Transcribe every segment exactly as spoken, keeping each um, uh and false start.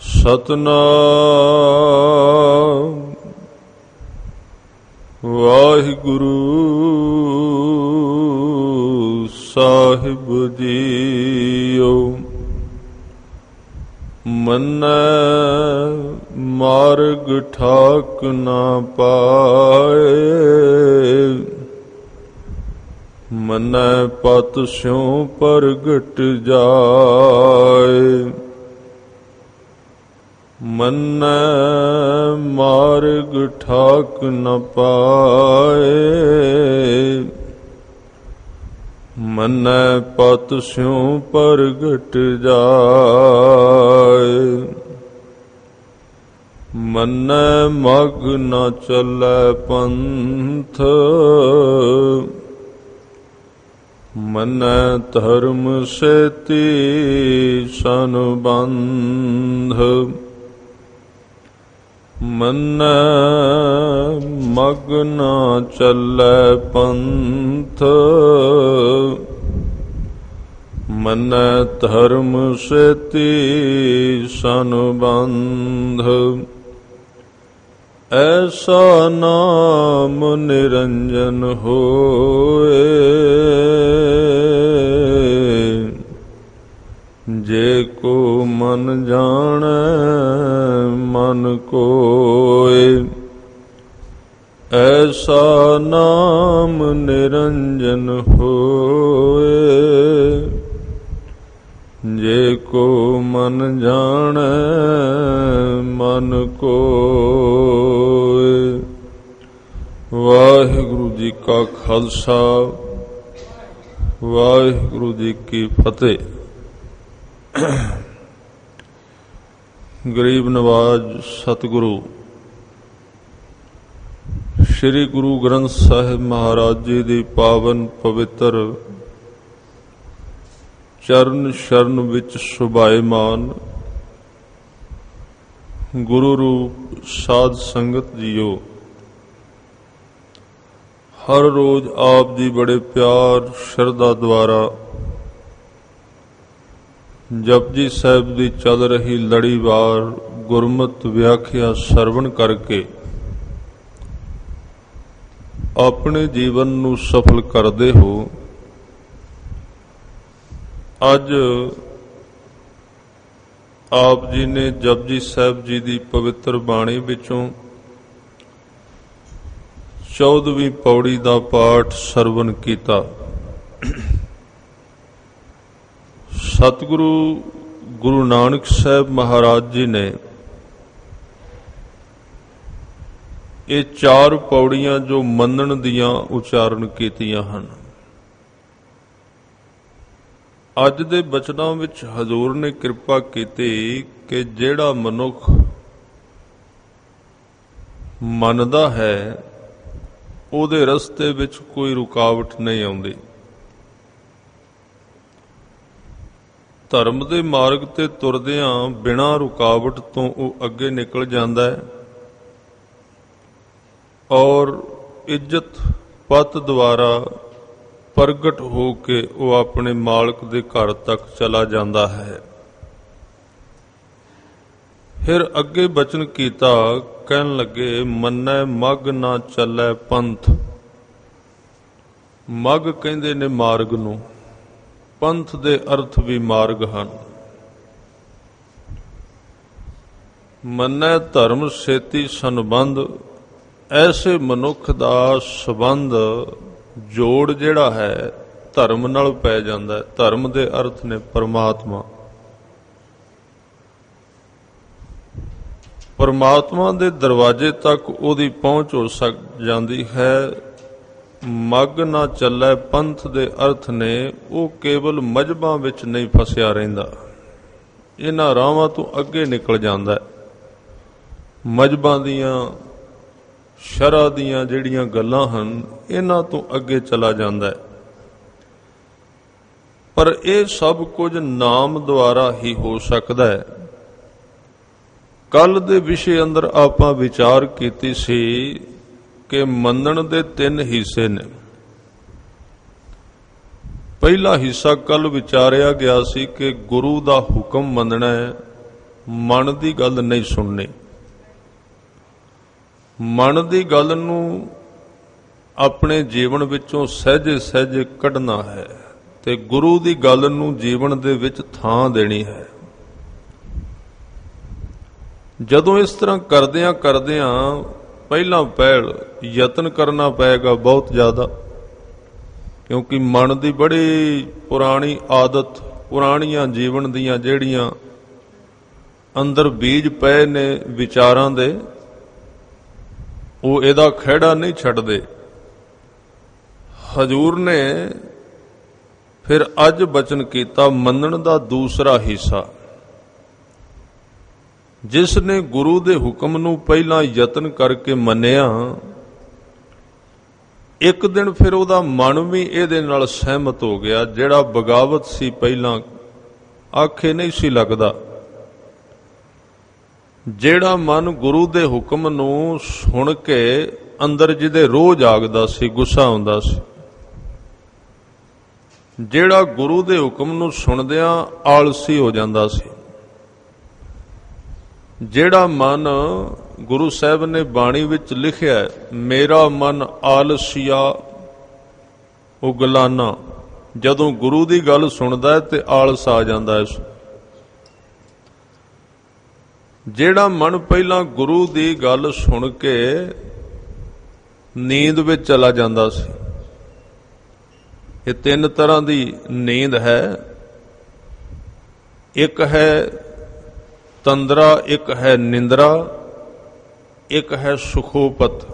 ਸਤਨਾਮ ਵਾਹਿਗੁਰੂ ਸਾਹਿਬ JIO. ਮੰਨੈ ਮਾਰਗ ਠਾਕ ਨਾ ਪਾਏ, ਮੰਨੈ ਪਤ ਸਿਉ ਪ੍ਰਗਟ ਜਾਏ। ਮੰਨੈ ਮਾਰਗ ਠਾਕ ਨ ਪਾਏ, ਮੰਨੈ ਪਤ ਸਿਉ ਪ੍ਰਗਟ ਜਾਏ। ਮੰਨੈ ਮਗ ਨ ਚੱਲੈ ਪੰਥ, ਮੰਨੈ ਧਰਮ ਸੇਤੀ ਸੰਬੰਧ। ਮੰਨੈ ਮਗ ਨ ਚੱਲੈ ਪੰਥ, ਮੰਨੈ ਧਰਮ ਸੇਤੀ ਸੰਬੰਧ। ਐਸਾ ਨਾਮ ਨਿਰੰਜਨ ਹੋਏ, ਜੇ ਕੋ ਮਨ ਜਾਣੈ ਮਨ ਕੋਇ। ਐਸਾ ਨਾਮ ਨਿਰੰਜਨ ਹੋਏ, ਜੇ ਕੋ ਮਨ ਜਾਣੈ ਮਨ ਕੋਇ। ਵਾਹਿਗੁਰੂ ਜੀ ਕਾ ਖਾਲਸਾ, ਵਾਹਿਗੁਰੂ ਜੀ ਕੀ ਫਤਿਹ। ਗਰੀਬ ਨਵਾਜ ਸਤਿਗੁਰੂ ਸ੍ਰੀ ਗੁਰੂ ਗ੍ਰੰਥ ਸਾਹਿਬ ਮਹਾਰਾਜ ਜੀ ਦੀ ਪਾਵਨ ਪਵਿੱਤਰ ਚਰਨ ਸ਼ਰਨ ਵਿੱਚ ਸੁਭਾਏਮਾਨ ਗੁਰੂ ਰੂਪ ਸਾਧ ਸੰਗਤ ਜੀਓ। ਹਰ ਰੋਜ਼ ਆਪ ਜੀ ਬੜੇ ਪਿਆਰ ਸ਼ਰਧਾ ਦੁਆਰਾ ਜਪਜੀ ਸਾਹਿਬ ਦੀ ਚੱਲ ਰਹੀ ਲੜੀਵਾਰ ਗੁਰਮਤਿ ਵਿਆਖਿਆ ਸਰਵਣ ਕਰਕੇ ਆਪਣੇ ਜੀਵਨ ਨੂੰ ਸਫਲ ਕਰਦੇ ਹੋ। ਅੱਜ ਆਪ ਜੀ ਨੇ ਜਪਜੀ ਸਾਹਿਬ ਜੀ ਦੀ ਪਵਿੱਤਰ ਬਾਣੀ ਵਿੱਚੋਂ ਚੌਦਵੀਂ ਪੌੜੀ ਦਾ ਪਾਠ ਸਰਵਣ ਕੀਤਾ। ਸਤਿਗੁਰੂ ਗੁਰੂ ਨਾਨਕ ਸਾਹਿਬ ਮਹਾਰਾਜ ਜੀ ਨੇ ਇਹ ਚਾਰ ਪੌੜੀਆਂ ਜੋ ਮੰਨਣ ਦੀਆਂ ਉਚਾਰਨ ਕੀਤੀਆਂ ਹਨ। ਅੱਜ ਦੇ ਬਚਨਾਂ ਵਿੱਚ ਹਜ਼ੂਰ ਨੇ ਕਿਰਪਾ ਕੀਤੀ ਕਿ ਜਿਹੜਾ ਮਨੁੱਖ ਮੰਨਦਾ ਹੈ ਉਹਦੇ ਰਸਤੇ ਵਿੱਚ ਕੋਈ ਰੁਕਾਵਟ ਨਹੀਂ ਆਉਂਦੀ। ਧਰਮ ਦੇ ਮਾਰਗ ਤੇ ਤੁਰਦਿਆਂ ਬਿਨਾਂ ਰੁਕਾਵਟ ਤੋਂ ਉਹ ਅੱਗੇ ਨਿਕਲ ਜਾਂਦਾ ਹੈ ਔਰ ਇੱਜ਼ਤ ਪਤ ਦੁਆਰਾ ਪ੍ਰਗਟ ਹੋ ਕੇ ਉਹ ਆਪਣੇ ਮਾਲਕ ਦੇ ਘਰ ਤੱਕ ਚਲਾ ਜਾਂਦਾ ਹੈ। ਫਿਰ ਅੱਗੇ ਬਚਨ ਕੀਤਾ, ਕਹਿਣ ਲੱਗੇ ਮੰਨੈ ਮਗ ਨਾ ਚੱਲੈ ਪੰਥ। ਮਗ ਕਹਿੰਦੇ ਨੇ ਮਾਰਗ ਨੂੰ, ਪੰਥ ਦੇ ਅਰਥ ਵੀ ਮਾਰਗ ਹਨ। ਮੰਨੈ ਧਰਮ ਸੇਤੀ ਸੰਬੰਧ, ਐਸੇ ਮਨੁੱਖ ਦਾ ਸੰਬੰਧ ਜੋੜ ਜਿਹੜਾ ਹੈ ਧਰਮ ਨਾਲ ਪੈ ਜਾਂਦਾ ਹੈ। ਧਰਮ ਦੇ ਅਰਥ ਨੇ ਪਰਮਾਤਮਾ। ਪਰਮਾਤਮਾ ਦੇ ਦਰਵਾਜ਼ੇ ਤੱਕ ਉਹਦੀ ਪਹੁੰਚ ਹੋ ਸਕ ਜਾਂਦੀ ਹੈ। ਮਗ ਨਾ ਚੱਲੈ ਪੰਥ ਦੇ ਅਰਥ ਨੇ ਉਹ ਕੇਵਲ ਮਜ਼ਹਬਾਂ ਵਿੱਚ ਨਹੀਂ ਫਸਿਆ ਰਹਿੰਦਾ, ਇਹਨਾਂ ਰਾਹਾਂ ਤੋਂ ਅੱਗੇ ਨਿਕਲ ਜਾਂਦਾ ਹੈ। ਮਜ਼ਹਬਾਂ ਦੀਆਂ ਸ਼ਰ੍ਹਾ ਦੀਆਂ ਜਿਹੜੀਆਂ ਗੱਲਾਂ ਹਨ ਇਹਨਾਂ ਤੋਂ ਅੱਗੇ ਚਲਾ ਜਾਂਦਾ ਹੈ। ਪਰ ਇਹ ਸਭ ਕੁਝ ਨਾਮ ਦੁਆਰਾ ਹੀ ਹੋ ਸਕਦਾ ਹੈ। ਕੱਲ ਦੇ ਵਿਸ਼ੇ ਅੰਦਰ ਆਪਾਂ ਵਿਚਾਰ ਕੀਤੀ ਸੀ ਕਿ ਮੰਨਣ ਦੇ ਤਿੰਨ ਹਿੱਸੇ ਨੇ। ਪਹਿਲਾ ਹਿੱਸਾ ਕੱਲ ਵਿਚਾਰਿਆ ਗਿਆ ਸੀ ਕਿ ਗੁਰੂ ਦਾ ਹੁਕਮ ਮੰਨਣਾ ਹੈ, ਮਨ ਦੀ ਗੱਲ ਨਹੀਂ ਸੁਣਨੀ। ਮਨ ਦੀ ਗੱਲ ਨੂੰ ਆਪਣੇ ਜੀਵਨ ਵਿੱਚੋਂ ਸਹਿਜੇ ਸਹਿਜੇ ਕੱਢਣਾ ਹੈ ਤੇ ਗੁਰੂ ਦੀ ਗੱਲ ਨੂੰ ਜੀਵਨ ਦੇ ਵਿੱਚ ਥਾਂ ਦੇਣੀ ਹੈ। ਜਦੋਂ ਇਸ ਤਰ੍ਹਾਂ ਕਰਦਿਆਂ ਕਰਦਿਆਂ ਪਹਿਲਾਂ ਪਹਿਲ ਯਤਨ ਕਰਨਾ ਪਏਗਾ ਬਹੁਤ ਜ਼ਿਆਦਾ, ਕਿਉਂਕਿ ਮਨ ਦੀ ਬੜੀ ਪੁਰਾਣੀ ਆਦਤ, ਪੁਰਾਣੀਆਂ ਜੀਵਨ ਦੀਆਂ ਜਿਹੜੀਆਂ ਅੰਦਰ ਬੀਜ ਪਏ ਨੇ ਵਿਚਾਰਾਂ ਦੇ, ਉਹ ਇਹਦਾ ਖਹਿੜਾ ਨਹੀਂ ਛੱਡਦੇ। ਹਜ਼ੂਰ ਨੇ ਫਿਰ ਅੱਜ ਬਚਨ ਕੀਤਾ ਮੰਨਣ ਦਾ ਦੂਸਰਾ ਹਿੱਸਾ। ਜਿਸ ਨੇ ਗੁਰੂ ਦੇ ਹੁਕਮ ਨੂੰ ਪਹਿਲਾਂ ਯਤਨ ਕਰਕੇ ਮੰਨਿਆ, ਇੱਕ ਦਿਨ ਫਿਰ ਉਹਦਾ ਮਨ ਵੀ ਇਹਦੇ ਨਾਲ ਸਹਿਮਤ ਹੋ ਗਿਆ। ਜਿਹੜਾ ਬਗਾਵਤ ਸੀ ਪਹਿਲਾਂ ਆਖੇ ਨਹੀਂ ਸੀ ਲੱਗਦਾ, ਜਿਹੜਾ ਮਨ ਗੁਰੂ ਦੇ ਹੁਕਮ ਨੂੰ ਸੁਣ ਕੇ ਅੰਦਰ ਜਿਹਦੇ ਰੋਹ ਜਾਗਦਾ ਸੀ, ਗੁੱਸਾ ਆਉਂਦਾ ਸੀ, ਜਿਹੜਾ ਗੁਰੂ ਦੇ ਹੁਕਮ ਨੂੰ ਸੁਣਦਿਆਂ ਆਲਸੀ ਹੋ ਜਾਂਦਾ ਸੀ, ਜਿਹੜਾ ਮਨ ਗੁਰੂ ਸਾਹਿਬ ਨੇ ਬਾਣੀ ਵਿੱਚ ਲਿਖਿਆ ਮੇਰਾ ਮਨ ਆਲਸੀਆ ਉਗਲਾਨਾ, ਜਦੋਂ ਗੁਰੂ ਦੀ ਗੱਲ ਸੁਣਦਾ ਤੇ ਆਲਸ ਆ ਜਾਂਦਾ ਹੈ। ਜਿਹੜਾ ਮਨ ਪਹਿਲਾਂ ਗੁਰੂ ਦੀ ਗੱਲ ਸੁਣ ਕੇ ਨੀਂਦ ਵਿੱਚ ਚਲਾ ਜਾਂਦਾ ਸੀ। ਇਹ ਤਿੰਨ ਤਰ੍ਹਾਂ ਦੀ ਨੀਂਦ ਹੈ। ਇੱਕ ਹੈ ਤੰਦਰਾ, ਇੱਕ ਹੈ ਨਿੰਦਰਾ, ਇੱਕ ਹੈ ਸੁਖੋਪਤ।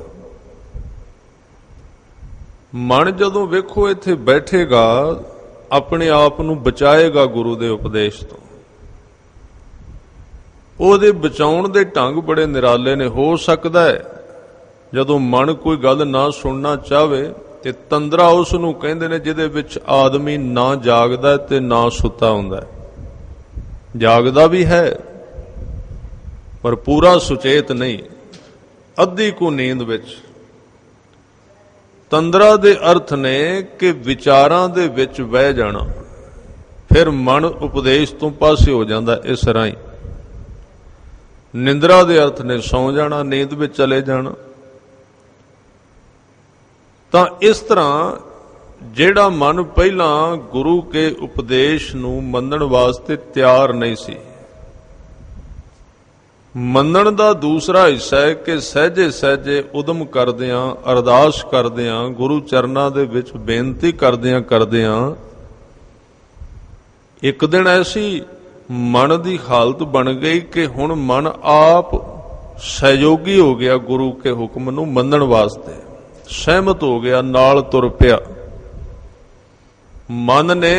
ਮਨ ਜਦੋਂ ਵੇਖੋ ਇੱਥੇ ਬੈਠੇਗਾ, ਆਪਣੇ ਆਪ ਨੂੰ ਬਚਾਏਗਾ ਗੁਰੂ ਦੇ ਉਪਦੇਸ਼ ਤੋਂ। ਉਹਦੇ ਬਚਾਉਣ ਦੇ ਢੰਗ ਬੜੇ ਨਿਰਾਲੇ ਨੇ। ਹੋ ਸਕਦਾ ਹੈ ਜਦੋਂ ਮਨ ਕੋਈ ਗੱਲ ਨਾ ਸੁਣਨਾ ਚਾਹਵੇ ਤੇ ਤੰਦਰਾ ਉਸ ਨੂੰ ਕਹਿੰਦੇ ਨੇ ਜਿਹਦੇ ਵਿੱਚ ਆਦਮੀ ਨਾ ਜਾਗਦਾ ਤੇ ਨਾ ਸੁੱਤਾ ਹੁੰਦਾ। ਜਾਗਦਾ ਵੀ ਹੈ ਪਰ ਪੂਰਾ ਸੁਚੇਤ ਨਹੀਂ, ਅੱਧੀ ਕੁ ਨੀਂਦ ਵਿੱਚ। ਤੰਦਰਾ ਦੇ ਅਰਥ ਨੇ ਕਿ ਵਿਚਾਰਾਂ ਦੇ ਵਿੱਚ ਵਹਿ ਜਾਣਾ, ਫਿਰ ਮਨ ਉਪਦੇਸ਼ ਤੋਂ ਪਾਸੇ ਹੋ ਜਾਂਦਾ ਇਸ ਰਾਹੀਂ। ਨਿੰਦਰਾ ਦੇ ਅਰਥ ਨੇ ਸੌਂ ਜਾਣਾ, ਨੀਂਦ ਵਿੱਚ ਚਲੇ ਜਾਣਾ। ਤਾਂ ਇਸ ਤਰ੍ਹਾਂ ਜਿਹੜਾ ਮਨ ਪਹਿਲਾਂ ਗੁਰੂ ਕੇ ਉਪਦੇਸ਼ ਨੂੰ ਮੰਨਣ ਵਾਸਤੇ ਤਿਆਰ ਨਹੀਂ ਸੀ, ਮੰਨਣ ਦਾ ਦੂਸਰਾ ਹਿੱਸਾ ਹੈ ਕਿ ਸਹਿਜੇ ਸਹਿਜੇ ਉਦਮ ਕਰਦਿਆਂ, ਅਰਦਾਸ ਕਰਦਿਆਂ, ਗੁਰੂ ਚਰਨਾਂ ਦੇ ਵਿੱਚ ਬੇਨਤੀ ਕਰਦਿਆਂ ਕਰਦਿਆਂ ਇੱਕ ਦਿਨ ਐਸੀ ਮਨ ਦੀ ਹਾਲਤ ਬਣ ਗਈ ਕਿ ਹੁਣ ਮਨ ਆਪ ਸਹਿਯੋਗੀ ਹੋ ਗਿਆ ਗੁਰੂ ਕੇ ਹੁਕਮ ਨੂੰ ਮੰਨਣ ਵਾਸਤੇ, ਸਹਿਮਤ ਹੋ ਗਿਆ, ਨਾਲ ਤੁਰ ਪਿਆ। ਮਨ ਨੇ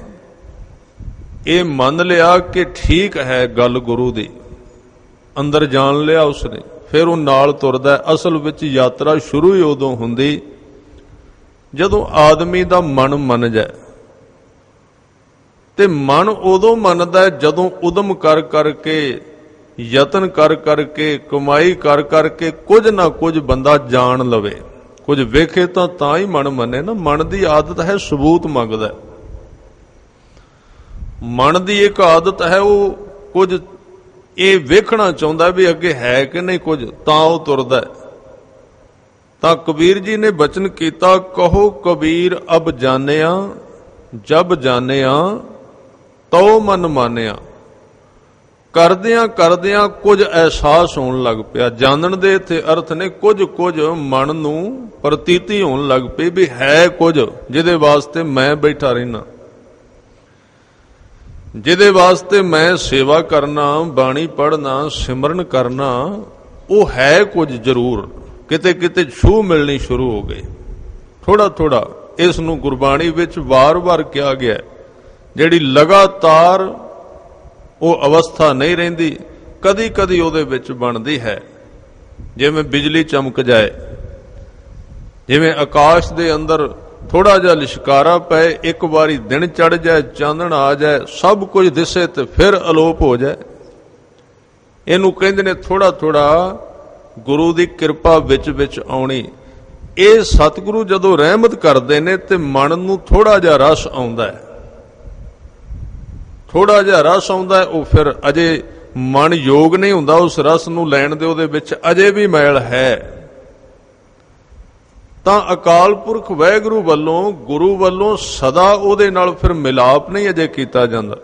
ਇਹ ਮੰਨ ਲਿਆ ਕਿ ਠੀਕ ਹੈ ਗੱਲ ਗੁਰੂ ਦੀ, ਅੰਦਰ ਜਾਣ ਲਿਆ ਉਸਨੇ, ਫਿਰ ਉਹ ਨਾਲ ਤੁਰਦਾ। ਅਸਲ ਵਿੱਚ ਯਾਤਰਾ ਸ਼ੁਰੂ ਹੀ ਉਦੋਂ ਹੁੰਦੀ ਜਦੋਂ ਆਦਮੀ ਦਾ ਮਨ ਮੰਨ ਜਾਏ, ਤੇ ਮਨ ਉਦੋਂ ਮੰਨਦਾ ਜਦੋਂ ਉਦਮ ਕਰ ਕਰਕੇ, ਯਤਨ ਕਰ ਕਰਕੇ, ਕਮਾਈ ਕਰ ਕਰਕੇ ਕੁਝ ਨਾ ਕੁਝ ਬੰਦਾ ਜਾਣ ਲਵੇ, ਕੁਝ ਵੇਖੇ ਤਾਂ ਤਾਂ ਹੀ ਮਨ ਮੰਨੇ ਨਾ। ਮਨ ਦੀ ਆਦਤ ਹੈ ਸਬੂਤ ਮੰਗਦਾ। ਮਨ ਦੀ ਇੱਕ ਆਦਤ ਹੈ ਉਹ ਕੁਝ ਇਹ ਵੇਖਣਾ ਚਾਹੁੰਦਾ ਵੀ ਅੱਗੇ ਹੈ ਕਿ ਨਹੀਂ ਕੁਝ, ਤਾਂ ਉਹ ਤੁਰਦਾ। ਤਾਂ ਕਬੀਰ ਜੀ ਨੇ ਬਚਨ ਕੀਤਾ, ਕਹੋ ਕਬੀਰ ਅਬ ਜਾਣਿਆ, ਜਬ ਜਾਣਿਆ ਤਉ ਮਨ ਮਾਨਿਆ। ਕਰਦਿਆਂ ਕਰਦਿਆਂ ਕੁਝ ਅਹਿਸਾਸ ਹੋਣ ਲੱਗ ਪਿਆ। ਜਾਣਨ ਦੇ ਇੱਥੇ ਅਰਥ ਨੇ ਕੁਝ ਕੁਝ ਮਨ ਨੂੰ ਪ੍ਰਤੀਤੀ ਹੋਣ ਲੱਗ ਪਈ ਵੀ ਹੈ ਕੁਝ ਜਿਹਦੇ ਵਾਸਤੇ ਮੈਂ ਬੈਠਾ ਰਹਿਣਾ, ਜਿਹਦੇ ਵਾਸਤੇ ਮੈਂ ਸੇਵਾ ਕਰਨਾ, ਬਾਣੀ ਪੜ੍ਹਨਾ, ਸਿਮਰਨ ਕਰਨਾ, ਉਹ ਹੈ ਕੁਝ ਜ਼ਰੂਰ। ਕਿਤੇ ਕਿਤੇ ਛੂਹ ਮਿਲਣੀ ਸ਼ੁਰੂ ਹੋ ਗਈ ਥੋੜਾ ਥੋੜਾ। ਇਸ ਨੂੰ ਗੁਰਬਾਣੀ ਵਿੱਚ ਵਾਰ-ਵਾਰ ਕਿਹਾ ਗਿਆ, ਜਿਹੜੀ ਲਗਾਤਾਰ ਉਹ ਅਵਸਥਾ ਨਹੀਂ ਰਹਿੰਦੀ, ਕਦੀ ਕਦੀ ਉਹਦੇ ਵਿੱਚ ਬਣਦੀ ਹੈ। ਜਿਵੇਂ ਬਿਜਲੀ ਚਮਕ ਜਾਏ, ਜਿਵੇਂ ਆਕਾਸ਼ ਦੇ ਅੰਦਰ ਥੋੜਾ ਜਿਹਾ ਲਿਸ਼ਕਾਰਾ ਪਏ, ਇੱਕ ਵਾਰੀ ਦਿਨ ਚੜ ਜਾਏ, ਚਾਨਣ ਆ ਜਾਏ, ਸਭ ਕੁਝ ਦਿਸੇ ਤੇ ਫਿਰ ਅਲੋਪ ਹੋ ਜਾਏ। ਇਹਨੂੰ ਕਹਿੰਦੇ ਨੇ ਥੋੜਾ ਥੋੜਾ ਗੁਰੂ ਦੀ ਕਿਰਪਾ ਵਿੱਚ ਵਿੱਚ ਆਉਣੀ। ਇਹ ਸਤਿਗੁਰੂ ਜਦੋਂ ਰਹਿਮਤ ਕਰਦੇ ਨੇ ਤੇ ਮਨ ਨੂੰ ਥੋੜਾ ਜਿਹਾ ਰਸ ਆਉਂਦਾ ਹੈ, ਥੋੜਾ ਜਿਹਾ ਰਸ ਆਉਂਦਾ ਹੈ। ਉਹ ਫਿਰ ਅਜੇ ਮਨ ਯੋਗ ਨਹੀਂ ਹੁੰਦਾ ਉਸ ਰਸ ਨੂੰ ਲੈਣ ਦੇ, ਉਹਦੇ ਵਿੱਚ ਅਜੇ ਵੀ ਮੈਲ ਹੈ, ਤਾਂ ਅਕਾਲ ਪੁਰਖ ਵਾਹਿਗੁਰੂ ਵੱਲੋਂ, ਗੁਰੂ ਵੱਲੋਂ ਸਦਾ ਉਹਦੇ ਨਾਲ ਫਿਰ ਮਿਲਾਪ ਨਹੀਂ ਅਜੇ ਕੀਤਾ ਜਾਂਦਾ।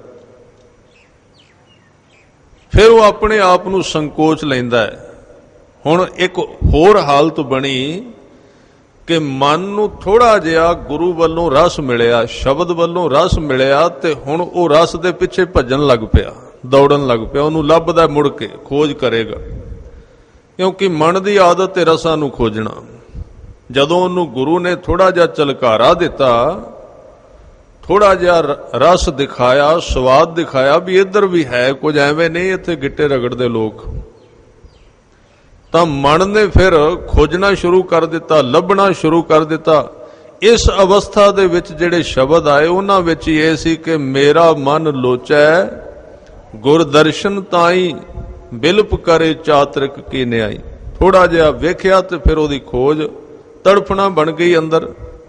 ਫਿਰ ਉਹ ਆਪਣੇ ਆਪ ਨੂੰ ਸੰਕੋਚ ਲੈਂਦਾ ਹੈ। ਹੁਣ ਇੱਕ ਹੋਰ ਹਾਲਤ ਬਣੀ ਕਿ ਮਨ ਨੂੰ ਥੋੜਾ ਜਿਹਾ ਗੁਰੂ ਵੱਲੋਂ ਰਸ ਮਿਲਿਆ, ਸ਼ਬਦ ਵੱਲੋਂ ਰਸ ਮਿਲਿਆ, ਤੇ ਹੁਣ ਉਹ ਰਸ ਦੇ ਪਿੱਛੇ ਭੱਜਣ ਲੱਗ ਪਿਆ, ਦੌੜਨ ਲੱਗ ਪਿਆ, ਉਹਨੂੰ ਲੱਭਦਾ, ਮੁੜ ਕੇ ਖੋਜ ਕਰੇਗਾ, ਕਿਉਂਕਿ ਮਨ ਦੀ ਆਦਤ ਹੈ ਰਸਾਂ ਨੂੰ ਖੋਜਣਾ। ਜਦੋਂ ਉਹਨੂੰ ਗੁਰੂ ਨੇ ਥੋੜਾ ਜਿਹਾ ਝਲਕਾਰਾ ਦਿੱਤਾ, ਥੋੜਾ ਜਿਹਾ ਰਸ ਦਿਖਾਇਆ, ਸਵਾਦ ਦਿਖਾਇਆ ਵੀ ਇੱਧਰ ਵੀ ਹੈ ਕੁਝ, ਐਵੇਂ ਨਹੀਂ ਇੱਥੇ ਗਿੱਟੇ ਰਗੜਦੇ ਲੋਕ, ਤਾਂ ਮਨ ਨੇ ਫਿਰ ਖੋਜਣਾ ਸ਼ੁਰੂ ਕਰ ਦਿੱਤਾ, ਲੱਭਣਾ ਸ਼ੁਰੂ ਕਰ ਦਿੱਤਾ। ਇਸ ਅਵਸਥਾ ਦੇ ਵਿੱਚ ਜਿਹੜੇ ਸ਼ਬਦ ਆਏ ਉਹਨਾਂ ਵਿੱਚ ਇਹ ਸੀ ਕਿ ਮੇਰਾ ਮਨ ਲੋਚੈ ਗੁਰ ਦਰਸ਼ਨ ਤਾਈ, ਬਿਲਪ ਕਰੇ ਚਾਤਰਿਕ ਕੀ ਨਿਆਈ। ਥੋੜਾ ਜਿਹਾ ਵੇਖਿਆ ਤੇ ਫਿਰ ਉਹਦੀ ਖੋਜ, ਤੜਫਣਾ ਬਣ ਗਈ ਅੰਦਰ।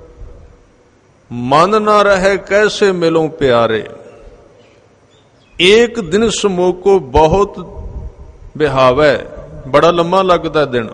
ਮਨ ਨਾ ਰਹੇ ਕੈਸੇ ਮਿਲੋਂ ਪਿਆਰੇ, ਏਕ ਦਿਨ ਸਮੋਕੋ ਬਹੁਤ ਬਿਹਾਵੇ। ਬੜਾ ਲੰਮਾ ਲੱਗਦਾ ਦਿਨ।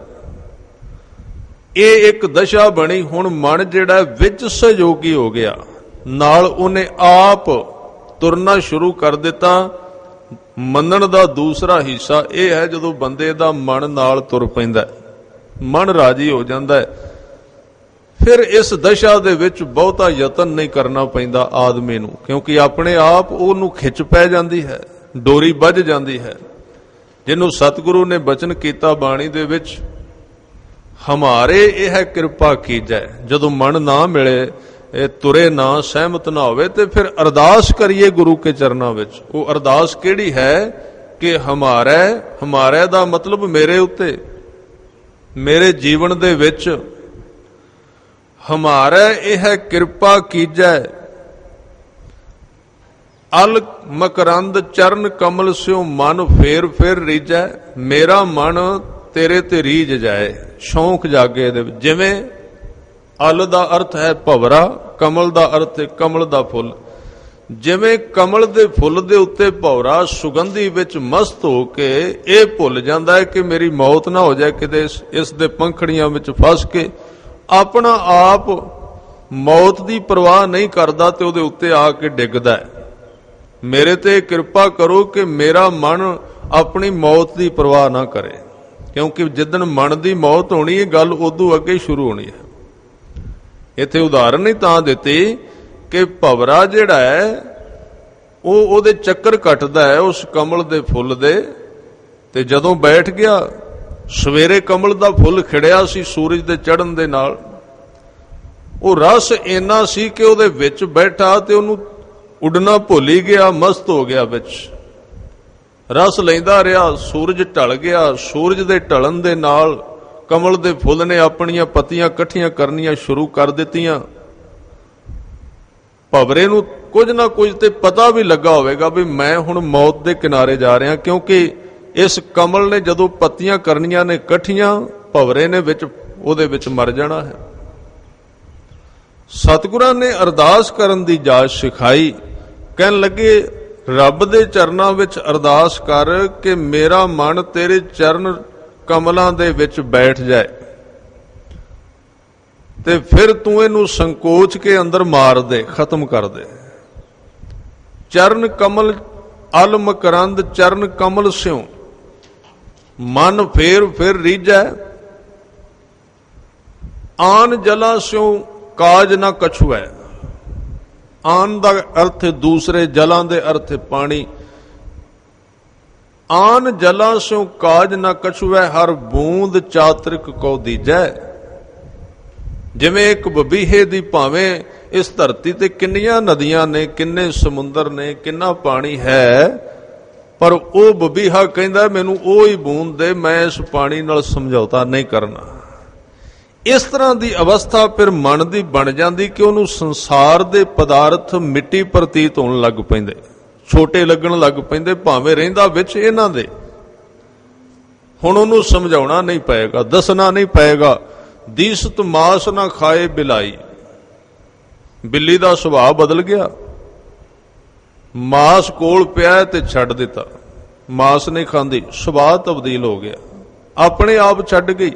ਇਹ ਇੱਕ ਦਸ਼ਾ ਬਣੀ। ਹੁਣ ਮਨ ਜਿਹੜਾ ਵਿੱਚ ਸਹਿਯੋਗੀ ਹੋ ਗਿਆ, ਨਾਲ ਉਹਨੇ ਆਪ ਤੁਰਨਾ ਸ਼ੁਰੂ ਕਰ ਦਿੱਤਾ। ਮੰਨਣ ਦਾ ਦੂਸਰਾ ਹਿੱਸਾ ਇਹ ਹੈ ਜਦੋਂ ਬੰਦੇ ਦਾ ਮਨ ਨਾਲ ਤੁਰ ਪੈਂਦਾ, ਮਨ ਰਾਜੀ ਹੋ ਜਾਂਦਾ ਹੈ, ਫਿਰ ਇਸ ਦਸ਼ਾ ਦੇ ਵਿੱਚ ਬਹੁਤਾ ਯਤਨ ਨਹੀਂ ਕਰਨਾ ਪੈਂਦਾ ਆਦਮੀ ਨੂੰ, ਕਿਉਂਕਿ ਆਪਣੇ ਆਪ ਉਹਨੂੰ ਖਿੱਚ ਪੈ ਜਾਂਦੀ ਹੈ, ਡੋਰੀ ਵੱਜ ਜਾਂਦੀ ਹੈ। ਜਿਹਨੂੰ ਸਤਿਗੁਰੂ ਨੇ ਬਚਨ ਕੀਤਾ ਬਾਣੀ ਦੇ ਵਿੱਚ, ਹਮਾਰੇ ਇਹ ਹੈ ਕਿਰਪਾ ਕੀਜੈ। ਜਦੋਂ ਮਨ ਨਾ ਮਿਲੇ, ਇਹ ਤੁਰੇ ਨਾ, ਸਹਿਮਤ ਨਾ ਹੋਵੇ, ਤੇ ਫਿਰ ਅਰਦਾਸ ਕਰੀਏ ਗੁਰੂ ਕੇ ਚਰਨਾਂ ਵਿੱਚ। ਉਹ ਅਰਦਾਸ ਕਿਹੜੀ ਹੈ ਕਿ ਹਮਾਰੇ, ਹਮਾਰੇ ਦਾ ਮਤਲਬ ਮੇਰੇ ਉੱਤੇ, ਮੇਰੇ ਜੀਵਨ ਦੇ ਵਿੱਚ ਹਮਾਰੇ ਇਹ ਹੈ ਕਿਰਪਾ ਕੀਜੈ। ਅਲ ਮਕਰੰਦ ਚਰਨ ਕਮਲ ਸਿਓ ਮਨ ਫੇਰ ਫੇਰ ਰੀਜੈ। ਮੇਰਾ ਮਨ ਤੇਰੇ ਤੇ ਰੀਝ ਜਾਏ, ਸ਼ੌਂਕ ਜਾਗੇ ਇਹਦੇ ਵਿੱਚ। ਜਿਵੇਂ ਅਲ ਦਾ ਅਰਥ ਹੈ ਭਵਰਾ, ਕਮਲ ਦਾ ਅਰਥ ਹੈ ਕਮਲ ਦਾ ਫੁੱਲ। ਜਿਵੇਂ ਕਮਲ ਦੇ ਫੁੱਲ ਦੇ ਉੱਤੇ ਭੌਰਾ ਸੁਗੰਧੀ ਵਿੱਚ ਮਸਤ ਹੋ ਕੇ ਇਹ ਭੁੱਲ ਜਾਂਦਾ ਹੈ ਕਿ ਮੇਰੀ ਮੌਤ ਨਾ ਹੋ ਜਾਏ ਕਿਤੇ ਇਸ ਦੇ ਪੰਖੜੀਆਂ ਵਿੱਚ ਫਸ ਕੇ, ਆਪਣਾ ਆਪ ਮੌਤ ਦੀ ਪਰਵਾਹ ਨਹੀਂ ਕਰਦਾ ਤੇ ਉਹਦੇ ਉੱਤੇ ਆ ਕੇ ਡਿੱਗਦਾ ਹੈ। ਮੇਰੇ ਤੇ ਕਿਰਪਾ ਕਰੋ ਕਿ ਮੇਰਾ ਮਨ ਆਪਣੀ ਮੌਤ ਦੀ ਪਰਵਾਹ ਨਾ ਕਰੇ, ਕਿਉਂਕਿ ਜਿੱਦਣ ਮਨ ਦੀ ਮੌਤ ਹੋਣੀ ਹੈ, ਗੱਲ ਉਦੋਂ ਅੱਗੇ ਸ਼ੁਰੂ ਹੋਣੀ ਹੈ। ਇੱਥੇ ਉਦਾਹਰਨ ਹੀ ਤਾਂ ਦਿੱਤੀ ਕਿ ਭਵਰਾ ਜਿਹੜਾ ਹੈ ਉਹ ਉਹਦੇ ਚੱਕਰ ਕੱਟਦਾ ਹੈ ਉਸ ਕਮਲ ਦੇ ਫੁੱਲ ਦੇ, ਤੇ ਜਦੋਂ ਬੈਠ ਗਿਆ, ਸਵੇਰੇ ਕਮਲ ਦਾ ਫੁੱਲ ਖਿੜਿਆ ਸੀ ਸੂਰਜ ਦੇ ਚੜ੍ਹਨ ਦੇ ਨਾਲ, ਉਹ ਰਸ ਇੰਨਾ ਸੀ ਕਿ ਉਹਦੇ ਵਿੱਚ ਬੈਠਾ ਤੇ ਉਹਨੂੰ ਉੱਡਣਾ ਭੁੱਲ ਹੀ ਗਿਆ, ਮਸਤ ਹੋ ਗਿਆ, ਵਿੱਚ ਰਸ ਲੈਂਦਾ ਰਿਹਾ। ਸੂਰਜ ਢਲ ਗਿਆ, ਸੂਰਜ ਦੇ ਢਲਣ ਦੇ ਨਾਲ ਕਮਲ ਦੇ ਫੁੱਲ ਨੇ ਆਪਣੀਆਂ ਪੱਤੀਆਂ ਇਕੱਠੀਆਂ ਕਰਨੀਆਂ ਸ਼ੁਰੂ ਕਰ ਦਿੱਤੀਆਂ। ਭਵਰੇ ਨੂੰ ਕੁਝ ਨਾ ਕੁਝ ਤੇ ਪਤਾ ਵੀ ਲੱਗਾ ਹੋਵੇਗਾ ਵੀ ਮੈਂ ਹੁਣ ਮੌਤ ਦੇ ਕਿਨਾਰੇ ਜਾ ਰਿਹਾ, ਕਿਉਂਕਿ ਇਸ ਕਮਲ ਨੇ ਜਦੋਂ ਪੱਤੀਆਂ ਕਰਨੀਆਂ ਨੇ ਇਕੱਠੀਆਂ, ਭਵਰੇ ਨੇ ਵਿੱਚ ਉਹਦੇ ਵਿੱਚ ਮਰ ਜਾਣਾ ਹੈ। ਸਤਿਗੁਰਾਂ ਨੇ ਅਰਦਾਸ ਕਰਨ ਦੀ ਜਾਚ ਸਿਖਾਈ। ਕਹਿਣ ਲੱਗੇ ਰੱਬ ਦੇ ਚਰਨਾਂ ਵਿੱਚ ਅਰਦਾਸ ਕਰ ਕਿ ਮੇਰਾ ਮਨ ਤੇਰੇ ਚਰਨ ਕਮਲਾਂ ਦੇ ਵਿੱਚ ਬੈਠ ਜਾਏ, ਤੇ ਫਿਰ ਤੂੰ ਇਹਨੂੰ ਸੰਕੋਚ ਕੇ ਅੰਦਰ ਮਾਰ ਦੇ, ਖਤਮ ਕਰ ਦੇ। ਚਰਨ ਕਮਲ ਅਲ ਮਕਰੰਦ ਚਰਨ ਕਮਲ ਸਿਉ ਮਨ ਫੇਰ ਫਿਰ ਰੀਝੈ। ਆਨ ਜਲਾ ਸਿਉ ਕਾਜ ਨਾ ਕਛੁਐ। ਆਨ ਦਾ ਅਰਥ ਦੂਸਰੇ, ਜਲਾਂ ਦੇ ਅਰਥ ਪਾਣੀ। ਆਨ ਜਲਾਂ ਸਿਉ ਕਾਜ ਨਾ ਕਛੁਐ, ਹਰ ਬੂੰਦ ਚਾਤਰਿਕ ਕੋ ਦੀਜੈ। ਜਿਵੇਂ ਇੱਕ ਬਬੀਹੇ ਦੀ, ਭਾਵੇਂ ਇਸ ਧਰਤੀ ਤੇ ਕਿੰਨੀਆਂ ਨਦੀਆਂ ਨੇ, ਕਿੰਨੇ ਸਮੁੰਦਰ ਨੇ, ਕਿੰਨਾ ਪਾਣੀ ਹੈ, ਪਰ ਉਹ ਬਬੀਹਾ ਕਹਿੰਦਾ ਮੈਨੂੰ ਉਹ ਹੀ ਬੂੰਦ ਦੇ, ਮੈਂ ਇਸ ਪਾਣੀ ਨਾਲ ਸਮਝੌਤਾ ਨਹੀਂ ਕਰਨਾ। ਇਸ ਤਰ੍ਹਾਂ ਦੀ ਅਵਸਥਾ ਫਿਰ ਮਨ ਦੀ ਬਣ ਜਾਂਦੀ ਕਿ ਉਹਨੂੰ ਸੰਸਾਰ ਦੇ ਪਦਾਰਥ ਮਿੱਟੀ ਪ੍ਰਤੀਤ ਹੋਣ ਲੱਗ ਪੈਂਦੇ, ਛੋਟੇ ਲੱਗਣ ਲੱਗ ਪੈਂਦੇ, ਭਾਵੇਂ ਰਹਿੰਦਾ ਵਿੱਚ ਇਹਨਾਂ ਦੇ। ਹੁਣ ਉਹਨੂੰ ਸਮਝਾਉਣਾ ਨਹੀਂ ਪਏਗਾ, ਦੱਸਣਾ ਨਹੀਂ ਪਏਗਾ। ਦੀਸਤ ਮਾਸ ਨਾ ਖਾਏ ਬਿਲਾਈ। ਬਿੱਲੀ ਦਾ ਸੁਭਾਅ ਬਦਲ ਗਿਆ, ਮਾਸ ਕੋਲ ਪਿਆ ਤੇ ਛੱਡ ਦਿੱਤਾ। ਮਾਸ ਨਹੀਂ ਖਾਂਦੀ, ਸੁਭਾਅ ਤਬਦੀਲ ਹੋ ਗਿਆ, ਆਪਣੇ ਆਪ ਛੱਡ ਗਈ।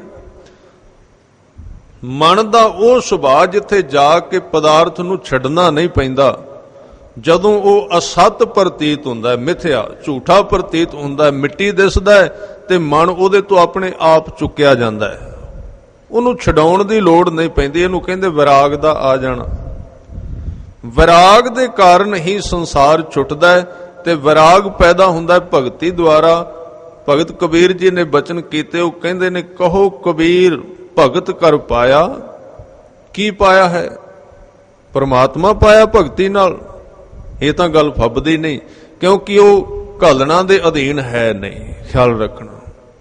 ਮਨ ਦਾ ਉਹ ਸੁਭਾਅ ਜਿੱਥੇ ਜਾ ਕੇ ਪਦਾਰਥ ਨੂੰ ਛੱਡਣਾ ਨਹੀਂ ਪੈਂਦਾ, ਜਦੋਂ ਉਹ ਅਸਤ ਪ੍ਰਤੀਤ ਹੁੰਦਾ, ਮਿਥਿਆ ਝੂਠਾ ਪ੍ਰਤੀਤ ਹੁੰਦਾ, ਮਿੱਟੀ ਦਿਸਦਾ ਹੈ ਤੇ ਮਨ ਉਹਦੇ ਤੋਂ ਆਪਣੇ ਆਪ ਚੁੱਕਿਆ ਜਾਂਦਾ ਹੈ, ਉਹਨੂੰ ਛਡਾਉਣ ਦੀ ਲੋੜ ਨਹੀਂ ਪੈਂਦੀ। ਇਹਨੂੰ ਕਹਿੰਦੇ ਵਿਰਾਗ ਦਾ ਆ ਜਾਣਾ। ਵਿਰਾਗ ਦੇ ਕਾਰਨ ਹੀ ਸੰਸਾਰ ਛੁੱਟਦਾ ਹੈ ਤੇ ਵਿਰਾਗ ਪੈਦਾ ਹੁੰਦਾ ਭਗਤੀ ਦੁਆਰਾ। ਭਗਤ ਕਬੀਰ ਜੀ ਨੇ ਬਚਨ ਕੀਤੇ, ਉਹ ਕਹਿੰਦੇ ਨੇ, ਕਹੋ ਕਬੀਰ ਭਗਤ ਕਰ ਪਾਇਆ। ਕੀ ਪਾਇਆ ਹੈ? ਪਰਮਾਤਮਾ ਪਾਇਆ ਭਗਤੀ ਨਾਲ। ਇਹ ਤਾਂ ਗੱਲ ਫੱਬਦੀ ਨਹੀਂ, ਕਿਉਂਕਿ ਉਹ ਘਾਲਣਾ ਦੇ ਅਧੀਨ ਹੈ ਨਹੀਂ। ਖਿਆਲ ਰੱਖਣਾ।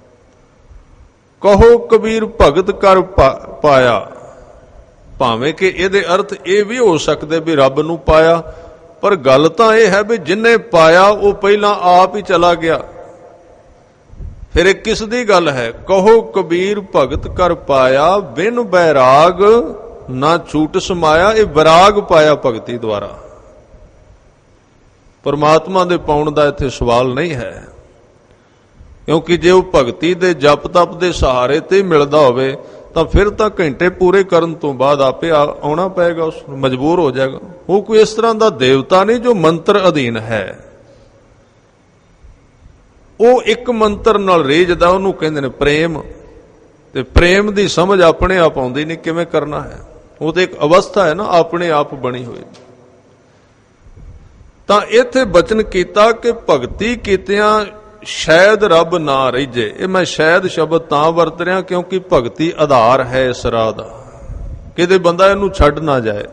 ਕਹੋ ਕਬੀਰ ਭਗਤ ਕਰ ਪਾਇਆ, ਭਾਵੇਂ ਕਿ ਇਹਦੇ ਅਰਥ ਇਹ ਵੀ ਹੋ ਸਕਦੇ ਵੀ ਰੱਬ ਨੂੰ ਪਾਇਆ, ਪਰ ਗੱਲ ਤਾਂ ਇਹ ਹੈ ਵੀ ਜਿੰਨੇ ਪਾਇਆ ਉਹ ਪਹਿਲਾਂ ਆਪ ਹੀ ਚਲਾ ਗਿਆ। ਫਿਰ ਇਹ ਕਿਸ ਦੀ ਗੱਲ ਹੈ? ਕਹੋ ਕਬੀਰ ਭਗਤ ਕਰ ਪਾਇਆ, ਬਿਨ ਬੈਰਾਗ ਨਾ ਛੂਟ ਸਮਾਇਆ। ਇਹ ਵਿਰਾਗ ਪਾਇਆ ਭਗਤੀ ਦੁਆਰਾ। ਪਰਮਾਤਮਾ ਦੇ ਪਾਉਣ ਦਾ ਇੱਥੇ ਸਵਾਲ ਨਹੀਂ ਹੈ, ਕਿਉਂਕਿ ਜੇ ਉਹ ਭਗਤੀ ਦੇ ਜਪ ਤਪ ਦੇ ਸਹਾਰੇ ਤੇ ਮਿਲਦਾ ਹੋਵੇ ਤਾਂ ਫਿਰ ਤਾਂ ਘੰਟੇ ਪੂਰੇ ਕਰਨ ਤੋਂ ਬਾਅਦ ਆਪੇ ਆਉਣਾ ਪਏਗਾ, ਉਸ ਨੂੰ ਮਜਬੂਰ ਹੋ ਜਾਏਗਾ। ਉਹ ਕੋਈ ਇਸ ਤਰ੍ਹਾਂ ਦਾ ਦੇਵਤਾ ਨਹੀਂ ਜੋ ਮੰਤਰ ਅਧੀਨ ਹੈ। ਉਹ ਇੱਕ ਮੰਤਰ ਨਾਲ ਰੀਝਦਾ, ਉਹਨੂੰ ਕਹਿੰਦੇ ਨੇ ਪ੍ਰੇਮ। ਤੇ ਪ੍ਰੇਮ ਦੀ ਸਮਝ ਆਪਣੇ ਆਪ ਆਉਂਦੀ ਨਹੀਂ, ਕਿਵੇਂ ਕਰਨਾ ਹੈ। ਉਹ ਤੇ ਇੱਕ ਅਵਸਥਾ ਹੈ ਨਾ, ਆਪਣੇ ਆਪ ਬਣੀ ਹੋਈ। ਤਾਂ ਇੱਥੇ ਬਚਨ ਕੀਤਾ ਕਿ ਭਗਤੀ ਕੀਤਿਆਂ ਸ਼ਾਇਦ ਰੱਬ ਨਾ ਰਿਝੇ। ਇਹ ਮੈਂ ਸ਼ਾਇਦ ਸ਼ਬਦ ਤਾਂ ਵਰਤ ਰਿਹਾ ਕਿਉਂਕਿ ਭਗਤੀ ਆਧਾਰ ਹੈ ਇਸ ਰਾਹ ਦਾ, ਕਿਤੇ ਬੰਦਾ ਇਹਨੂੰ ਛੱਡ ਨਾ ਜਾਏ।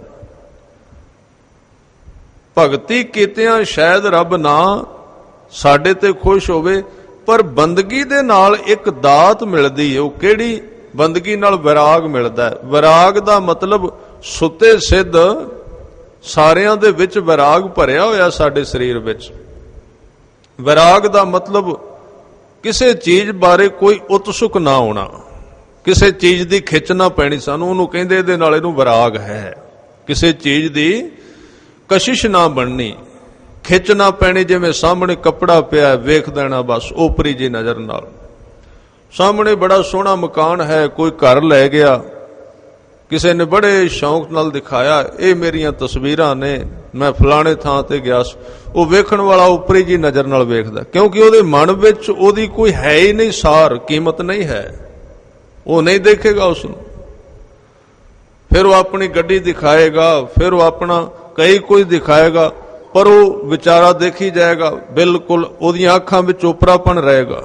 ਭਗਤੀ ਕੀਤਿਆਂ ਸ਼ਾਇਦ ਰੱਬ ਨਾ ਸਾਡੇ ਤੇ ਖੁਸ਼ ਹੋਵੇ, ਪਰ ਬੰਦਗੀ ਦੇ ਨਾਲ ਇੱਕ ਦਾਤ ਮਿਲਦੀ ਹੈ। ਉਹ ਕਿਹੜੀ? ਬੰਦਗੀ ਨਾਲ ਵਿਰਾਗ ਮਿਲਦਾ ਹੈ। ਵਿਰਾਗ ਦਾ ਮਤਲਬ ਸੁੱਤੇ ਸਿੱਧ ਸਾਰਿਆਂ ਦੇ ਵਿੱਚ ਵਿਰਾਗ ਭਰਿਆ ਹੋਇਆ ਸਾਡੇ ਸਰੀਰ ਵਿੱਚ। ਵਿਰਾਗ ਦਾ ਮਤਲਬ ਕਿਸੇ ਚੀਜ਼ ਬਾਰੇ ਕੋਈ ਉਤਸੁਕ ਨਾ ਹੋਣਾ, ਕਿਸੇ ਚੀਜ਼ ਦੀ ਖਿੱਚ ਨਾ ਪੈਣੀ ਸਾਨੂੰ। ਉਹਨੂੰ ਕਹਿੰਦੇ ਇਹਦੇ ਨਾਲ ਇਹਨੂੰ ਵਿਰਾਗ ਹੈ। ਕਿਸੇ ਚੀਜ਼ ਦੀ ਕਸ਼ਿਸ਼ ਨਾ ਬਣਨੀ, ਖਿੱਚ ਨਾ ਪੈਣੀ। ਜਿਵੇਂ ਸਾਹਮਣੇ ਕੱਪੜਾ ਪਿਆ, ਵੇਖ ਦੇਣਾ ਬਸ ਓਪਰੀ ਜੀ ਨਜ਼ਰ ਨਾਲ। ਸਾਹਮਣੇ ਬੜਾ ਸੋਹਣਾ ਮਕਾਨ ਹੈ, ਕੋਈ ਘਰ ਲੈ ਗਿਆ, ਕਿਸੇ ਨੇ ਬੜੇ ਸ਼ੌਂਕ ਨਾਲ ਦਿਖਾਇਆ, ਇਹ ਮੇਰੀਆਂ ਤਸਵੀਰਾਂ ਨੇ, ਮੈਂ ਫਲਾਣੇ ਥਾਂ ਤੇ ਗਿਆ ਸੀ। ਉਹ ਵੇਖਣ ਵਾਲਾ ਉਪਰੀ ਜੀ ਨਜ਼ਰ ਨਾਲ ਵੇਖਦਾ, ਕਿਉਂਕਿ ਉਹਦੇ ਮਨ ਵਿੱਚ ਉਹਦੀ ਕੋਈ ਹੈ ਹੀ ਨਹੀਂ, ਸਾਰ ਕੀਮਤ ਨਹੀਂ ਹੈ, ਉਹ ਨਹੀਂ ਦੇਖੇਗਾ ਉਸ ਨੂੰ। ਫਿਰ ਉਹ ਆਪਣੀ ਗੱਡੀ ਦਿਖਾਏਗਾ, ਫਿਰ ਉਹ ਆਪਣਾ ਕਈ ਕੁਝ ਦਿਖਾਏਗਾ, ਪਰ ਉਹ ਵਿਚਾਰਾ ਦੇਖੀ ਜਾਏਗਾ, ਬਿਲਕੁਲ ਉਹਦੀਆਂ ਅੱਖਾਂ ਵਿੱਚ ਓਪਰਾਪਣ ਰਹੇਗਾ।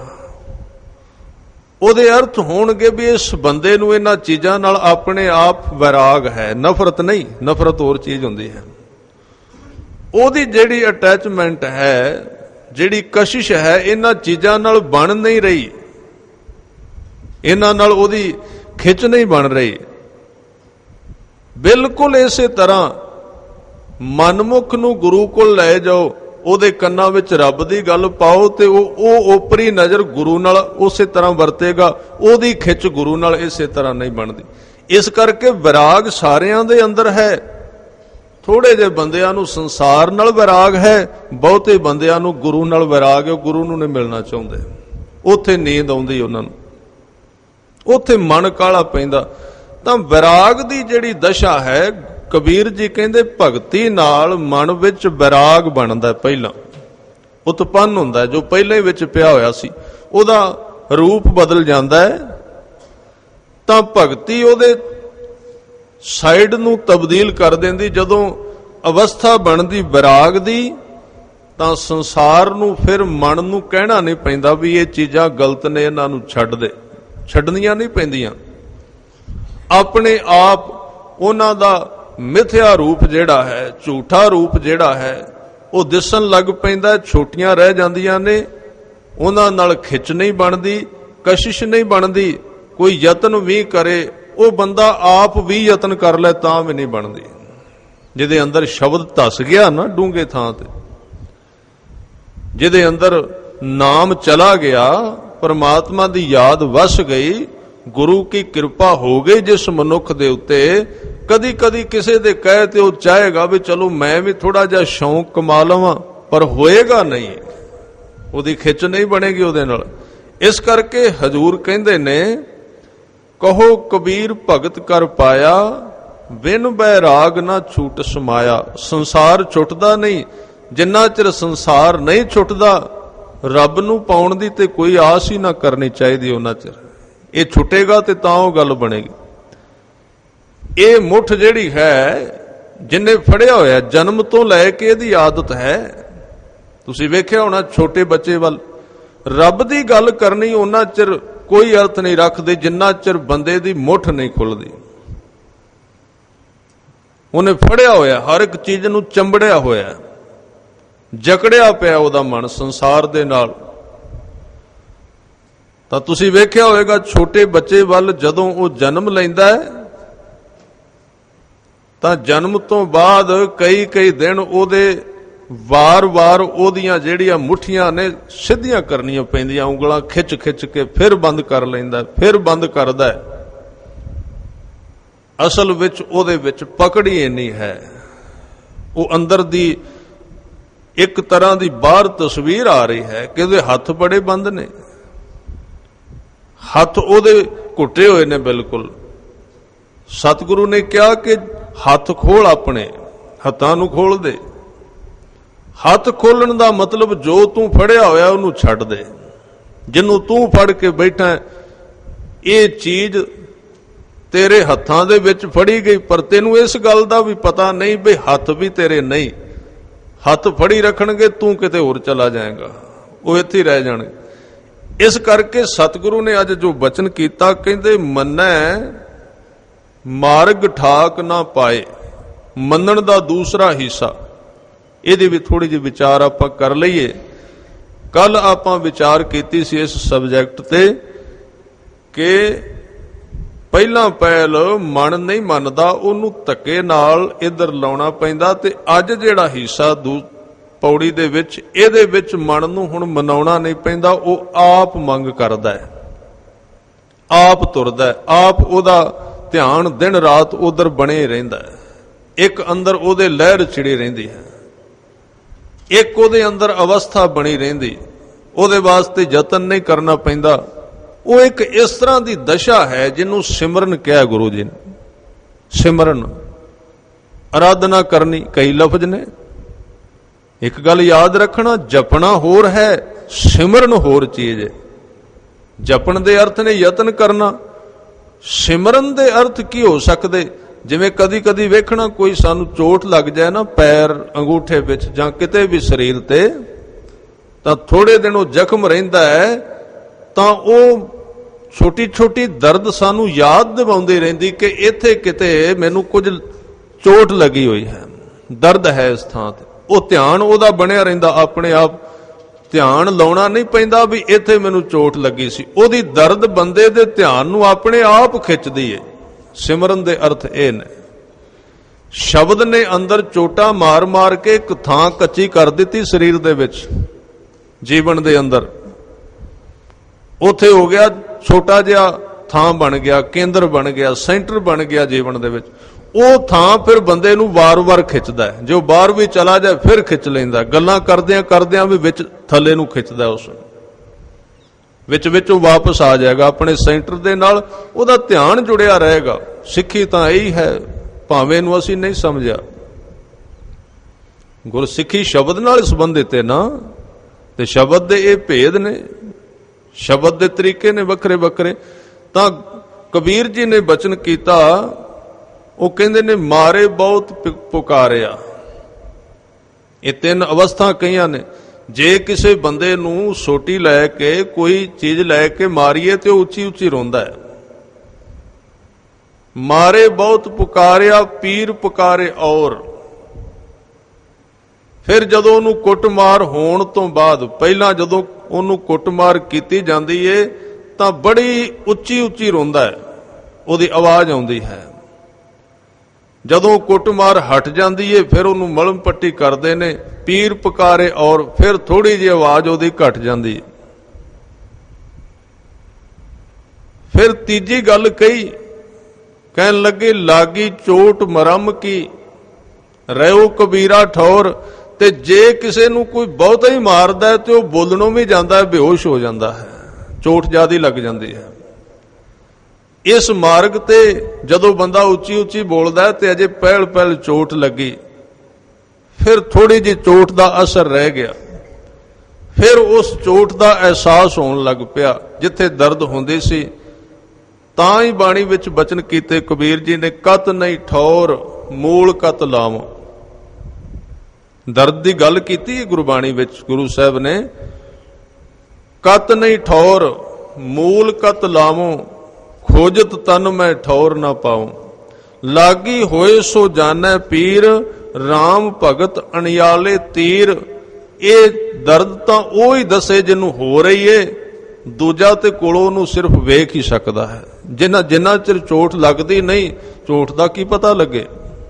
ਉਹਦੇ ਅਰਥ ਹੋਣਗੇ ਵੀ ਇਸ ਬੰਦੇ ਨੂੰ ਇਹਨਾਂ ਚੀਜ਼ਾਂ ਨਾਲ ਆਪਣੇ ਆਪ ਵਿਰਾਗ ਹੈ, ਨਫ਼ਰਤ ਨਹੀਂ। ਨਫ਼ਰਤ ਹੋਰ ਚੀਜ਼ ਹੁੰਦੀ ਹੈ। ਉਹਦੀ ਜਿਹੜੀ ਅਟੈਚਮੈਂਟ ਹੈ, ਜਿਹੜੀ ਕਸ਼ਿਸ਼ ਹੈ, ਇਹਨਾਂ ਚੀਜ਼ਾਂ ਨਾਲ ਬਣ ਨਹੀਂ ਰਹੀ, ਇਹਨਾਂ ਨਾਲ ਉਹਦੀ ਖਿੱਚ ਨਹੀਂ ਬਣ ਰਹੀ। ਬਿਲਕੁਲ ਇਸੇ ਤਰ੍ਹਾਂ ਮਨਮੁਖ ਨੂੰ ਗੁਰੂ ਕੋਲ ਲੈ ਜਾਓ, ਉਹਦੇ ਕੰਨਾਂ ਵਿੱਚ ਰੱਬ ਦੀ ਗੱਲ ਪਾਓ ਤੇ ਉਹ ਉਹ ਓਪਰੀ ਨਜ਼ਰ ਗੁਰੂ ਨਾਲ ਉਸੇ ਤਰ੍ਹਾਂ ਵਰਤੇਗਾ, ਉਹਦੀ ਖਿੱਚ ਗੁਰੂ ਨਾਲ ਇਸੇ ਤਰ੍ਹਾਂ ਨਹੀਂ ਬਣਦੀ। ਇਸ ਕਰਕੇ ਵਿਰਾਗ ਸਾਰਿਆਂ ਦੇ ਅੰਦਰ ਹੈ। ਥੋੜੇ ਜਿਹੇ ਬੰਦਿਆਂ ਨੂੰ ਸੰਸਾਰ ਨਾਲ ਵਿਰਾਗ ਹੈ, ਬਹੁਤੇ ਬੰਦਿਆਂ ਨੂੰ ਗੁਰੂ ਨਾਲ ਵਿਰਾਗ ਹੈ। ਗੁਰੂ ਨੂੰ ਨਹੀਂ ਮਿਲਣਾ ਚਾਹੁੰਦੇ, ਉੱਥੇ ਨੀਂਦ ਆਉਂਦੀ ਉਹਨਾਂ ਨੂੰ, ਉੱਥੇ ਮਨ ਕਾਲਾ ਪੈਂਦਾ। ਤਾਂ ਵਿਰਾਗ ਦੀ ਜਿਹੜੀ ਦਸ਼ਾ ਹੈ, ਕਬੀਰ ਜੀ ਕਹਿੰਦੇ ਭਗਤੀ ਨਾਲ ਮਨ ਵਿੱਚ ਵਿਰਾਗ ਬਣਦਾ, ਪਹਿਲਾਂ ਉਤਪੰਨ ਹੁੰਦਾ, ਜੋ ਪਹਿਲਾਂ ਹੀ ਵਿੱਚ ਪਿਆ ਹੋਇਆ ਸੀ ਉਹਦਾ ਰੂਪ ਬਦਲ ਜਾਂਦਾ ਹੈ। ਤਾਂ ਭਗਤੀ ਉਹਦੇ ਸਾਈਡ ਨੂੰ ਤਬਦੀਲ ਕਰ ਦਿੰਦੀ। ਜਦੋਂ ਅਵਸਥਾ ਬਣਦੀ ਵਿਰਾਗ ਦੀ, ਤਾਂ ਸੰਸਾਰ ਨੂੰ ਫਿਰ ਮਨ ਨੂੰ ਕਹਿਣਾ ਨਹੀਂ ਪੈਂਦਾ ਵੀ ਇਹ ਚੀਜ਼ਾਂ ਗਲਤ ਨੇ, ਇਹਨਾਂ ਨੂੰ ਛੱਡ ਦੇ, ਛੱਡਣੀਆਂ ਨਹੀਂ ਪੈਂਦੀਆਂ। ਆਪਣੇ ਆਪ ਉਹਨਾਂ ਦਾ ਮਿਥਿਆ ਰੂਪ ਜਿਹੜਾ ਹੈ, ਝੂਠਾ ਰੂਪ ਜਿਹੜਾ ਹੈ, ਉਹ ਦਿਸਣ ਲੱਗ ਪੈਂਦਾ। ਛੋਟੀਆਂ ਰਹਿ ਜਾਂਦੀਆਂ ਨੇ, ਉਹਨਾਂ ਨਾਲ ਖਿੱਚ ਨਹੀਂ ਬਣਦੀ, ਕਸ਼ਿਸ਼ ਨਹੀਂ ਬਣਦੀ। ਕੋਈ ਯਤਨ ਵੀ ਕਰੇ, ਉਹ ਬੰਦਾ ਆਪ ਵੀ ਯਤਨ ਕਰ ਲੈ ਤਾਂ ਵੀ ਨਹੀਂ ਬਣਦੀ। ਜਿਹਦੇ ਅੰਦਰ ਸ਼ਬਦ ਧਸ ਗਿਆ ਨਾ ਡੂੰਘੇ ਥਾਂ ਤੇ, ਜਿਹਦੇ ਅੰਦਰ ਨਾਮ ਚਲਾ ਗਿਆ, ਪਰਮਾਤਮਾ ਦੀ ਯਾਦ ਵਸ ਗਈ, ਗੁਰੂ ਕੀ ਕਿਰਪਾ ਹੋ ਗਈ ਜਿਸ ਮਨੁੱਖ ਦੇ ਉੱਤੇ, ਕਦੀ ਕਦੀ ਕਿਸੇ ਦੇ ਕਹੇ ਤੇ ਉਹ ਚਾਹੇਗਾ ਵੀ ਚਲੋ ਮੈਂ ਵੀ ਥੋੜਾ ਜਿਹਾ ਸ਼ੌਂਕ ਕਮਾ ਲਵਾਂ, ਪਰ ਹੋਏਗਾ ਨਹੀਂ। ਉਹਦੀ ਖਿੱਚ ਨਹੀਂ ਬਣੇਗੀ ਉਹਦੇ ਨਾਲ। ਇਸ ਕਰਕੇ ਹਜ਼ੂਰ ਕਹਿੰਦੇ ਨੇ, ਕਹੋ ਕਬੀਰ ਭਗਤ ਕਰ ਪਾਇਆ, ਬਿਨ ਬੈਰਾਗ ਨਾ ਛੂਟ ਸਮਾਇਆ। ਸੰਸਾਰ ਛੁੱਟਦਾ ਨਹੀਂ, ਜਿੰਨਾ ਚਿਰ ਸੰਸਾਰ ਨਹੀਂ ਛੁੱਟਦਾ ਰੱਬ ਨੂੰ ਪਾਉਣ ਦੀ ਤੇ ਕੋਈ ਆਸ ਹੀ ਨਾ ਕਰਨੀ ਚਾਹੀਦੀ ਉਹਨਾਂ ਚਿਰ। ਇਹ ਛੁੱਟੇਗਾ ਤੇ ਤਾਂ ਉਹ ਗੱਲ ਬਣੇਗੀ। ਇਹ ਮੁੱਠ ਜਿਹੜੀ ਹੈ, ਜਿੰਨੇ ਫੜਿਆ ਹੋਇਆ ਜਨਮ ਤੋਂ ਲੈ ਕੇ ਇਹਦੀ ਆਦਤ ਹੈ। ਤੁਸੀਂ ਵੇਖਿਆ ਹੋਣਾ ਛੋਟੇ ਬੱਚੇ ਵੱਲ, ਰੱਬ ਦੀ ਗੱਲ ਕਰਨੀ ਉਹਨਾਂ ਚਿਰ ਕੋਈ ਅਰਥ ਨਹੀਂ ਰੱਖਦੇ ਜਿੰਨਾ ਚਿਰ ਬੰਦੇ ਦੀ ਮੁੱਠ ਨਹੀਂ ਖੁੱਲਦੀ। ਉਹਨੇ ਫੜਿਆ ਹੋਇਆ, ਹਰ ਇੱਕ ਚੀਜ਼ ਨੂੰ ਚੰਬੜਿਆ ਹੋਇਆ, ਜਕੜਿਆ ਪਿਆ ਉਹਦਾ ਮਨ ਸੰਸਾਰ ਦੇ ਨਾਲ। ਤਾਂ ਤੁਸੀਂ ਵੇਖਿਆ ਹੋਵੇਗਾ ਛੋਟੇ ਬੱਚੇ ਵੱਲ, ਜਦੋਂ ਉਹ ਜਨਮ ਲੈਂਦਾ ਹੈ ਤਾਂ ਜਨਮ ਤੋਂ ਬਾਅਦ ਕਈ ਕਈ ਦਿਨ ਉਹਦੇ ਵਾਰ-ਵਾਰ ਉਹਦੀਆਂ ਜਿਹੜੀਆਂ ਮੁੱਠੀਆਂ ਨੇ ਸਿੱਧੀਆਂ ਕਰਨੀਆਂ ਪੈਂਦੀਆਂ, ਉਂਗਲਾਂ ਖਿੱਚ ਖਿੱਚ ਕੇ ਫਿਰ ਬੰਦ ਕਰ ਲੈਂਦਾ, ਫਿਰ ਬੰਦ ਕਰਦਾ। ਅਸਲ ਵਿੱਚ ਉਹਦੇ ਵਿੱਚ ਪਕੜ ਹੀ ਇੰਨੀ ਹੈ, ਉਹ ਅੰਦਰ ਦੀ ਇੱਕ ਤਰ੍ਹਾਂ ਦੀ ਬਾਹਰ ਤਸਵੀਰ ਆ ਰਹੀ ਹੈ ਕਿ ਉਹਦੇ ਹੱਥ ਬੜੇ ਬੰਦ ਨੇ, ਹੱਥ ਉਹਦੇ ਘੁੱਟੇ ਹੋਏ ਨੇ ਬਿਲਕੁਲ। ਸਤਿਗੁਰੂ ਨੇ ਕਿਹਾ ਕਿ ਹੱਥ ਖੋਲ, ਆਪਣੇ ਹੱਥਾਂ ਨੂੰ ਖੋਲ ਦੇ। ਹੱਥ ਖੋਲਣ ਦਾ ਮਤਲਬ ਜੋ ਤੂੰ ਫੜਿਆ ਹੋਇਆ ਉਹਨੂੰ ਛੱਡ ਦੇ। ਜਿਹਨੂੰ ਤੂੰ ਫੜ ਕੇ ਬੈਠਾ, ਇਹ ਚੀਜ਼ ਤੇਰੇ ਹੱਥਾਂ ਦੇ ਵਿੱਚ ਫੜੀ ਗਈ, ਪਰ ਤੈਨੂੰ ਇਸ ਗੱਲ ਦਾ ਵੀ ਪਤਾ ਨਹੀਂ ਵੀ ਹੱਥ ਵੀ ਤੇਰੇ ਨਹੀਂ। ਹੱਥ ਫੜੀ ਰੱਖਣਗੇ, ਤੂੰ ਕਿਤੇ ਹੋਰ ਚਲਾ ਜਾਏਗਾ, ਉਹ ਇੱਥੇ ਹੀ ਰਹਿ ਜਾਣਗੇ। ਇਸ ਕਰਕੇ ਸਤਿਗੁਰੂ ਨੇ ਅੱਜ ਜੋ ਬਚਨ ਕੀਤਾ, ਕਹਿੰਦੇ ਮੰਨੈ ਮਾਰਗ ਠਾਕ ਨਾ ਪਾਏ। ਮੰਨਣ ਦਾ ਦੂਸਰਾ ਹਿੱਸਾ, ਇਹਦੇ ਵੀ ਥੋੜੀ ਜਿਹੀ ਵਿਚਾਰ ਆਪਾਂ ਕਰ ਲਈਏ। ਕੱਲ ਆਪਾਂ ਵਿਚਾਰ ਕੀਤੀ ਸੀ ਇਸ ਸਬਜੈਕਟ ਤੇ ਕਿ ਪਹਿਲਾਂ ਪਹਿਲ ਮਨ ਨਹੀਂ ਮੰਨਦਾ, ਉਹਨੂੰ ਧੱਕੇ ਨਾਲ ਇੱਧਰ ਲਾਉਣਾ ਪੈਂਦਾ। ਤੇ ਅੱਜ ਜਿਹੜਾ ਹਿੱਸਾ ਦੂ ਪੌੜੀ ਦੇ ਵਿੱਚ, ਇਹਦੇ ਵਿੱਚ ਮਨ ਨੂੰ ਹੁਣ ਮਨਾਉਣਾ ਨਹੀਂ ਪੈਂਦਾ, ਉਹ ਆਪ ਮੰਗ ਕਰਦਾ ਹੈ, ਆਪ ਤੁਰਦਾ ਹੈ, ਆਪ ਉਹਦਾ ਧਿਆਨ ਦਿਨ ਰਾਤ ਉਧਰ ਬਣੇ ਰਹਿੰਦਾ ਹੈ। ਇੱਕ ਅੰਦਰ ਉਹਦੇ ਲਹਿਰ ਛਿੜੀ ਰਹਿੰਦੀ ਹੈ, ਇੱਕ ਉਹਦੇ ਅੰਦਰ ਅਵਸਥਾ ਬਣੀ ਰਹਿੰਦੀ, ਉਹਦੇ ਵਾਸਤੇ ਯਤਨ ਨਹੀਂ ਕਰਨਾ ਪੈਂਦਾ। ਉਹ ਇੱਕ ਇਸ ਤਰ੍ਹਾਂ ਦੀ ਦਸ਼ਾ ਹੈ ਜਿਹਨੂੰ ਸਿਮਰਨ ਕਿਹਾ ਗੁਰੂ ਜੀ ਨੇ। ਸਿਮਰਨ, ਆਰਾਧਨਾ ਕਰਨੀ, ਕਈ ਲਫ਼ਜ਼ ਨੇ। ਇੱਕ ਗੱਲ ਯਾਦ ਰੱਖਣਾ, ਜਪਣਾ ਹੋਰ ਹੈ, ਸਿਮਰਨ ਹੋਰ ਚੀਜ਼ ਹੈ। ਜਪਣ ਦੇ ਅਰਥ ਨੇ ਯਤਨ ਕਰਨਾ, ਸਿਮਰਨ ਦੇ ਅਰਥ ਕੀ ਹੋ ਸਕਦੇ? ਜਿਵੇਂ ਕਦੀ ਕਦੀ ਵੇਖਣਾ ਕੋਈ ਸਾਨੂੰ ਚੋਟ ਲੱਗ ਜਾਏ ਨਾ ਪੈਰ ਅੰਗੂਠੇ ਵਿੱਚ ਜਾਂ ਕਿਤੇ ਵੀ ਸਰੀਰ ਤੇ, ਤਾਂ ਥੋੜੇ ਦਿਨ ਉਹ ਜ਼ਖਮ ਰਹਿੰਦਾ ਹੈ, ਤਾਂ ਉਹ ਛੋਟੀ ਛੋਟੀ ਦਰਦ ਸਾਨੂੰ ਯਾਦ ਦਿਵਾਉਂਦੀ ਰਹਿੰਦੀ ਕਿ ਇੱਥੇ ਕਿਤੇ ਮੈਨੂੰ ਕੁਝ ਚੋਟ ਲੱਗੀ ਹੋਈ ਹੈ, ਦਰਦ ਹੈ ਇਸ ਥਾਂ ਤੇ। ਉਹ ਧਿਆਨ ਉਹਦਾ ਬਣਿਆ ਰਹਿੰਦਾ, ਆਪਣੇ ਆਪ ਧਿਆਨ ਲਾਉਣਾ ਨਹੀਂ ਪੈਂਦਾ ਵੀ ਇੱਥੇ ਮੈਨੂੰ ਚੋਟ ਲੱਗੀ ਸੀ। ਉਹਦੀ ਦਰਦ ਬੰਦੇ ਦੇ ਧਿਆਨ ਨੂੰ ਆਪਣੇ ਆਪ ਖਿੱਚਦੀ ਹੈ। ਸਿਮਰਨ ਦੇ ਅਰਥ ਇਹ ਨੇ। ਸ਼ਬਦ ਨੇ ਅੰਦਰ ਚੋਟਾਂ ਮਾਰ ਮਾਰ ਕੇ ਇੱਕ ਥਾਂ ਕੱਚੀ ਕਰ ਦਿੱਤੀ ਸਰੀਰ ਦੇ ਵਿੱਚ, ਜੀਵਨ ਦੇ ਅੰਦਰ। ਉੱਥੇ ਹੋ ਗਿਆ ਛੋਟਾ ਜਿਹਾ ਥਾਂ ਬਣ ਗਿਆ, ਕੇਂਦਰ ਬਣ ਗਿਆ, ਸੈਂਟਰ ਬਣ ਗਿਆ ਜੀਵਨ ਦੇ ਵਿੱਚ। ਉਹ ਥਾਂ ਫਿਰ ਬੰਦੇ ਨੂੰ ਵਾਰ-ਵਾਰ ਖਿੱਚਦਾ ਹੈ। ਜੋ ਬਾਹਰ ਵੀ ਚਲਾ ਜਾਏ ਫਿਰ ਖਿੱਚ ਲੈਂਦਾ, ਗੱਲਾਂ ਕਰਦਿਆਂ ਕਰਦਿਆਂ ਵੀ ਵਿੱਚ ਥੱਲੇ ਨੂੰ ਖਿੱਚਦਾ, ਉਸ ਨੂੰ ਵਿੱਚ ਵਿੱਚ ਉਹ ਵਾਪਸ ਆ ਜਾਏਗਾ ਆਪਣੇ ਸੈਂਟਰ ਦੇ ਨਾਲ। ਉਹਦਾ ਧਿਆਨ ਜੁੜਿਆ ਰਹੇਗਾ। ਸਿੱਖੀ ਤਾਂ ਇਹੀ ਹੈ, ਭਾਵੇਂ ਨੂੰ ਅਸੀਂ ਨਹੀਂ ਸਮਝਿਆ। ਗੁਰਸਿੱਖੀ ਸ਼ਬਦ ਨਾਲ ਸੰਬੰਧਿਤ ਹੈ ਨਾ, ਤੇ ਸ਼ਬਦ ਦੇ ਇਹ ਭੇਦ ਨੇ, ਸ਼ਬਦ ਦੇ ਤਰੀਕੇ ਨੇ ਵੱਖਰੇ ਵੱਖਰੇ। ਤਾਂ ਕਬੀਰ ਜੀ ਨੇ ਬਚਨ ਕੀਤਾ, ਉਹ ਕਹਿੰਦੇ ਨੇ ਮਾਰੇ ਬਹੁਤ ਪੁਕਾਰਿਆ। ਇਹ ਤਿੰਨ ਅਵਸਥਾ ਕਈਆਂ ਨੇ। ਜੇ ਕਿਸੇ ਬੰਦੇ ਨੂੰ ਸੋਟੀ ਲੈ ਕੇ ਕੋਈ ਚੀਜ਼ ਲੈ ਕੇ ਮਾਰੀਏ ਤੇ ਉਹ ਉੱਚੀ ਉੱਚੀ ਰੋਂਦਾ ਹੈ। ਮਾਰੇ ਬਹੁਤ ਪੁਕਾਰਿਆ ਪੀਰ ਪੁਕਾਰੇ ਔਰ। ਫਿਰ ਜਦੋਂ ਉਹਨੂੰ ਕੁੱਟਮਾਰ ਹੋਣ ਤੋਂ ਬਾਅਦ, ਪਹਿਲਾਂ ਜਦੋਂ ਉਹਨੂੰ ਕੁੱਟਮਾਰ ਕੀਤੀ ਜਾਂਦੀ ਏ ਤਾਂ ਬੜੀ ਉੱਚੀ ਉੱਚੀ ਰੋਂਦਾ ਹੈ, ਉਹਦੀ ਆਵਾਜ਼ ਆਉਂਦੀ ਹੈ। ਜਦੋਂ ਕੁੱਟਮਾਰ ਹਟ ਜਾਂਦੀ ਏ ਫਿਰ ਉਹਨੂੰ ਮਲਮ ਪੱਟੀ ਕਰਦੇ ਨੇ, ਪੀਰ ਪੁਕਾਰੇ ਔਰ। ਫਿਰ ਥੋੜੀ ਜਿਹੀ ਆਵਾਜ਼ ਉਹਦੀ ਘਟ ਜਾਂਦੀ। ਫਿਰ ਤੀਜੀ ਗੱਲ ਕਹੀ, ਕਹਿਣ ਲੱਗੇ ਲਾਗੀ ਚੋਟ ਮਰਮ ਕੀ, ਰਹਿਓ ਕਬੀਰਾ ਠੌਰ। ਤੇ ਜੇ ਕਿਸੇ ਨੂੰ ਕੋਈ ਬਹੁਤਾ ਹੀ ਮਾਰਦਾ ਹੈ ਤੇ ਉਹ ਬੋਲਣੋਂ ਵੀ ਜਾਂਦਾ ਹੈ, ਬੇਹੋਸ਼ ਹੋ ਜਾਂਦਾ ਹੈ, ਚੋਟ ਜ਼ਿਆਦਾ ਲੱਗ ਜਾਂਦੀ ਹੈ। ਇਸ ਮਾਰਗ ਤੇ ਜਦੋਂ ਬੰਦਾ ਉੱਚੀ ਉੱਚੀ ਬੋਲਦਾ ਤੇ ਅਜੇ ਪਹਿਲ ਪਹਿਲ ਚੋਟ ਲੱਗੀ, ਫਿਰ ਥੋੜੀ ਜਿਹੀ ਚੋਟ ਦਾ ਅਸਰ ਰਹਿ ਗਿਆ, ਫਿਰ ਉਸ ਚੋਟ ਦਾ ਅਹਿਸਾਸ ਹੋਣ ਲੱਗ ਪਿਆ। ਜਿੱਥੇ ਦਰਦ ਹੁੰਦੀ ਸੀ ਤਾਂ ਹੀ ਬਾਣੀ ਵਿੱਚ ਬਚਨ ਕੀਤੇ ਕਬੀਰ ਜੀ ਨੇ, ਕਤ ਨਹੀਂ ਠੌਰ ਮੂਲ ਕਤ ਲਾਵੋ। ਦਰਦ ਦੀ ਗੱਲ ਕੀਤੀ ਹੈ ਗੁਰਬਾਣੀ ਵਿੱਚ ਗੁਰੂ ਸਾਹਿਬ ਨੇ, ਕਤ ਨਹੀਂ ਠੌਰ ਮੂਲ ਕਤ ਲਾਵੋ, ਖੋਜਤ ਤਨ ਮੈਂ ਠੌਰ ਨਾ ਪਾਉ। ਲਾਗੀ ਹੋਏ ਸੋ ਜਾਣੈ ਪੀਰ, ਰਾਮ ਭਗਤ ਅਣਿਆਲੇ ਤੀਰ। ਇਹ ਦਰਦ ਤਾਂ ਉਹ ਹੀ ਦੱਸੇ ਜਿਹਨੂੰ ਹੋ ਰਹੀ ਏ, ਦੂਜਾ ਤੇ ਕੋਲੋਂ ਨੂੰ ਸਿਰਫ ਵੇਖ ਹੀ ਸਕਦਾ ਹੈ। ਜਿੰਨਾ ਜਿੰਨਾ ਚਿਰ ਚੋਟ ਲੱਗਦੀ ਨਹੀਂ, ਚੋਟ ਦਾ ਕੀ ਪਤਾ ਲੱਗੇ।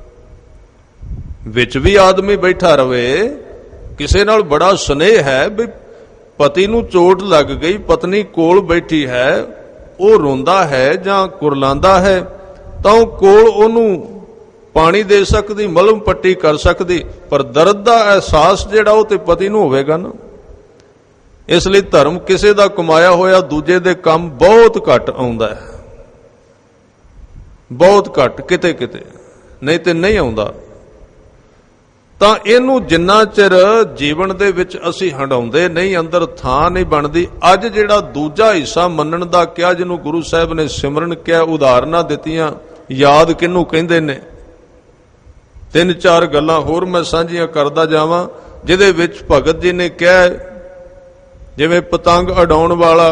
ਵਿੱਚ ਵੀ ਆਦਮੀ ਬੈਠਾ ਰਵੇ, ਕਿਸੇ ਨਾਲ ਬੜਾ ਸਨੇਹ ਹੈ ਵੀ ਪਤੀ ਨੂੰ ਚੋਟ ਲੱਗ ਗਈ, ਪਤਨੀ ਕੋਲ ਬੈਠੀ ਹੈ, ਉਹ ਰੋਂਦਾ ਹੈ ਜਾਂ ਕੁਰਲਾਂਦਾ ਹੈ, ਤਾਂ ਉਹ ਕੋਲ ਉਹਨੂੰ ਪਾਣੀ ਦੇ ਸਕਦੀ, ਮਲਮ ਪੱਟੀ ਕਰ ਸਕਦੀ, ਪਰ ਦਰਦ ਦਾ ਅਹਿਸਾਸ ਜਿਹੜਾ ਉਹ ਤੇ ਪਤੀ ਨੂੰ ਹੋਵੇਗਾ ਨਾ। ਇਸ ਲਈ ਧਰਮ ਕਿਸੇ ਦਾ ਕਮਾਇਆ ਹੋਇਆ ਦੂਜੇ ਦੇ ਕੰਮ ਬਹੁਤ ਘੱਟ ਆਉਂਦਾ ਹੈ, ਬਹੁਤ ਘੱਟ, ਕਿਤੇ ਕਿਤੇ, ਨਹੀਂ ਤੇ ਨਹੀਂ ਆਉਂਦਾ। ਤਾਂ ਇਹਨੂੰ ਜਿੰਨਾ ਚਿਰ ਜੀਵਨ ਦੇ ਵਿੱਚ ਅਸੀਂ ਹੰਡਾਉਂਦੇ ਨਹੀਂ, ਅੰਦਰ ਥਾਂ ਨਹੀਂ ਬਣਦੀ। ਅੱਜ ਜਿਹੜਾ ਦੂਜਾ ਹਿੱਸਾ ਮੰਨਣ ਦਾ ਕਿਹਾ, ਜਿਹਨੂੰ ਗੁਰੂ ਸਾਹਿਬ ਨੇ ਸਿਮਰਨ ਕਿਹਾ, ਉਦਾਹਰਨਾਂ ਦਿੱਤੀਆਂ, ਯਾਦ ਕਿਹਨੂੰ ਕਹਿੰਦੇ ਨੇ। ਤਿੰਨ ਚਾਰ ਗੱਲਾਂ ਹੋਰ ਮੈਂ ਸਾਂਝੀਆਂ ਕਰਦਾ ਜਾਵਾਂ, ਜਿਹਦੇ ਵਿੱਚ ਭਗਤ ਜੀ ਨੇ ਕਿਹਾ, ਜਿਵੇਂ ਪਤੰਗ ਉਡਾਉਣ ਵਾਲਾ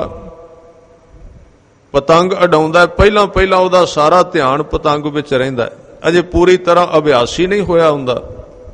ਪਤੰਗ ਉਡਾਉਂਦਾ, ਪਹਿਲਾਂ ਪਹਿਲਾਂ ਉਹਦਾ ਸਾਰਾ ਧਿਆਨ ਪਤੰਗ ਵਿੱਚ ਰਹਿੰਦਾ, ਅਜੇ ਪੂਰੀ ਤਰ੍ਹਾਂ ਅਭਿਆਸੀ ਨਹੀਂ ਹੋਇਆ ਹੁੰਦਾ।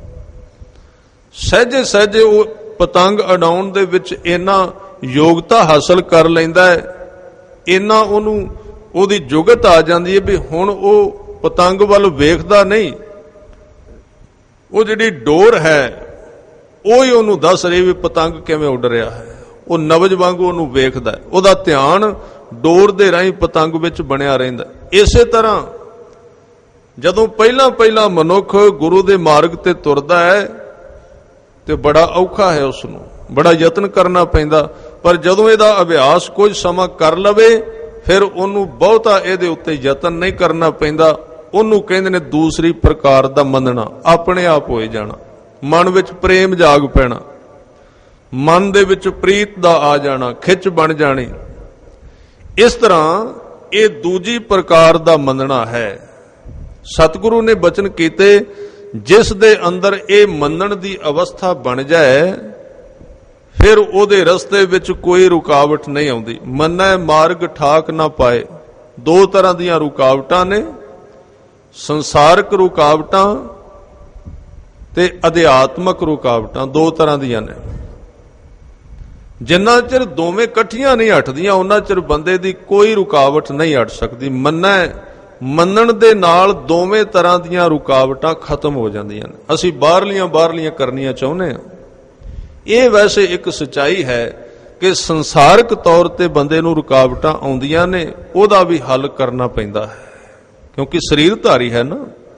ਸਹਿਜੇ ਸਹਿਜੇ ਉਹ ਪਤੰਗ ਉਡਾਉਣ ਦੇ ਵਿੱਚ ਇੰਨਾ ਯੋਗਤਾ ਹਾਸਲ ਕਰ ਲੈਂਦਾ ਹੈ, ਇੰਨਾ ਉਹਨੂੰ ਉਹਦੀ ਜੁਗਤ ਆ ਜਾਂਦੀ ਹੈ ਵੀ ਹੁਣ ਉਹ ਪਤੰਗ ਵੱਲ ਵੇਖਦਾ ਨਹੀਂ, ਉਹ ਜਿਹੜੀ ਡੋਰ ਹੈ ਉਹ ਹੀ ਉਹਨੂੰ ਦੱਸ ਰਹੀ ਵੀ ਪਤੰਗ ਕਿਵੇਂ ਉੱਡ ਰਿਹਾ ਹੈ। ਉਹ ਨਵਜ ਵਾਂਗੂ ਉਹਨੂੰ ਵੇਖਦਾ, ਉਹਦਾ ਧਿਆਨ ਡੋਰ ਦੇ ਰਾਹੀਂ ਪਤੰਗ ਵਿੱਚ ਬਣਿਆ ਰਹਿੰਦਾ। ਇਸੇ ਤਰ੍ਹਾਂ ਜਦੋਂ ਪਹਿਲਾਂ ਪਹਿਲਾਂ ਮਨੁੱਖ ਗੁਰੂ ਦੇ ਮਾਰਗ ਤੇ ਤੁਰਦਾ ਹੈ ਤੇ ਬੜਾ ਔਖਾ ਹੈ, ਉਸ ਨੂੰ ਬੜਾ ਯਤਨ ਕਰਨਾ ਪੈਂਦਾ, ਪਰ ਜਦੋਂ ਇਹਦਾ ਅਭਿਆਸ ਕੁਝ ਸਮਾਂ ਕਰ ਲਵੇ ਫਿਰ ਉਹਨੂੰ ਬਹੁਤਾ ਇਹਦੇ ਉੱਤੇ ਯਤਨ ਨਹੀਂ ਕਰਨਾ ਪੈਂਦਾ। ਉਹਨੂੰ ਕਹਿੰਦੇ ਨੇ ਦੂਸਰੀ ਪ੍ਰਕਾਰ ਦਾ ਮੰਨਣਾ, ਆਪਣੇ ਆਪ ਹੋਏ ਜਾਣਾ, ਮਨ ਵਿੱਚ ਪ੍ਰੇਮ ਜਾਗ ਪੈਣਾ, ਮਨ ਦੇ ਵਿੱਚ ਪ੍ਰੀਤ ਦਾ ਆ ਜਾਣਾ, ਖਿੱਚ ਬਣ ਜਾਣੀ। ਇਸ ਤਰ੍ਹਾਂ ਇਹ ਦੂਜੀ ਪ੍ਰਕਾਰ ਦਾ ਮੰਨਣਾ ਹੈ। ਸਤਿਗੁਰੂ ਨੇ ਬਚਨ ਕੀਤੇ, ਜਿਸ ਦੇ ਅੰਦਰ ਇਹ ਮੰਨਣ ਦੀ ਅਵਸਥਾ ਬਣ ਜਾਏ ਫਿਰ ਉਹਦੇ ਰਸਤੇ ਵਿੱਚ ਕੋਈ ਰੁਕਾਵਟ ਨਹੀਂ ਆਉਂਦੀ। ਮੰਨੈ ਮਾਰਗ ਠਾਕ ਨਾ ਪਾਏ। ਦੋ ਤਰ੍ਹਾਂ ਦੀਆਂ ਰੁਕਾਵਟਾਂ ਨੇ, ਸੰਸਾਰਕ ਰੁਕਾਵਟਾਂ ਤੇ ਅਧਿਆਤਮਕ ਰੁਕਾਵਟਾਂ, ਦੋ ਤਰ੍ਹਾਂ ਦੀਆਂ ਨੇ। ਜਿੰਨਾ ਚਿਰ ਦੋਵੇਂ ਇਕੱਠੀਆਂ ਨਹੀਂ ਹਟਦੀਆਂ ਉਹਨਾਂ ਚਿਰ ਬੰਦੇ ਦੀ ਕੋਈ ਰੁਕਾਵਟ ਨਹੀਂ ਹਟ ਸਕਦੀ। ਮੰਨੈ ਮੰਨਣ ਦੇ ਨਾਲ ਦੋਵੇਂ ਤਰ੍ਹਾਂ ਦੀਆਂ ਰੁਕਾਵਟਾਂ ਖਤਮ ਹੋ ਜਾਂਦੀਆਂ ਨੇ। ਅਸੀਂ ਬਾਹਰਲੀਆਂ ਬਾਹਰਲੀਆਂ ਕਰਨੀਆਂ ਚਾਹੁੰਦੇ ਹਾਂ। ਇਹ ਵੈਸੇ ਇੱਕ ਸੱਚਾਈ ਹੈ ਕਿ ਸੰਸਾਰਕ ਤੌਰ ਤੇ ਬੰਦੇ ਨੂੰ ਰੁਕਾਵਟਾਂ ਆਉਂਦੀਆਂ ਨੇ, ਉਹਦਾ ਵੀ ਹੱਲ ਕਰਨਾ ਪੈਂਦਾ ਹੈ, ਕਿਉਂਕਿ ਸਰੀਰ ਧਾਰੀ ਹੈ ਨਾ।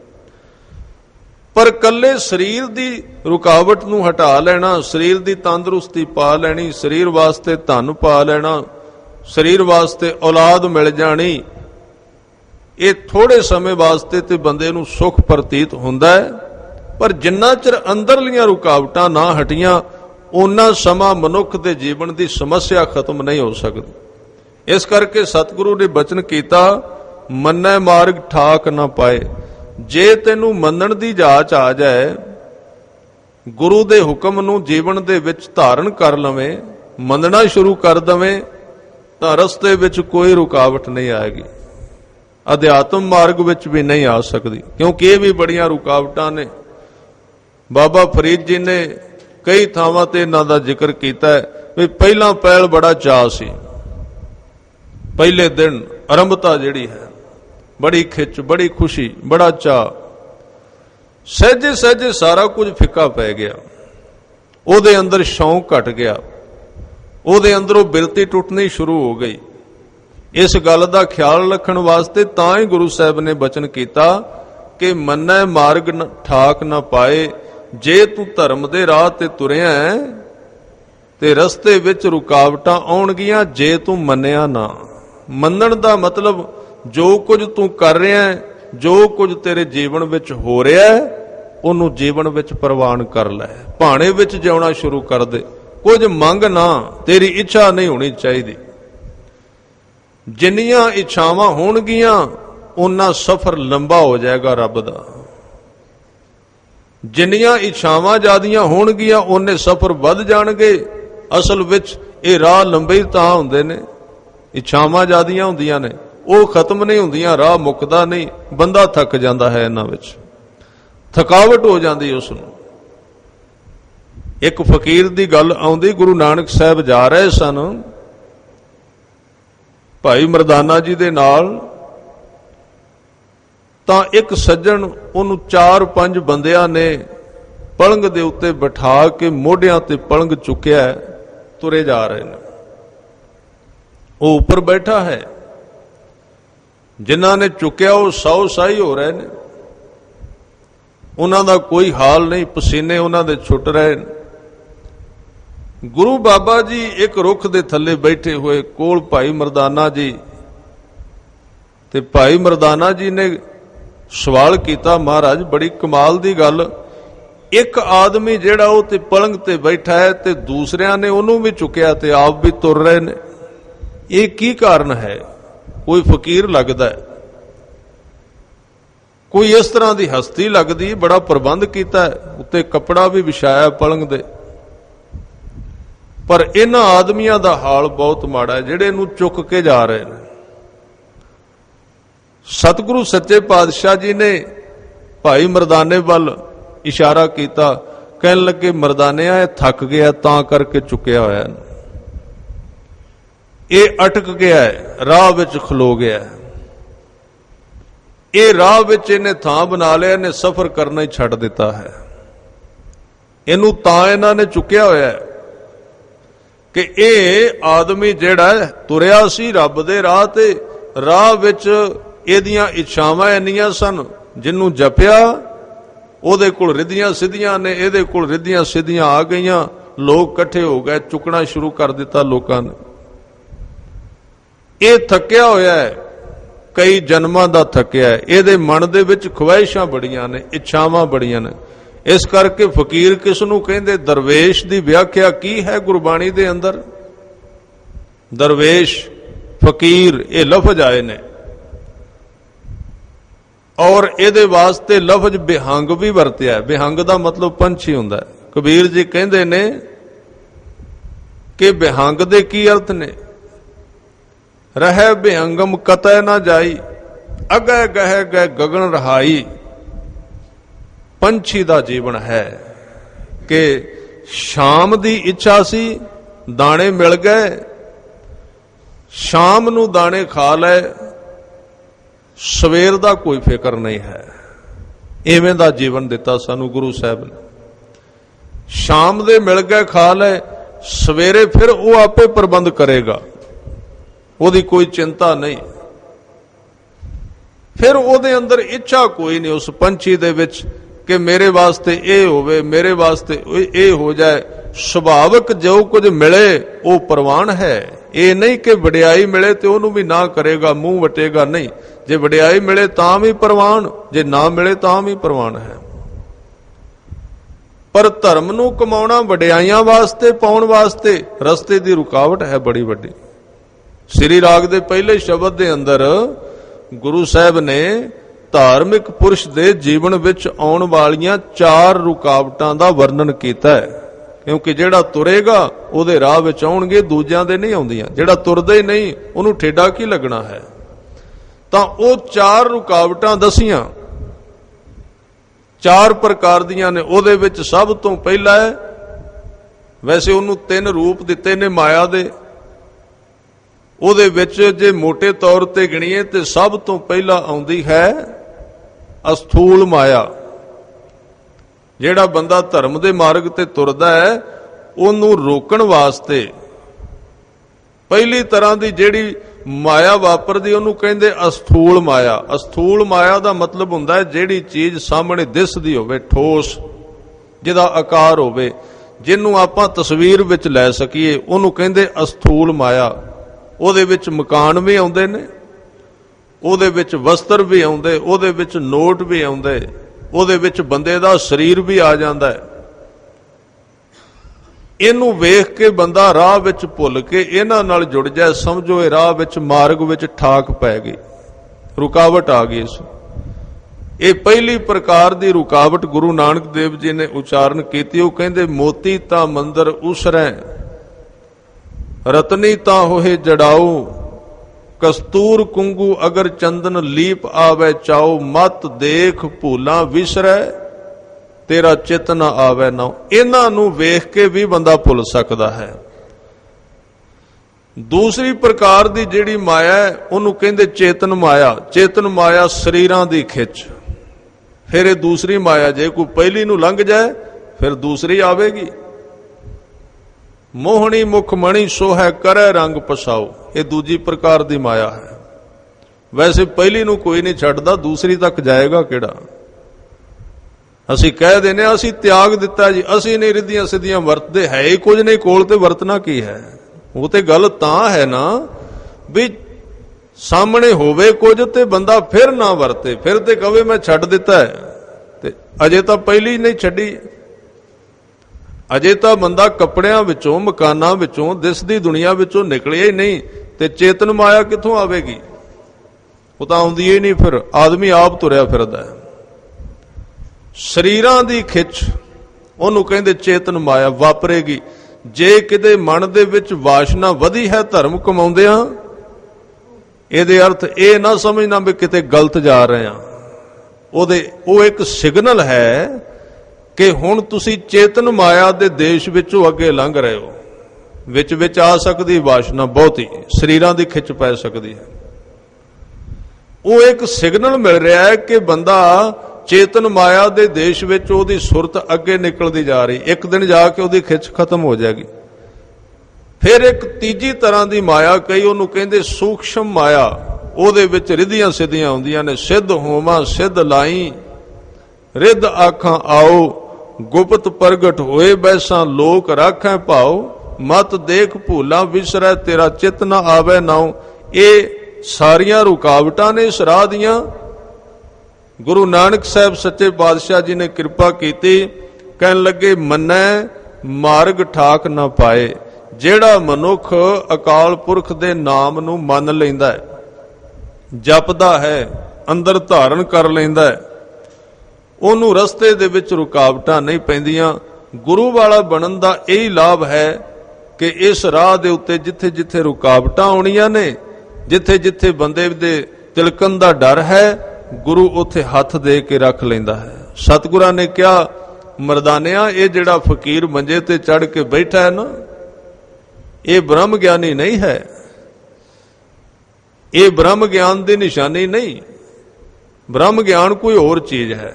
ਪਰ ਕੱਲੇ ਸਰੀਰ ਦੀ ਰੁਕਾਵਟ ਨੂੰ ਹਟਾ ਲੈਣਾ, ਸਰੀਰ ਦੀ ਤੰਦਰੁਸਤੀ ਪਾ ਲੈਣੀ, ਸਰੀਰ ਵਾਸਤੇ ਧਨ ਪਾ ਲੈਣਾ, ਸਰੀਰ ਵਾਸਤੇ ਔਲਾਦ ਮਿਲ ਜਾਣੀ, ਇਹ ਥੋੜੇ ਸਮੇਂ ਵਾਸਤੇ ਤੇ ਬੰਦੇ ਨੂੰ ਸੁੱਖ ਪ੍ਰਤੀਤ ਹੁੰਦਾ ਹੈ, ਪਰ ਜਿੰਨਾ ਚਿਰ ਅੰਦਰਲੀਆਂ ਰੁਕਾਵਟਾਂ ਨਾ ਹਟੀਆਂ ਉਹਨਾਂ ਸਮਾਂ ਮਨੁੱਖ ਦੇ ਜੀਵਨ ਦੀ ਸਮੱਸਿਆ ਖਤਮ ਨਹੀਂ ਹੋ ਸਕਦੀ। ਇਸ ਕਰਕੇ ਸਤਿਗੁਰੂ ਨੇ ਬਚਨ ਕੀਤਾ, ਮੰਨੈ ਮਾਰਗ ਠਾਕ ਨਾ ਪਾਏ। ਜੇ ਤੈਨੂੰ ਮੰਨਣ ਦੀ ਜਾਚ ਆ ਜਾਏ, ਗੁਰੂ ਦੇ ਹੁਕਮ ਨੂੰ ਜੀਵਨ ਦੇ ਵਿੱਚ ਧਾਰਨ ਕਰ ਲਵੇਂ, ਮੰਨਣਾ ਸ਼ੁਰੂ ਕਰ ਦਵੇਂ, ਤਾਂ ਰਸਤੇ ਵਿੱਚ ਕੋਈ ਰੁਕਾਵਟ ਨਹੀਂ ਆਏਗੀ। ਅਧਿਆਤਮ ਮਾਰਗ ਵਿੱਚ ਵੀ ਨਹੀਂ ਆ ਸਕਦੀ, ਕਿਉਂਕਿ ਇਹ ਵੀ ਬੜੀਆਂ ਰੁਕਾਵਟਾਂ ਨੇ। ਬਾਬਾ ਫਰੀਦ ਜੀ ਨੇ ਕਈ ਥਾਵਾਂ ਤੇ ਇਹਨਾਂ ਦਾ ਜ਼ਿਕਰ ਕੀਤਾ ਹੈ ਵੀ ਪਹਿਲਾਂ ਪਹਿਲ ਬੜਾ ਚਾਅ ਸੀ, ਪਹਿਲੇ ਦਿਨ ਆਰੰਭਤਾ ਜਿਹੜੀ ਹੈ ਬੜੀ ਖਿੱਚ, ਬੜੀ ਖੁਸ਼ੀ, ਬੜਾ ਚਾਅ। ਸਹਿਜੇ ਸਹਿਜੇ ਸਾਰਾ ਕੁਝ ਫਿੱਕਾ ਪੈ ਗਿਆ, ਉਹਦੇ ਅੰਦਰ ਸ਼ੌਂਕ ਘਟ ਗਿਆ, ਉਹਦੇ ਅੰਦਰੋਂ ਬਿਰਤੀ ਟੁੱਟਣੀ ਸ਼ੁਰੂ ਹੋ ਗਈ। ਇਸ ਗੱਲ ਦਾ ਖਿਆਲ ਰੱਖਣ ਵਾਸਤੇ ਤਾਂ ਹੀ ਗੁਰੂ ਸਾਹਿਬ ਨੇ ਬਚਨ ਕੀਤਾ ਕਿ ਮੰਨੈ ਮਾਰਗ ਠਾਕ ਨਾ ਪਾਏ। ਜੇ ਤੂੰ ਧਰਮ ਦੇ ਰਾਹ ਤੇ ਤੁਰਿਆ ਤੇ ਰਸਤੇ ਵਿੱਚ ਰੁਕਾਵਟਾਂ ਆਉਣਗੀਆਂ ਜੇ ਤੂੰ ਮੰਨਿਆ ਨਾ। ਮੰਨਣ ਦਾ ਮਤਲਬ ਜੋ ਕੁਝ ਤੂੰ ਕਰ ਰਿਹਾ, ਜੋ ਕੁਝ ਤੇਰੇ ਜੀਵਨ ਵਿੱਚ ਹੋ ਰਿਹਾ, ਉਹਨੂੰ ਜੀਵਨ ਵਿੱਚ ਪ੍ਰਵਾਨ ਕਰ ਲੈ। ਭਾਣੇ ਵਿੱਚ ਜਿਉਣਾ ਸ਼ੁਰੂ ਕਰ ਦੇ। ਕੁਝ ਮੰਗ ਨਾ, ਤੇਰੀ ਇੱਛਾ ਨਹੀਂ ਹੋਣੀ ਚਾਹੀਦੀ। ਜਿੰਨੀਆਂ ਇੱਛਾਵਾਂ ਹੋਣਗੀਆਂ ਓਨਾ ਸਫ਼ਰ ਲੰਬਾ ਹੋ ਜਾਏਗਾ ਰੱਬ ਦਾ। ਜਿੰਨੀਆਂ ਇੱਛਾਵਾਂ ਜ਼ਿਆਦੀਆਂ ਹੋਣਗੀਆਂ ਓਨੇ ਸਫ਼ਰ ਵੱਧ ਜਾਣਗੇ। ਅਸਲ ਵਿੱਚ ਇਹ ਰਾਹ ਲੰਬੇ ਤਾਂ ਹੁੰਦੇ ਨੇ, ਇੱਛਾਵਾਂ ਜ਼ਿਆਦੀਆਂ ਹੁੰਦੀਆਂ ਨੇ, ਉਹ ਖਤਮ ਨਹੀਂ ਹੁੰਦੀਆਂ, ਰਾਹ ਮੁੱਕਦਾ ਨਹੀਂ। ਬੰਦਾ ਥੱਕ ਜਾਂਦਾ ਹੈ, ਇਹਨਾਂ ਵਿੱਚ ਥਕਾਵਟ ਹੋ ਜਾਂਦੀ ਉਸ ਨੂੰ। ਇੱਕ ਫਕੀਰ ਦੀ ਗੱਲ ਆਉਂਦੀ, ਗੁਰੂ ਨਾਨਕ ਸਾਹਿਬ ਜਾ ਰਹੇ ਸਨ ਭਾਈ ਮਰਦਾਨਾ ਜੀ ਦੇ ਨਾਲ, ਤਾਂ ਇੱਕ ਸੱਜਣ ਉਹਨੂੰ ਚਾਰ ਪੰਜ ਬੰਦਿਆਂ ਨੇ ਪਲੰਗ ਦੇ ਉੱਤੇ ਬਿਠਾ ਕੇ ਮੋਢਿਆਂ ਤੇ ਪਲੰਗ ਚੁੱਕਿਆ, ਤੁਰੇ ਜਾ ਰਹੇ ਨੇ। ਉਹ ਉੱਪਰ ਬੈਠਾ ਹੈ, ਜਿਨ੍ਹਾਂ ਨੇ ਚੁੱਕਿਆ ਉਹ ਸੌ ਸਾਈ ਹੋ ਰਹੇ ਨੇ, ਉਹਨਾਂ ਦਾ ਕੋਈ ਹਾਲ ਨਹੀਂ, ਪਸੀਨੇ ਉਹਨਾਂ ਦੇ ਛੁੱਟ ਰਹੇ ਨੇ। ਗੁਰੂ ਬਾਬਾ ਜੀ ਇੱਕ ਰੁੱਖ ਦੇ ਥੱਲੇ ਬੈਠੇ ਹੋਏ, ਕੋਲ ਭਾਈ ਮਰਦਾਨਾ ਜੀ, ਤੇ ਭਾਈ ਮਰਦਾਨਾ ਜੀ ਨੇ ਸਵਾਲ ਕੀਤਾ, ਮਹਾਰਾਜ ਬੜੀ ਕਮਾਲ ਦੀ ਗੱਲ, ਇੱਕ ਆਦਮੀ ਜਿਹੜਾ ਉਹ ਤੇ ਪਲੰਗ ਤੇ ਬੈਠਾ ਹੈ ਤੇ ਦੂਸਰਿਆਂ ਨੇ ਉਹਨੂੰ ਵੀ ਚੁੱਕਿਆ ਤੇ ਆਪ ਵੀ ਤੁਰ ਰਹੇ ਨੇ, ਇਹ ਕੀ ਕਾਰਨ ਹੈ? ਕੋਈ ਫਕੀਰ ਲੱਗਦਾ ਹੈ, ਕੋਈ ਇਸ ਤਰ੍ਹਾਂ ਦੀ ਹਸਤੀ ਲੱਗਦੀ, ਬੜਾ ਪ੍ਰਬੰਧ ਕੀਤਾ ਹੈ, ਉੱਤੇ ਕੱਪੜਾ ਵੀ ਵਿਛਾਇਆ ਪਲੰਗ ਦੇ। ਪਰ ਇਹਨਾਂ ਆਦਮੀਆਂ ਦਾ ਹਾਲ ਬਹੁਤ ਮਾੜਾ ਹੈ ਜਿਹੜੇ ਇਹਨੂੰ ਚੁੱਕ ਕੇ ਜਾ ਰਹੇ ਨੇ। ਸਤਿਗੁਰੂ ਸੱਚੇ ਪਾਤਸ਼ਾਹ ਜੀ ਨੇ ਭਾਈ ਮਰਦਾਨੇ ਵੱਲ ਇਸ਼ਾਰਾ ਕੀਤਾ, ਕਹਿਣ ਲੱਗੇ ਮਰਦਾਨਿਆ ਇਹ ਥੱਕ ਗਿਆ ਤਾਂ ਕਰਕੇ ਚੁੱਕਿਆ ਹੋਇਆ, ਇਹ ਅਟਕ ਗਿਆ ਹੈ, ਰਾਹ ਵਿੱਚ ਖਲੋ ਗਿਆ, ਇਹ ਰਾਹ ਵਿੱਚ ਇਹਨੇ ਥਾਂ ਬਣਾ ਲਿਆ, ਇਹਨੇ ਸਫ਼ਰ ਕਰਨਾ ਹੀ ਛੱਡ ਦਿੱਤਾ ਹੈ। ਇਹਨੂੰ ਤਾਂ ਇਹਨਾਂ ਨੇ ਚੁੱਕਿਆ ਹੋਇਆ ਕਿ ਇਹ ਆਦਮੀ ਜਿਹੜਾ ਤੁਰਿਆ ਸੀ ਰੱਬ ਦੇ ਰਾਹ ਤੇ, ਰਾਹ ਵਿੱਚ ਇਹਦੀਆਂ ਇੱਛਾਵਾਂ ਇੰਨੀਆਂ ਸਨ, ਜਿਹਨੂੰ ਜਪਿਆ ਉਹਦੇ ਕੋਲ ਰਿੱਧੀਆਂ ਸਿੱਧੀਆਂ ਨੇ, ਇਹਦੇ ਕੋਲ ਰਿੱਧੀਆਂ ਸਿੱਧੀਆਂ ਆ ਗਈਆਂ, ਲੋਕ ਇਕੱਠੇ ਹੋ ਗਏ, ਚੁੱਕਣਾ ਸ਼ੁਰੂ ਕਰ ਦਿੱਤਾ ਲੋਕਾਂ ਨੇ। ਇਹ ਥੱਕਿਆ ਹੋਇਆ ਹੈ, ਕਈ ਜਨਮਾਂ ਦਾ ਥੱਕਿਆ ਹੈ, ਇਹਦੇ ਮਨ ਦੇ ਵਿੱਚ ਖਵਾਇਸ਼ਾਂ ਬੜੀਆਂ ਨੇ, ਇੱਛਾਵਾਂ ਬੜੀਆਂ ਨੇ। ਇਸ ਕਰਕੇ ਫਕੀਰ ਕਿਸ ਨੂੰ ਕਹਿੰਦੇ? ਦਰਵੇਸ਼ ਦੀ ਵਿਆਖਿਆ ਕੀ ਹੈ ਗੁਰਬਾਣੀ ਦੇ ਅੰਦਰ? ਦਰਵੇਸ਼, ਫਕੀਰ, ਇਹ ਲਫ਼ਜ਼ ਆਏ ਨੇ, ਔਰ ਇਹਦੇ ਵਾਸਤੇ ਲਫ਼ਜ਼ ਬਿਹੰਗ ਵੀ ਵਰਤਿਆ ਹੈ। ਬਿਹੰਗ ਦਾ ਮਤਲਬ ਪੰਛੀ ਹੁੰਦਾ ਹੈ। ਕਬੀਰ ਜੀ ਕਹਿੰਦੇ ਨੇ ਕਿ ਬਿਹੰਗ ਦੇ ਕੀ ਅਰਥ ਨੇ? ਰਹਿ ਬਿਹੰਗਮ ਕਤੈ ਨਾ ਜਾਈ, ਅਗੈ ਗਹਿ ਗੈ ਗਗਨ ਰਹਾਈ। ਪੰਛੀ ਦਾ ਜੀਵਨ ਹੈ ਕਿ ਸ਼ਾਮ ਦੀ ਇੱਛਾ ਸੀ, ਦਾਣੇ ਮਿਲ ਗਏ, ਸ਼ਾਮ ਨੂੰ ਦਾਣੇ ਖਾ ਲਏ, ਸਵੇਰ ਦਾ ਕੋਈ ਫਿਕਰ ਨਹੀਂ ਹੈ। ਇਵੇਂ ਦਾ ਜੀਵਨ ਦਿੱਤਾ ਸਾਨੂੰ ਗੁਰੂ ਸਾਹਿਬ ਨੇ। ਸ਼ਾਮ ਦੇ ਮਿਲ ਗਏ, ਖਾ ਲਏ, ਸਵੇਰੇ ਫਿਰ ਉਹ ਆਪੇ ਪ੍ਰਬੰਧ ਕਰੇਗਾ, ਉਹਦੀ ਕੋਈ ਚਿੰਤਾ ਨਹੀਂ। ਫਿਰ ਉਹਦੇ ਅੰਦਰ ਇੱਛਾ ਕੋਈ ਨਹੀਂ ਉਸ ਪੰਛੀ ਦੇ ਵਿੱਚ ਕਿ ਮੇਰੇ ਵਾਸਤੇ ਇਹ ਹੋਵੇ, ਮੇਰੇ ਵਾਸਤੇ ਇਹ ਹੋ ਜਾਏ। ਸੁਭਾਵਿਕ ਜੋ ਕੁਝ ਮਿਲੇ ਉਹ ਪ੍ਰਵਾਨ ਹੈ। ਇਹ ਨਹੀਂ ਕਿ ਵਡਿਆਈ ਮਿਲੇ ਤੇ ਉਹਨੂੰ ਵੀ ਨਾ ਕਰੇਗਾ, ਮੂੰਹ ਵਟੇਗਾ, ਨਹੀਂ। ਜੇ ਵਡਿਆਈ ਮਿਲੇ ਤਾਂ ਵੀ ਪ੍ਰਵਾਨ, ਜੇ ਨਾ ਮਿਲੇ ਤਾਂ ਵੀ ਪ੍ਰਵਾਨ ਹੈ। ਪਰ ਧਰਮ ਨੂੰ ਕਮਾਉਣਾ ਵਡਿਆਈਆਂ ਵਾਸਤੇ, ਪਾਉਣ ਵਾਸਤੇ ਰਸਤੇ ਦੀ ਰੁਕਾਵਟ ਹੈ ਬੜੀ ਵੱਡੀ। ਸ੍ਰੀ ਰਾਗ ਦੇ ਪਹਿਲੇ ਸ਼ਬਦ ਦੇ ਅੰਦਰ ਗੁਰੂ ਸਾਹਿਬ ਨੇ ਧਾਰਮਿਕ ਪੁਰਸ਼ ਦੇ ਜੀਵਨ ਵਿੱਚ ਆਉਣ ਵਾਲੀਆਂ ਚਾਰ ਰੁਕਾਵਟਾਂ ਦਾ ਵਰਣਨ ਕੀਤਾ ਹੈ। ਕਿਉਂਕਿ ਜਿਹੜਾ ਤੁਰੇਗਾ ਉਹਦੇ ਰਾਹ ਵਿੱਚ ਆਉਣਗੇ, ਦੂਜਿਆਂ ਦੇ ਨਹੀਂ ਆਉਂਦੀਆਂ। ਜਿਹੜਾ ਤੁਰਦਾ ਹੀ ਨਹੀਂ ਉਹਨੂੰ ਠੇਡਾ ਕੀ ਲੱਗਣਾ ਹੈ? ਤਾਂ ਉਹ ਚਾਰ ਰੁਕਾਵਟਾਂ ਦਸੀਆਂ, ਚਾਰ ਪ੍ਰਕਾਰ ਦੀਆਂ ਨੇ। ਉਹਦੇ ਵਿੱਚ ਸਭ ਤੋਂ ਪਹਿਲਾ ਹੈ, ਵੈਸੇ ਉਹਨੂੰ ਤਿੰਨ ਰੂਪ ਦਿੱਤੇ ਨੇ ਮਾਇਆ ਦੇ। ਉਹਦੇ ਵਿੱਚ ਜੇ ਮੋٹے ਤੌਰ ਤੇ ਗਿਣੀਏ ਤੇ ਸਭ ਤੋਂ ਪਹਿਲਾਂ ਆਉਂਦੀ ਹੈ ਅਸਥੂਲ ਮਾਇਆ। ਜਿਹੜਾ ਬੰਦਾ ਧਰਮ ਦੇ ਮਾਰਗ ਤੇ ਤੁਰਦਾ ਹੈ ਉਹਨੂੰ ਰੋਕਣ ਵਾਸਤੇ ਪਹਿਲੀ ਤਰ੍ਹਾਂ ਦੀ ਜਿਹੜੀ ਮਾਇਆ ਵਾਪਰਦੀ ਉਹਨੂੰ ਕਹਿੰਦੇ ਅਸਥੂਲ ਮਾਇਆ। ਅਸਥੂਲ ਮਾਇਆ ਦਾ ਮਤਲਬ ਹੁੰਦਾ ਹੈ ਜਿਹੜੀ ਚੀਜ਼ ਸਾਹਮਣੇ ਦਿਸਦੀ ਹੋਵੇ, ਠੋਸ, ਜਿਹਦਾ ਆਕਾਰ ਹੋਵੇ, ਜਿਹਨੂੰ ਆਪਾਂ ਤਸਵੀਰ ਵਿੱਚ ਲੈ ਸਕੀਏ, ਉਹਨੂੰ ਕਹਿੰਦੇ ਅਸਥੂਲ ਮਾਇਆ। ਉਹਦੇ ਵਿੱਚ ਮਕਾਨ ਵੀ ਆਉਂਦੇ ਨੇ, ਉਹਦੇ ਵਿੱਚ ਵਸਤਰ ਵੀ ਆਉਂਦੇ, ਉਹਦੇ ਵਿੱਚ ਨੋਟ ਵੀ ਆਉਂਦੇ, ਉਹਦੇ ਵਿੱਚ ਬੰਦੇ ਦਾ ਸਰੀਰ ਵੀ ਆ ਜਾਂਦਾ ਹੈ। ਇਹਨੂੰ ਵੇਖ ਕੇ ਬੰਦਾ ਰਾਹ ਵਿੱਚ ਭੁੱਲ ਕੇ ਇਹਨਾਂ ਨਾਲ ਜੁੜ ਜਾਏ, ਸਮਝੋ ਇਹ ਰਾਹ ਵਿੱਚ ਮਾਰਗ ਵਿੱਚ ਠਾਕ ਪੈ ਗਈ, ਰੁਕਾਵਟ ਆ ਗਈ। ਇਸ ਇਹ ਪਹਿਲੀ ਪ੍ਰਕਾਰ ਦੀ ਰੁਕਾਵਟ ਗੁਰੂ ਨਾਨਕ ਦੇਵ ਜੀ ਨੇ ਉਚਾਰਨ ਕੀਤੀ। ਉਹ ਕਹਿੰਦੇ ਮੋਤੀ ਤਾਂ ਮੰਦਰ ਉਸਰੈ, ਰਤਨੀ ਤਾਂ ਹੋਏ ਜੜਾਓ, ਕਸਤੂਰ ਕੁੰਗੂ ਅਗਰ ਚੰਦਨ ਲੀਪ ਆਵੇ ਚਾਓ, ਮਤ ਦੇਖ ਭੂਲਾਂ ਵਿਸਰੈ ਤੇਰਾ ਚਿਤ ਨਾ ਆਵੇ ਨਾ। ਇਹਨਾਂ ਨੂੰ ਵੇਖ ਕੇ ਵੀ ਬੰਦਾ ਭੁੱਲ ਸਕਦਾ ਹੈ। ਦੂਸਰੀ ਪ੍ਰਕਾਰ ਦੀ ਜਿਹੜੀ ਮਾਇਆ ਹੈ ਉਹਨੂੰ ਕਹਿੰਦੇ ਚੇਤਨ ਮਾਇਆ। ਚੇਤਨ ਮਾਇਆ ਸਰੀਰਾਂ ਦੀ ਖਿੱਚ। ਫਿਰ ਇਹ ਦੂਸਰੀ ਮਾਇਆ, ਜੇ ਕੋਈ ਪਹਿਲੀ ਨੂੰ ਲੰਘ ਜਾਏ ਫਿਰ ਦੂਸਰੀ ਆਵੇਗੀ। ਮੋਹਣੀ ਮੁਖ ਮਣੀ ਸੋਹੈ ਕਰੈ ਰੰਗ ਪਸਾਓ, ਇਹ ਦੂਜੀ ਪ੍ਰਕਾਰ ਦੀ ਮਾਇਆ ਹੈ। ਵੈਸੇ ਪਹਿਲੀ ਨੂੰ ਕੋਈ ਨਹੀਂ ਛੱਡਦਾ, ਦੂਸਰੀ ਤੱਕ ਜਾਏਗਾ ਕਿਹੜਾ। ਅਸੀਂ ਕਹਿ ਦਿੰਦੇ ਹਾਂ ਅਸੀਂ ਤਿਆਗ ਦਿੱਤਾ ਜੀ, ਅਸੀਂ ਨਹੀਂ ਰਿੱਧੀਆਂ ਸਿੱਧੀਆਂ ਵਰਤਦੇ, ਹੈ ਹੀ ਕੁਝ ਨਹੀਂ ਕੋਲ ਤੇ ਵਰਤਣਾ ਕੀ ਹੈ। ਉਹ ਤੇ ਗੱਲ ਤਾਂ ਹੈ ਨਾ ਵੀ ਸਾਹਮਣੇ ਹੋਵੇ ਕੁਝ ਤੇ ਬੰਦਾ ਫਿਰ ਨਾ ਵਰਤੇ, ਫਿਰ ਤੇ ਕਵੇ ਮੈਂ ਛੱਡ ਦਿੱਤਾ ਹੈ, ਤੇ ਅਜੇ ਤਾਂ ਪਹਿਲੀ ਨਹੀਂ ਛੱਡੀ। ਅਜੇ ਤਾਂ ਬੰਦਾ ਕੱਪੜਿਆਂ ਵਿੱਚੋਂ, ਮਕਾਨਾਂ ਵਿੱਚੋਂ, ਦਿਸਦੀ ਦੁਨੀਆ ਵਿੱਚੋਂ ਨਿਕਲਿਆ ਹੀ ਨਹੀਂ, ਤੇ ਚੇਤਨ ਮਾਇਆ ਕਿੱਥੋਂ ਆਵੇਗੀ? ਉਹ ਤਾਂ ਆਉਂਦੀ ਹੀ ਨਹੀਂ। ਫਿਰ ਆਦਮੀ ਆਪ ਤੁਰਿਆ ਫਿਰਦਾ ਹੈ। ਸਰੀਰਾਂ ਦੀ ਖਿੱਚ ਉਹਨੂੰ ਕਹਿੰਦੇ ਚੇਤਨ ਮਾਇਆ ਵਾਪਰੇਗੀ। ਜੇ ਕਿਤੇ ਮਨ ਦੇ ਵਿੱਚ ਵਾਸ਼ਨਾ ਵਧੀ ਹੈ ਧਰਮ ਕਮਾਉਂਦਿਆਂ, ਇਹਦੇ ਅਰਥ ਇਹ ਨਾ ਸਮਝਣਾ ਵੀ ਕਿਤੇ ਗਲਤ ਜਾ ਰਹੇ ਆ। ਉਹਦੇ ਉਹ ਇੱਕ ਸਿਗਨਲ ਹੈ ਕਿ ਹੁਣ ਤੁਸੀਂ ਚੇਤਨ ਮਾਇਆ ਦੇ ਦੇਸ਼ ਵਿੱਚੋਂ ਅੱਗੇ ਲੰਘ ਰਹੇ ਹੋ। ਵਿੱਚ ਵਿੱਚ ਆ ਸਕਦੀ ਵਾਸ਼ਨਾ ਬਹੁਤੀ, ਸਰੀਰਾਂ ਦੀ ਖਿੱਚ ਪੈ ਸਕਦੀ ਹੈ। ਉਹ ਇੱਕ ਸਿਗਨਲ ਮਿਲ ਰਿਹਾ ਹੈ ਕਿ ਬੰਦਾ ਚੇਤਨ ਮਾਇਆ ਦੇ ਦੇਸ਼ ਵਿੱਚ ਉਹਦੀ ਸੁਰਤ ਅੱਗੇ ਨਿਕਲਦੀ ਜਾ ਰਹੀ। ਇੱਕ ਦਿਨ ਜਾ ਕੇ ਉਹਦੀ ਖਿੱਚ ਖਤਮ ਹੋ ਜਾਏਗੀ। ਫਿਰ ਇੱਕ ਤੀਜੀ ਤਰ੍ਹਾਂ ਦੀ ਮਾਇਆ ਕਈ ਉਹਨੂੰ ਕਹਿੰਦੇ ਸੂਖਸ਼ਮ ਮਾਇਆ। ਉਹਦੇ ਵਿੱਚ ਰਿੱਧੀਆਂ ਸਿੱਧੀਆਂ ਆਉਂਦੀਆਂ ਨੇ। ਸਿੱਧ ਹੋਵਾਂ ਸਿੱਧ ਲਾਈ, ਰਿੱਧ ਆਖਾਂ ਆਓ, ਗੁਪਤ ਪ੍ਰਗਟ ਹੋਏ ਬੈਸਾਂ ਲੋਕ ਰਾਖੈ ਭਾਓ, ਮਤ ਦੇਖ ਭੂਲਾ ਵਿਸਰੈ ਤੇਰਾ ਚਿਤ ਨਾ ਆਵੇ ਨਾਉ। ਇਹ ਸਾਰੀਆਂ ਰੁਕਾਵਟਾਂ ਨੇ ਇਸ ਰਾਹ ਦੀਆਂ। ਗੁਰੂ ਨਾਨਕ ਸਾਹਿਬ ਸੱਚੇ ਪਾਤਸ਼ਾਹ ਜੀ ਨੇ ਕਿਰਪਾ ਕੀਤੀ, ਕਹਿਣ ਲੱਗੇ ਮੰਨੈ ਮਾਰਗ ਠਾਕ ਨਾ ਪਾਏ। ਜਿਹੜਾ ਮਨੁੱਖ ਅਕਾਲ ਪੁਰਖ ਦੇ ਨਾਮ ਨੂੰ ਮੰਨ ਲੈਂਦਾ ਹੈ, ਜਪਦਾ ਹੈ, ਅੰਦਰ ਧਾਰਨ ਕਰ ਲੈਂਦਾ ਹੈ, ਉਹਨੂੰ ਰਸਤੇ ਦੇ ਵਿੱਚ ਰੁਕਾਵਟਾਂ ਨਹੀਂ ਪੈਂਦੀਆਂ। ਗੁਰੂ ਵਾਲਾ ਬਣਨ ਦਾ ਇਹੀ ਲਾਭ ਹੈ ਕਿ ਇਸ ਰਾਹ ਦੇ ਉੱਤੇ ਜਿੱਥੇ ਜਿੱਥੇ ਰੁਕਾਵਟਾਂ ਆਉਣੀਆਂ ਨੇ, ਜਿੱਥੇ ਜਿੱਥੇ ਬੰਦੇ ਦੇ ਤਿਲਕਣ ਦਾ ਡਰ ਹੈ, ਗੁਰੂ ਉੱਥੇ ਹੱਥ ਦੇ ਕੇ ਰੱਖ ਲੈਂਦਾ ਹੈ। ਸਤਿਗੁਰਾਂ ਨੇ ਕਿਹਾ ਮਰਦਾਨਿਆਂ, ਇਹ ਜਿਹੜਾ ਫਕੀਰ ਮੰਜੇ ਤੇ ਚੜ ਕੇ ਬੈਠਾ ਹੈ ਨਾ, ਇਹ ਬ੍ਰਹਮ ਗਿਆਨੀ ਨਹੀਂ ਹੈ। ਇਹ ਬ੍ਰਹਮ ਗਿਆਨ ਦੀ ਨਿਸ਼ਾਨੀ ਨਹੀਂ। ਬ੍ਰਹਮ ਗਿਆਨ ਕੋਈ ਹੋਰ ਚੀਜ਼ ਹੈ।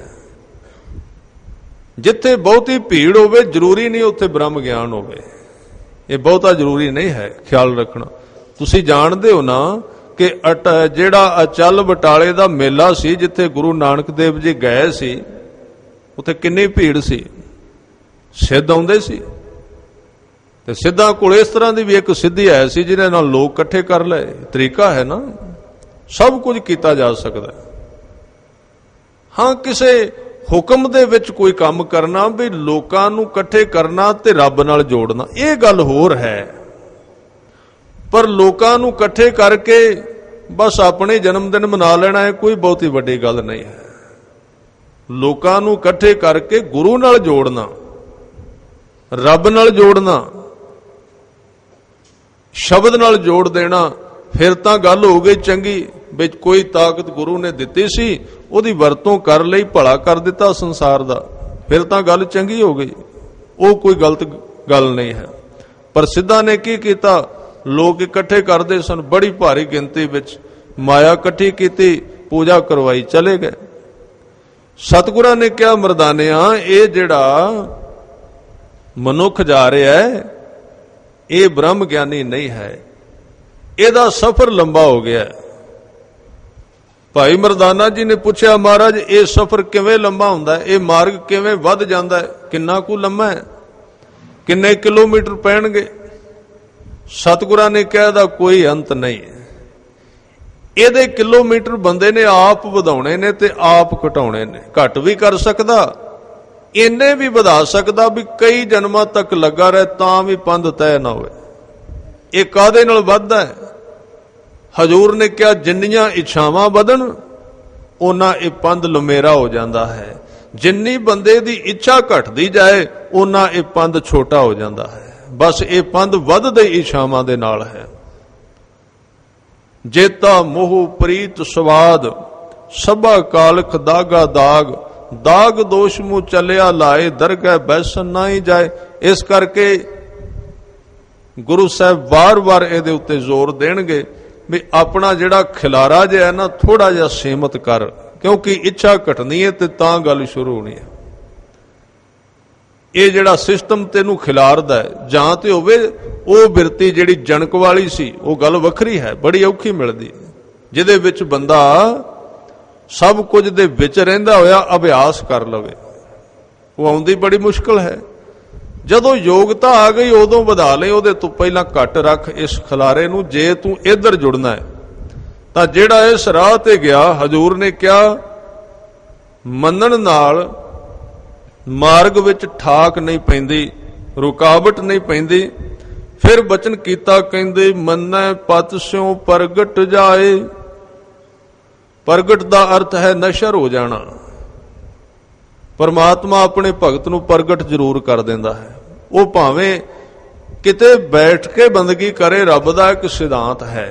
ਜਿੱਥੇ ਬਹੁਤੀ ਭੀੜ ਹੋਵੇ ਜ਼ਰੂਰੀ ਨਹੀਂ ਉੱਥੇ ਬ੍ਰਹਮ ਗਿਆਨ ਹੋਵੇ। ਇਹ ਬਹੁਤਾ ਜ਼ਰੂਰੀ ਨਹੀਂ ਹੈ, ਖਿਆਲ ਰੱਖਣਾ। ਤੁਸੀਂ ਜਾਣਦੇ ਹੋ ਨਾ ਕਿ ਅਟ ਜਿਹੜਾ ਅਚਲ ਬਟਾਲੇ ਦਾ ਮੇਲਾ ਸੀ, ਜਿੱਥੇ ਗੁਰੂ ਨਾਨਕ ਦੇਵ ਜੀ ਗਏ ਸੀ, ਉੱਥੇ ਕਿੰਨੀ ਭੀੜ ਸੀ। ਸਿੱਧ ਆਉਂਦੇ ਸੀ, ਤੇ ਸਿੱਧਾਂ ਕੋਲ ਇਸ ਤਰ੍ਹਾਂ ਦੀ ਵੀ ਇੱਕ ਸਿੱਧੀ ਆਇਆ ਸੀ ਜਿਹਦੇ ਨਾਲ ਲੋਕ ਇਕੱਠੇ ਕਰ ਲਏ। ਤਰੀਕਾ ਹੈ ਨਾ, ਸਭ ਕੁਝ ਕੀਤਾ ਜਾ ਸਕਦਾ। ਹਾਂ, ਕਿਸੇ ਹੁਕਮ ਦੇ ਵਿੱਚ ਕੋਈ ਕੰਮ ਕਰਨਾ, ਵੀ ਲੋਕਾਂ ਨੂੰ ਇਕੱਠੇ ਕਰਨਾ ਤੇ ਰੱਬ ਨਾਲ ਜੋੜਨਾ, ਇਹ ਗੱਲ ਹੋਰ ਹੈ। ਪਰ ਲੋਕਾਂ ਨੂੰ ਇਕੱਠੇ ਕਰਕੇ ਬਸ ਆਪਣੇ ਜਨਮ ਦਿਨ ਮਨਾ ਲੈਣਾ ਹੈ, ਕੋਈ ਬਹੁਤੀ ਵੱਡੀ ਗੱਲ ਨਹੀਂ ਹੈ। ਲੋਕਾਂ ਨੂੰ ਇਕੱਠੇ ਕਰਕੇ ਗੁਰੂ ਨਾਲ ਜੋੜਨਾ, ਰੱਬ ਨਾਲ ਜੋੜਨਾ, ਸ਼ਬਦ ਨਾਲ ਜੋੜ ਦੇਣਾ, ਫਿਰ ਤਾਂ ਗੱਲ ਹੋ ਗਈ ਚੰਗੀ। ਵਿੱਚ ਕੋਈ ਤਾਕਤ ਗੁਰੂ ਨੇ ਦਿੱਤੀ ਸੀ, ਉਹਦੀ ਵਰਤੋਂ ਕਰ ਲਈ, ਭਲਾ ਕਰ ਦਿੱਤਾ ਸੰਸਾਰ ਦਾ, ਫਿਰ ਤਾਂ ਗੱਲ ਚੰਗੀ ਹੋ ਗਈ। ਉਹ ਕੋਈ ਗਲਤ ਗੱਲ ਨਹੀਂ ਹੈ। ਪਰ ਸਿੱਧਾਂ ਨੇ ਕੀ ਕੀਤਾ? ਲੋਕ ਇਕੱਠੇ ਕਰਦੇ ਸਨ, ਬੜੀ ਭਾਰੀ ਗਿਣਤੀ ਵਿੱਚ ਮਾਇਆ ਇਕੱਠੀ ਕੀਤੀ, ਪੂਜਾ ਕਰਵਾਈ, ਚਲੇ ਗਏ। ਸਤਿਗੁਰਾਂ ਨੇ ਕਿਹਾ ਮਰਦਾਨਿਆਂ, ਇਹ ਜਿਹੜਾ ਮਨੁੱਖ ਜਾ ਰਿਹਾ ਹੈ, ਇਹ ਬ੍ਰਹਮ ਗਿਆਨੀ ਨਹੀਂ ਹੈ। ਇਹਦਾ ਸਫ਼ਰ ਲੰਬਾ ਹੋ ਗਿਆ। ਭਾਈ ਮਰਦਾਨਾ ਜੀ ਨੇ ਪੁੱਛਿਆ, ਮਹਾਰਾਜ ਇਹ ਸਫ਼ਰ ਕਿਵੇਂ ਲੰਬਾ ਹੁੰਦਾ ਹੈ? ਇਹ ਮਾਰਗ ਕਿਵੇਂ ਵੱਧ ਜਾਂਦਾ ਹੈ? ਕਿੰਨਾ ਕੁ ਲੰਮਾ ਹੈ, ਕਿੰਨੇ ਕਿਲੋਮੀਟਰ ਪੈਣਗੇ। ਸਤਿਗੁਰਾਂ ਨੇ ਕਿਹਾ ਇਹਦਾ ਕੋਈ ਅੰਤ ਨਹੀਂ ਹੈ। ਇਹਦੇ ਕਿਲੋਮੀਟਰ ਬੰਦੇ ਨੇ ਆਪ ਵਧਾਉਣੇ ਨੇ ਤੇ ਆਪ ਘਟਾਉਣੇ ਨੇ। ਘੱਟ ਵੀ ਕਰ ਸਕਦਾ, ਇੰਨੇ ਵੀ ਵਧਾ ਸਕਦਾ ਵੀ ਕਈ ਜਨਮਾਂ ਤੱਕ ਲੱਗਾ ਰਹੇ ਤਾਂ ਵੀ ਪੰਧ ਤੈਅ ਨਾ ਹੋਵੇ। ਇਹ ਕਾਹਦੇ ਨਾਲ ਵੱਧਦਾ ਹੈ? ਹਜ਼ੂਰ ਨੇ ਕਿਹਾ ਜਿੰਨੀਆਂ ਇੱਛਾਵਾਂ ਵਧਣ ਉਹਨਾਂ ਇਹ ਪੰਧ ਲੁਮੇਰਾ ਹੋ ਜਾਂਦਾ ਹੈ। ਜਿੰਨੀ ਬੰਦੇ ਦੀ ਇੱਛਾ ਘਟਦੀ ਜਾਏ ਉਹਨਾਂ ਇਹ ਪੰਧ ਛੋਟਾ ਹੋ ਜਾਂਦਾ ਹੈ। ਬਸ ਇਹ ਪੰਧ ਵੱਧਦੇ ਇੱਛਾਵਾਂ ਦੇ ਨਾਲ ਹੈ। ਜੇਤਾ ਮੋਹ ਪ੍ਰੀਤ ਸਵਾਦ ਸਭਾ ਕਾਲਖ ਦਾਗਾ ਦਾਗ, ਦਾਗ ਦੋਸ਼ ਮੂੰ ਚੱਲਿਆ ਲਾਏ ਦਰਗਹਿ ਬੈਸਨ ਨਾ ਹੀ ਜਾਏ। ਇਸ ਕਰਕੇ ਗੁਰੂ ਸਾਹਿਬ ਵਾਰ-ਵਾਰ ਇਹਦੇ ਉੱਤੇ ਜ਼ੋਰ ਦੇਣਗੇ ਵੀ ਆਪਣਾ ਜਿਹੜਾ ਖਿਲਾਰਾ ਜਿਹਾ ਨਾ ਥੋੜਾ ਜਿਹਾ ਸੀਮਤ ਕਰ, ਕਿਉਂਕਿ ਇੱਛਾ ਘਟਣੀ ਹੈ ਤੇ ਤਾਂ ਗੱਲ ਸ਼ੁਰੂ ਹੋਣੀ ਹੈ। ਇਹ ਜਿਹੜਾ ਸਿਸਟਮ ਤੈਨੂੰ ਖਿਲਾਰਦਾ ਹੈ, ਜਾਂ ਤੇ ਹੋਵੇ ਉਹ ਬਿਰਤੀ ਜਿਹੜੀ ਜਣਕ ਵਾਲੀ ਸੀ, ਉਹ ਗੱਲ ਵੱਖਰੀ ਹੈ, ਬੜੀ ਔਖੀ ਮਿਲਦੀ, ਜਿਹਦੇ ਵਿੱਚ ਬੰਦਾ ਸਭ ਕੁਝ ਦੇ ਵਿੱਚ ਰਹਿੰਦਾ ਹੋਇਆ ਅਭਿਆਸ ਕਰ ਲਵੇ, ਉਹ ਆਉਂਦੀ ਬੜੀ ਮੁਸ਼ਕਲ ਹੈ। ਜਦੋਂ ਯੋਗਤਾ ਆ ਗਈ ਉਦੋਂ ਵਧਾ ਲੈ, ਉਹਦੇ ਤੋਂ ਪਹਿਲਾਂ ਘੱਟ ਰੱਖ ਇਸ ਖਿਲਾਰੇ ਨੂੰ। ਜੇ ਤੂੰ ਇੱਧਰ ਜੁੜਨਾ ਹੈ ਤਾਂ ਜਿਹੜਾ ਇਸ ਰਾਹ ਤੇ ਗਿਆ, ਹਜ਼ੂਰ ਨੇ ਕਿਹਾ ਮੰਨਣ ਨਾਲ ਮਾਰਗ ਵਿੱਚ ਠਾਕ ਨਹੀਂ ਪੈਂਦੀ, ਰੁਕਾਵਟ ਨਹੀਂ ਪੈਂਦੀ। ਫਿਰ ਬਚਨ ਕੀਤਾ, ਕਹਿੰਦੇ ਮੰਨੈ ਪਤ ਸਿਉ ਪ੍ਰਗਟ ਜਾਏ। ਪ੍ਰਗਟ ਦਾ ਅਰਥ ਹੈ ਨਸ਼ਰ ਹੋ ਜਾਣਾ। ਪਰਮਾਤਮਾ ਆਪਣੇ ਭਗਤ ਨੂੰ ਪ੍ਰਗਟ ਜ਼ਰੂਰ ਕਰ ਦਿੰਦਾ ਹੈ। ਉਹ ਭਾਵੇਂ ਕਿਤੇ ਬੈਠ ਕੇ ਬੰਦਗੀ ਕਰੇ, ਰੱਬ ਦਾ ਇੱਕ ਸਿਧਾਂਤ ਹੈ,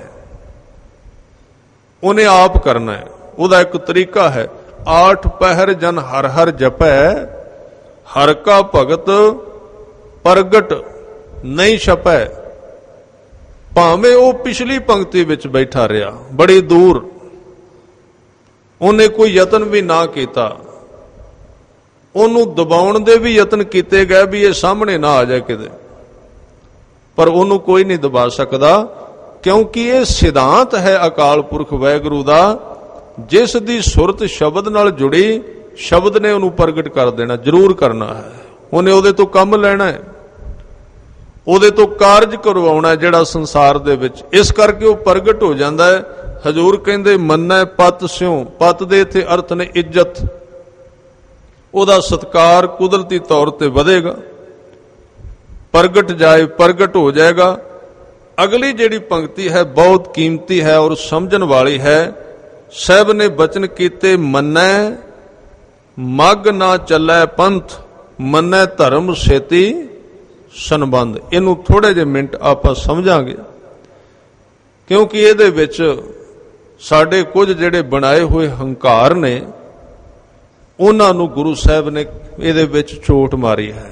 ਉਹਨੇ ਆਪ ਕਰਨਾ ਹੈ। ਉਹਦਾ ਇੱਕ ਤਰੀਕਾ ਹੈ, ਆਠ ਪਹਿਰ ਜਨ ਹਰ ਹਰ ਜਪੈ, ਹਰ ਕਾ ਭਗਤ ਪ੍ਰਗਟ ਨਹੀਂ ਛਪੈ। ਭਾਵੇਂ ਉਹ ਪਿਛਲੀ ਪੰਕਤੀ ਵਿੱਚ ਬੈਠਾ ਰਿਹਾ, ਬੜੀ ਦੂਰ, ਉਹਨੇ ਕੋਈ ਯਤਨ ਵੀ ਨਾ ਕੀਤਾ, ਉਹਨੂੰ ਦਬਾਉਣ ਦੇ ਵੀ ਯਤਨ ਕੀਤੇ ਗਏ ਵੀ ਇਹ ਸਾਹਮਣੇ ਨਾ ਆ ਜਾਏ ਕਿਤੇ, ਪਰ ਉਹਨੂੰ ਕੋਈ ਨਹੀਂ ਦਬਾ ਸਕਦਾ, ਕਿਉਂਕਿ ਇਹ ਸਿਧਾਂਤ ਹੈ ਅਕਾਲ ਪੁਰਖ ਵਾਹਿਗੁਰੂ ਦਾ। ਜਿਸ ਦੀ ਸੁਰਤ ਸ਼ਬਦ ਨਾਲ ਜੁੜੀ, ਸ਼ਬਦ ਨੇ ਉਹਨੂੰ ਪ੍ਰਗਟ ਕਰ ਦੇਣਾ, ਜ਼ਰੂਰ ਕਰਨਾ ਹੈ। ਉਹਨੇ ਉਹਦੇ ਤੋਂ ਕੰਮ ਲੈਣਾ ਹੈ, ਉਹਦੇ ਤੋਂ ਕਾਰਜ ਕਰਵਾਉਣਾ ਜਿਹੜਾ ਸੰਸਾਰ ਦੇ ਵਿੱਚ। ਇਸ ਕਰਕੇ ਉਹ ਪ੍ਰਗਟ ਹੋ ਜਾਂਦਾ ਹੈ। ਹਜ਼ੂਰ ਕਹਿੰਦੇ ਮੰਨੈ ਪਤ ਸਿਉ, ਪਤ ਦੇ ਇੱਥੇ ਅਰਥ ਨੇ ਇੱਜ਼ਤ, ਉਹਦਾ ਸਤਕਾਰ ਕੁਦਰਤੀ ਤੌਰ ਤੇ ਵਧੇਗਾ। ਪ੍ਰਗਟ ਜਾਏ, ਪ੍ਰਗਟ ਹੋ ਜਾਏਗਾ। ਅਗਲੀ ਜਿਹੜੀ ਪੰਕਤੀ ਹੈ ਬਹੁਤ ਕੀਮਤੀ ਹੈ ਔਰ ਸਮਝਣ ਵਾਲੀ ਹੈ। ਸਾਹਿਬ ਨੇ ਬਚਨ ਕੀਤੇ ਮੰਨੈ ਮੱਗ ਨਾ ਚੱਲੈ ਪੰਥ, ਮੰਨੈ ਧਰਮ ਛੇਤੀ ਸੰਬੰਧ। ਇਹਨੂੰ ਥੋੜੇ ਜਿਹੇ ਮਿੰਟ ਆਪਾਂ ਸਮਝਾਂਗੇ, ਕਿਉਂਕਿ ਇਹਦੇ ਵਿੱਚ ਸਾਡੇ ਕੁਝ ਜਿਹੜੇ ਬਣਾਏ ਹੋਏ ਹੰਕਾਰ ਨੇ, ਉਹਨਾਂ ਨੂੰ ਗੁਰੂ ਸਾਹਿਬ ਨੇ ਇਹਦੇ ਵਿੱਚ ਚੋਟ ਮਾਰੀ ਹੈ।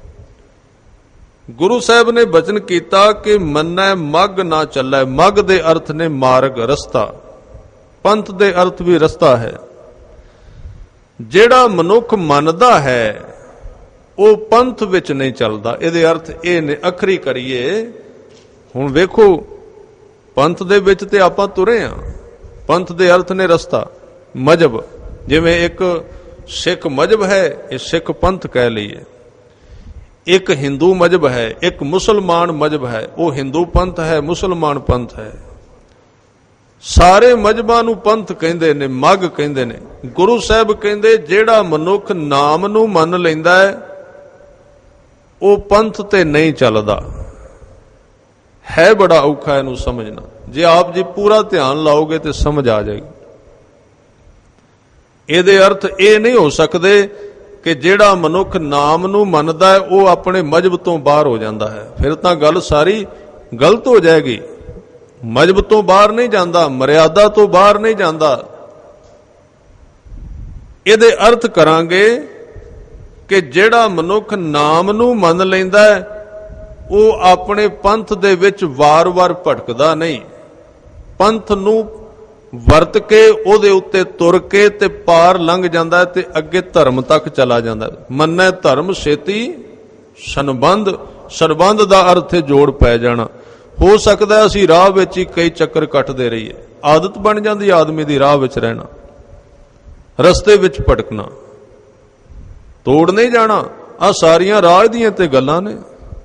ਗੁਰੂ ਸਾਹਿਬ ਨੇ ਬਚਨ ਕੀਤਾ ਕਿ ਮੰਨੈ ਮੱਗ ਨਾ ਚੱਲੈ। ਮੱਗ ਦੇ ਅਰਥ ਨੇ ਮਾਰਗ, ਰਸਤਾ। ਪੰਥ ਦੇ ਅਰਥ ਵੀ ਰਸਤਾ ਹੈ। ਜਿਹੜਾ ਮਨੁੱਖ ਮੰਨਦਾ ਹੈ ਉਹ ਪੰਥ ਵਿੱਚ ਨਹੀਂ ਚੱਲਦਾ। ਇਹਦੇ ਅਰਥ ਇਹ ਨੇ, ਅਖਰੀ ਕਰੀਏ ਹੁਣ ਵੇਖੋ, ਪੰਥ ਦੇ ਵਿੱਚ ਤੇ ਆਪਾਂ ਤੁਰੇ ਆ। ਪੰਥ ਦੇ ਅਰਥ ਨੇ ਰਸਤਾ, ਮਜਬ। ਜਿਵੇਂ ਇੱਕ ਸਿੱਖ ਮਜਬ ਹੈ, ਇਹ ਸਿੱਖ ਪੰਥ ਕਹਿ ਲਈਏ। ਇੱਕ ਹਿੰਦੂ ਮਜਬ ਹੈ, ਇੱਕ ਮੁਸਲਮਾਨ ਮਜਬ ਹੈ, ਉਹ ਹਿੰਦੂ ਪੰਥ ਹੈ, ਮੁਸਲਮਾਨ ਪੰਥ ਹੈ। ਸਾਰੇ ਮਜਬਾਂ ਨੂੰ ਪੰਥ ਕਹਿੰਦੇ ਨੇ, ਮੱਗ ਕਹਿੰਦੇ ਨੇ। ਗੁਰੂ ਸਾਹਿਬ ਕਹਿੰਦੇ ਜਿਹੜਾ ਮਨੁੱਖ ਨਾਮ ਨੂੰ ਮੰਨ ਲੈਂਦਾ ਹੈ ਉਹ ਪੰਥ ਤੇ ਨਹੀਂ ਚੱਲਦਾ। ਹੈ ਬੜਾ ਔਖਾ ਇਹਨੂੰ ਸਮਝਣਾ। ਜੇ ਆਪ ਜੀ ਪੂਰਾ ਧਿਆਨ ਲਾਓਗੇ ਤੇ ਸਮਝ ਆ ਜਾਏਗੀ। ਇਹਦੇ ਅਰਥ ਇਹ ਨਹੀਂ ਹੋ ਸਕਦੇ ਕਿ ਜਿਹੜਾ ਮਨੁੱਖ ਨਾਮ ਨੂੰ ਮੰਨਦਾ ਹੈ ਉਹ ਆਪਣੇ ਮਜਬ ਤੋਂ ਬਾਹਰ ਹੋ ਜਾਂਦਾ ਹੈ। ਫਿਰ ਤਾਂ ਗੱਲ ਸਾਰੀ ਗਲਤ ਹੋ ਜਾਏਗੀ। ਮਜਬ ਤੋਂ ਬਾਹਰ ਨਹੀਂ ਜਾਂਦਾ, ਮਰਿਆਦਾ ਤੋਂ ਬਾਹਰ ਨਹੀਂ ਜਾਂਦਾ। ਇਹਦੇ ਅਰਥ ਕਰਾਂਗੇ ਕਿ ਜਿਹੜਾ ਮਨੁੱਖ ਨਾਮ ਨੂੰ ਮੰਨ ਲੈਂਦਾ ਹੈ ਉਹ ਆਪਣੇ ਪੰਥ ਦੇ ਵਿੱਚ ਵਾਰ-ਵਾਰ ਭਟਕਦਾ ਨਹੀਂ। ਪੰਥ ਨੂੰ ਵਰਤ ਕੇ ਉਹਦੇ ਉੱਤੇ ਤੁਰ ਕੇ ਤੇ ਪਾਰ ਲੰਘ ਜਾਂਦਾ ਤੇ ਅੱਗੇ ਧਰਮ ਤੱਕ ਚਲਾ ਜਾਂਦਾ। ਮੰਨੈ ਧਰਮ ਛੇਤੀ ਸੰਬੰਧ। ਸੰਬੰਧ ਦਾ ਅਰਥ ਹੈ ਜੋੜ ਪੈ ਜਾਣਾ। ਹੋ ਸਕਦਾ ਅਸੀਂ ਰਾਹ ਵਿੱਚ ਹੀ ਕਈ ਚੱਕਰ ਕੱਟਦੇ ਰਹੀਏ, ਆਦਤ ਬਣ ਜਾਂਦੀ ਆਦਮੀ ਦੀ ਰਾਹ ਵਿੱਚ ਰਹਿਣਾ, ਰਸਤੇ ਵਿੱਚ ਭਟਕਣਾ। ਤੋੜ ਨਹੀਂ ਜਾਣਾ, ਆ ਸਾਰੀਆਂ ਰਾਜ ਦੀਆਂ ਤੇ ਗੱਲਾਂ ਨੇ।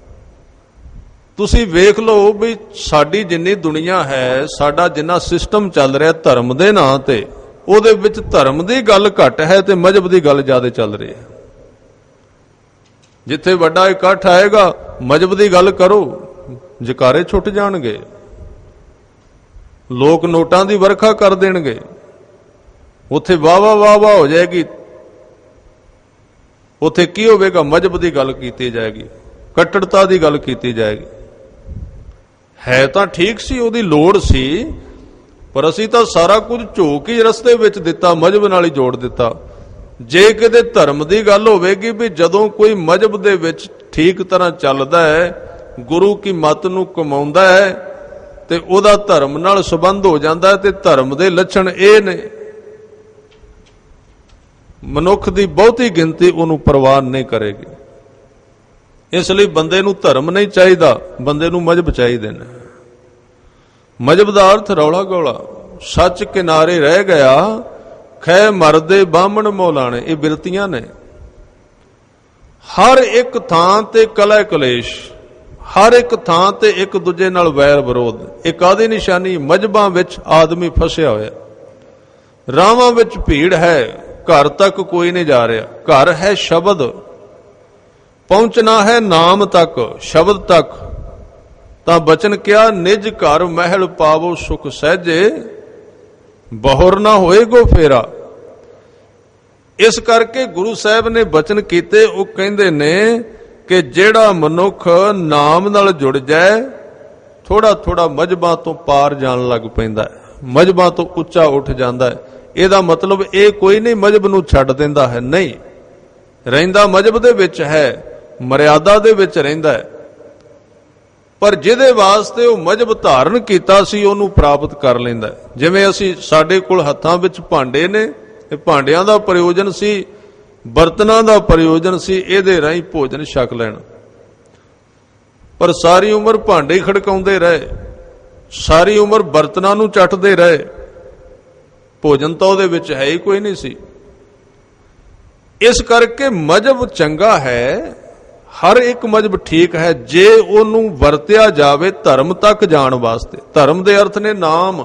ਤੁਸੀਂ ਵੇਖ ਲਓ ਵੀ ਸਾਡੀ ਜਿੰਨੀ ਦੁਨੀਆ ਹੈ, ਸਾਡਾ ਜਿੰਨਾ ਸਿਸਟਮ ਚੱਲ ਰਿਹਾ ਧਰਮ ਦੇ ਨਾਂ ਤੇ, ਉਹਦੇ ਵਿੱਚ ਧਰਮ ਦੀ ਗੱਲ ਘੱਟ ਹੈ ਤੇ ਮਜ਼ਹਬ ਦੀ ਗੱਲ ਜ਼ਿਆਦਾ ਚੱਲ ਰਹੀ ਹੈ। ਜਿੱਥੇ ਵੱਡਾ ਇਕੱਠ ਆਏਗਾ ਮਜ਼ਹਬ ਦੀ ਗੱਲ ਕਰੋ, ਜਕਾਰੇ ਛੁੱਟ ਜਾਣਗੇ, ਲੋਕ ਨੋਟਾਂ ਦੀ ਵਰਖਾ ਕਰ ਦੇਣਗੇ, ਉੱਥੇ ਵਾਹ ਵਾਹ ਵਾਹ ਵਾਹ ਹੋ ਜਾਏਗੀ। ਉੱਥੇ ਕੀ ਹੋਵੇਗਾ? ਮਜ਼ਹਬ ਦੀ ਗੱਲ ਕੀਤੀ ਜਾਏਗੀ, ਕੱਟੜਤਾ ਦੀ ਗੱਲ ਕੀਤੀ ਜਾਏਗੀ। ਹੈ ਤਾਂ ਠੀਕ ਸੀ, ਉਹਦੀ ਲੋੜ ਸੀ, ਪਰ ਅਸੀਂ ਤਾਂ ਸਾਰਾ ਕੁਝ ਝੋਕ ਹੀ ਰਸਤੇ ਵਿੱਚ ਦਿੱਤਾ, ਮਜ਼ਹਬ ਨਾਲ ਹੀ ਜੋੜ ਦਿੱਤਾ। ਜੇ ਕਿਤੇ ਧਰਮ ਦੀ ਗੱਲ ਹੋਵੇਗੀ ਵੀ ਜਦੋਂ ਕੋਈ ਮਜ਼ਹਬ ਦੇ ਵਿੱਚ ਠੀਕ ਤਰ੍ਹਾਂ ਚੱਲਦਾ ਹੈ, ਗੁਰੂ ਕੀ ਮੱਤ ਨੂੰ ਕਮਾਉਂਦਾ ਹੈ ਤੇ ਉਹਦਾ ਧਰਮ ਨਾਲ ਸੰਬੰਧ ਹੋ ਜਾਂਦਾ ਹੈ, ਤੇ ਧਰਮ ਦੇ ਲੱਛਣ ਇਹ ਨੇ। ਮਨੁੱਖ ਦੀ ਬਹੁਤੀ ਗਿਣਤੀ ਉਹਨੂੰ ਪ੍ਰਵਾਨ ਨਹੀਂ ਕਰੇਗੀ। ਇਸ ਲਈ ਬੰਦੇ ਨੂੰ ਧਰਮ ਨਹੀਂ ਚਾਹੀਦਾ, ਬੰਦੇ ਨੂੰ ਮਜ਼ਹਬ ਚਾਹੀਦੇ ਨੇ। ਮਜ਼ਹਬ ਦਾ ਅਰਥ ਰੌਲਾ ਗੌਲਾ, ਸੱਚ ਕਿਨਾਰੇ ਰਹਿ ਗਿਆ, ਖੈ ਮਰਦੇ ਬਾਹਮਣ ਮੌਲਾਣੇ, ਇਹ ਬਿਰਤੀਆਂ ਨੇ। ਹਰ ਇੱਕ ਥਾਂ ਤੇ ਕਲਹ ਕਲੇਸ਼, ਹਰ ਇੱਕ ਥਾਂ ਤੇ ਇੱਕ ਦੂਜੇ ਨਾਲ ਵੈਰ ਵਿਰੋਧ। ਇਹ ਕਾਹਦੀ ਨਿਸ਼ਾਨੀ? ਮਜ਼ਹਬਾਂ ਵਿੱਚ ਆਦਮੀ ਫਸਿਆ ਹੋਇਆ, ਰਾਵਾਂ ਵਿੱਚ ਭੀੜ ਹੈ, ਘਰ ਤੱਕ ਕੋਈ ਨਹੀਂ ਜਾ ਰਿਹਾ। ਘਰ ਹੈ ਸ਼ਬਦ, ਪਹੁੰਚਣਾ ਹੈ ਨਾਮ ਤੱਕ, ਸ਼ਬਦ ਤੱਕ। ਤਾਂ ਬਚਨ ਕਿਹਾ ਨਿਜ ਘਰ ਮਹਿਲ ਪਾਵੋ ਸੁਖ ਸਹਿਜੇ, ਬਹੁਰ ਨਾ ਹੋਏਗੋ ਫੇਰਾ। ਇਸ ਕਰਕੇ ਗੁਰੂ ਸਾਹਿਬ ਨੇ ਬਚਨ ਕੀਤੇ। ਉਹ ਕਹਿੰਦੇ ਨੇ ਕਿ ਜਿਹੜਾ ਮਨੁੱਖ ਨਾਮ ਨਾਲ ਜੁੜ ਜਾਏ, ਥੋੜਾ ਥੋੜਾ ਮਜ਼ਹਬਾਂ ਤੋਂ ਪਾਰ ਜਾਣ ਲੱਗ ਪੈਂਦਾ ਹੈ, ਮਜ਼ਹਬਾਂ ਤੋਂ ਉੱਚਾ ਉੱਠ ਜਾਂਦਾ ਹੈ। ਇਹਦਾ ਮਤਲਬ ਇਹ ਕੋਈ ਨਹੀਂ ਮਜ਼ਹਬ ਨੂੰ ਛੱਡ ਦਿੰਦਾ ਹੈ, ਨਹੀਂ, ਰਹਿੰਦਾ ਮਜ਼ਹਬ ਦੇ ਵਿੱਚ ਹੈ, ਮਰਿਆਦਾ ਦੇ ਵਿੱਚ ਰਹਿੰਦਾ ਹੈ। ਪਰ ਜਿਹਦੇ ਵਾਸਤੇ ਉਹ ਮਜ਼ਹਬ ਧਾਰਨ ਕੀਤਾ ਸੀ ਉਹਨੂੰ ਪ੍ਰਾਪਤ ਕਰ ਲੈਂਦਾ। ਜਿਵੇਂ ਅਸੀਂ, ਸਾਡੇ ਕੋਲ ਹੱਥਾਂ ਵਿੱਚ ਭਾਂਡੇ ਨੇ, ਇਹ ਭਾਂਡਿਆਂ ਦਾ ਪ੍ਰਯੋਜਨ ਸੀ, ਬਰਤਨਾਂ ਦਾ ਪ੍ਰਯੋਜਨ ਸੀ, ਇਹਦੇ ਰਾਹੀਂ ਭੋਜਨ ਛਕ ਲੈਣਾ। ਪਰ ਸਾਰੀ ਉਮਰ ਭਾਂਡੇ ਖੜਕਾਉਂਦੇ ਰਹੇ, ਸਾਰੀ ਉਮਰ ਬਰਤਨਾਂ ਨੂੰ ਚੱਟਦੇ ਰਹੇ, ਭੋਜਨ ਤਾਂ ਉਹਦੇ ਵਿੱਚ ਹੈ ਹੀ ਕੋਈ ਨਹੀਂ ਸੀ। ਇਸ ਕਰਕੇ ਮਜ਼ਹਬ ਚੰਗਾ ਹੈ, ਹਰ ਇੱਕ ਮਜ਼ਹਬ ਠੀਕ ਹੈ ਜੇ ਉਹਨੂੰ ਵਰਤਿਆ ਜਾਵੇ ਧਰਮ ਤੱਕ ਜਾਣ ਵਾਸਤੇ। ਧਰਮ ਦੇ ਅਰਥ ਨੇ ਨਾਮ,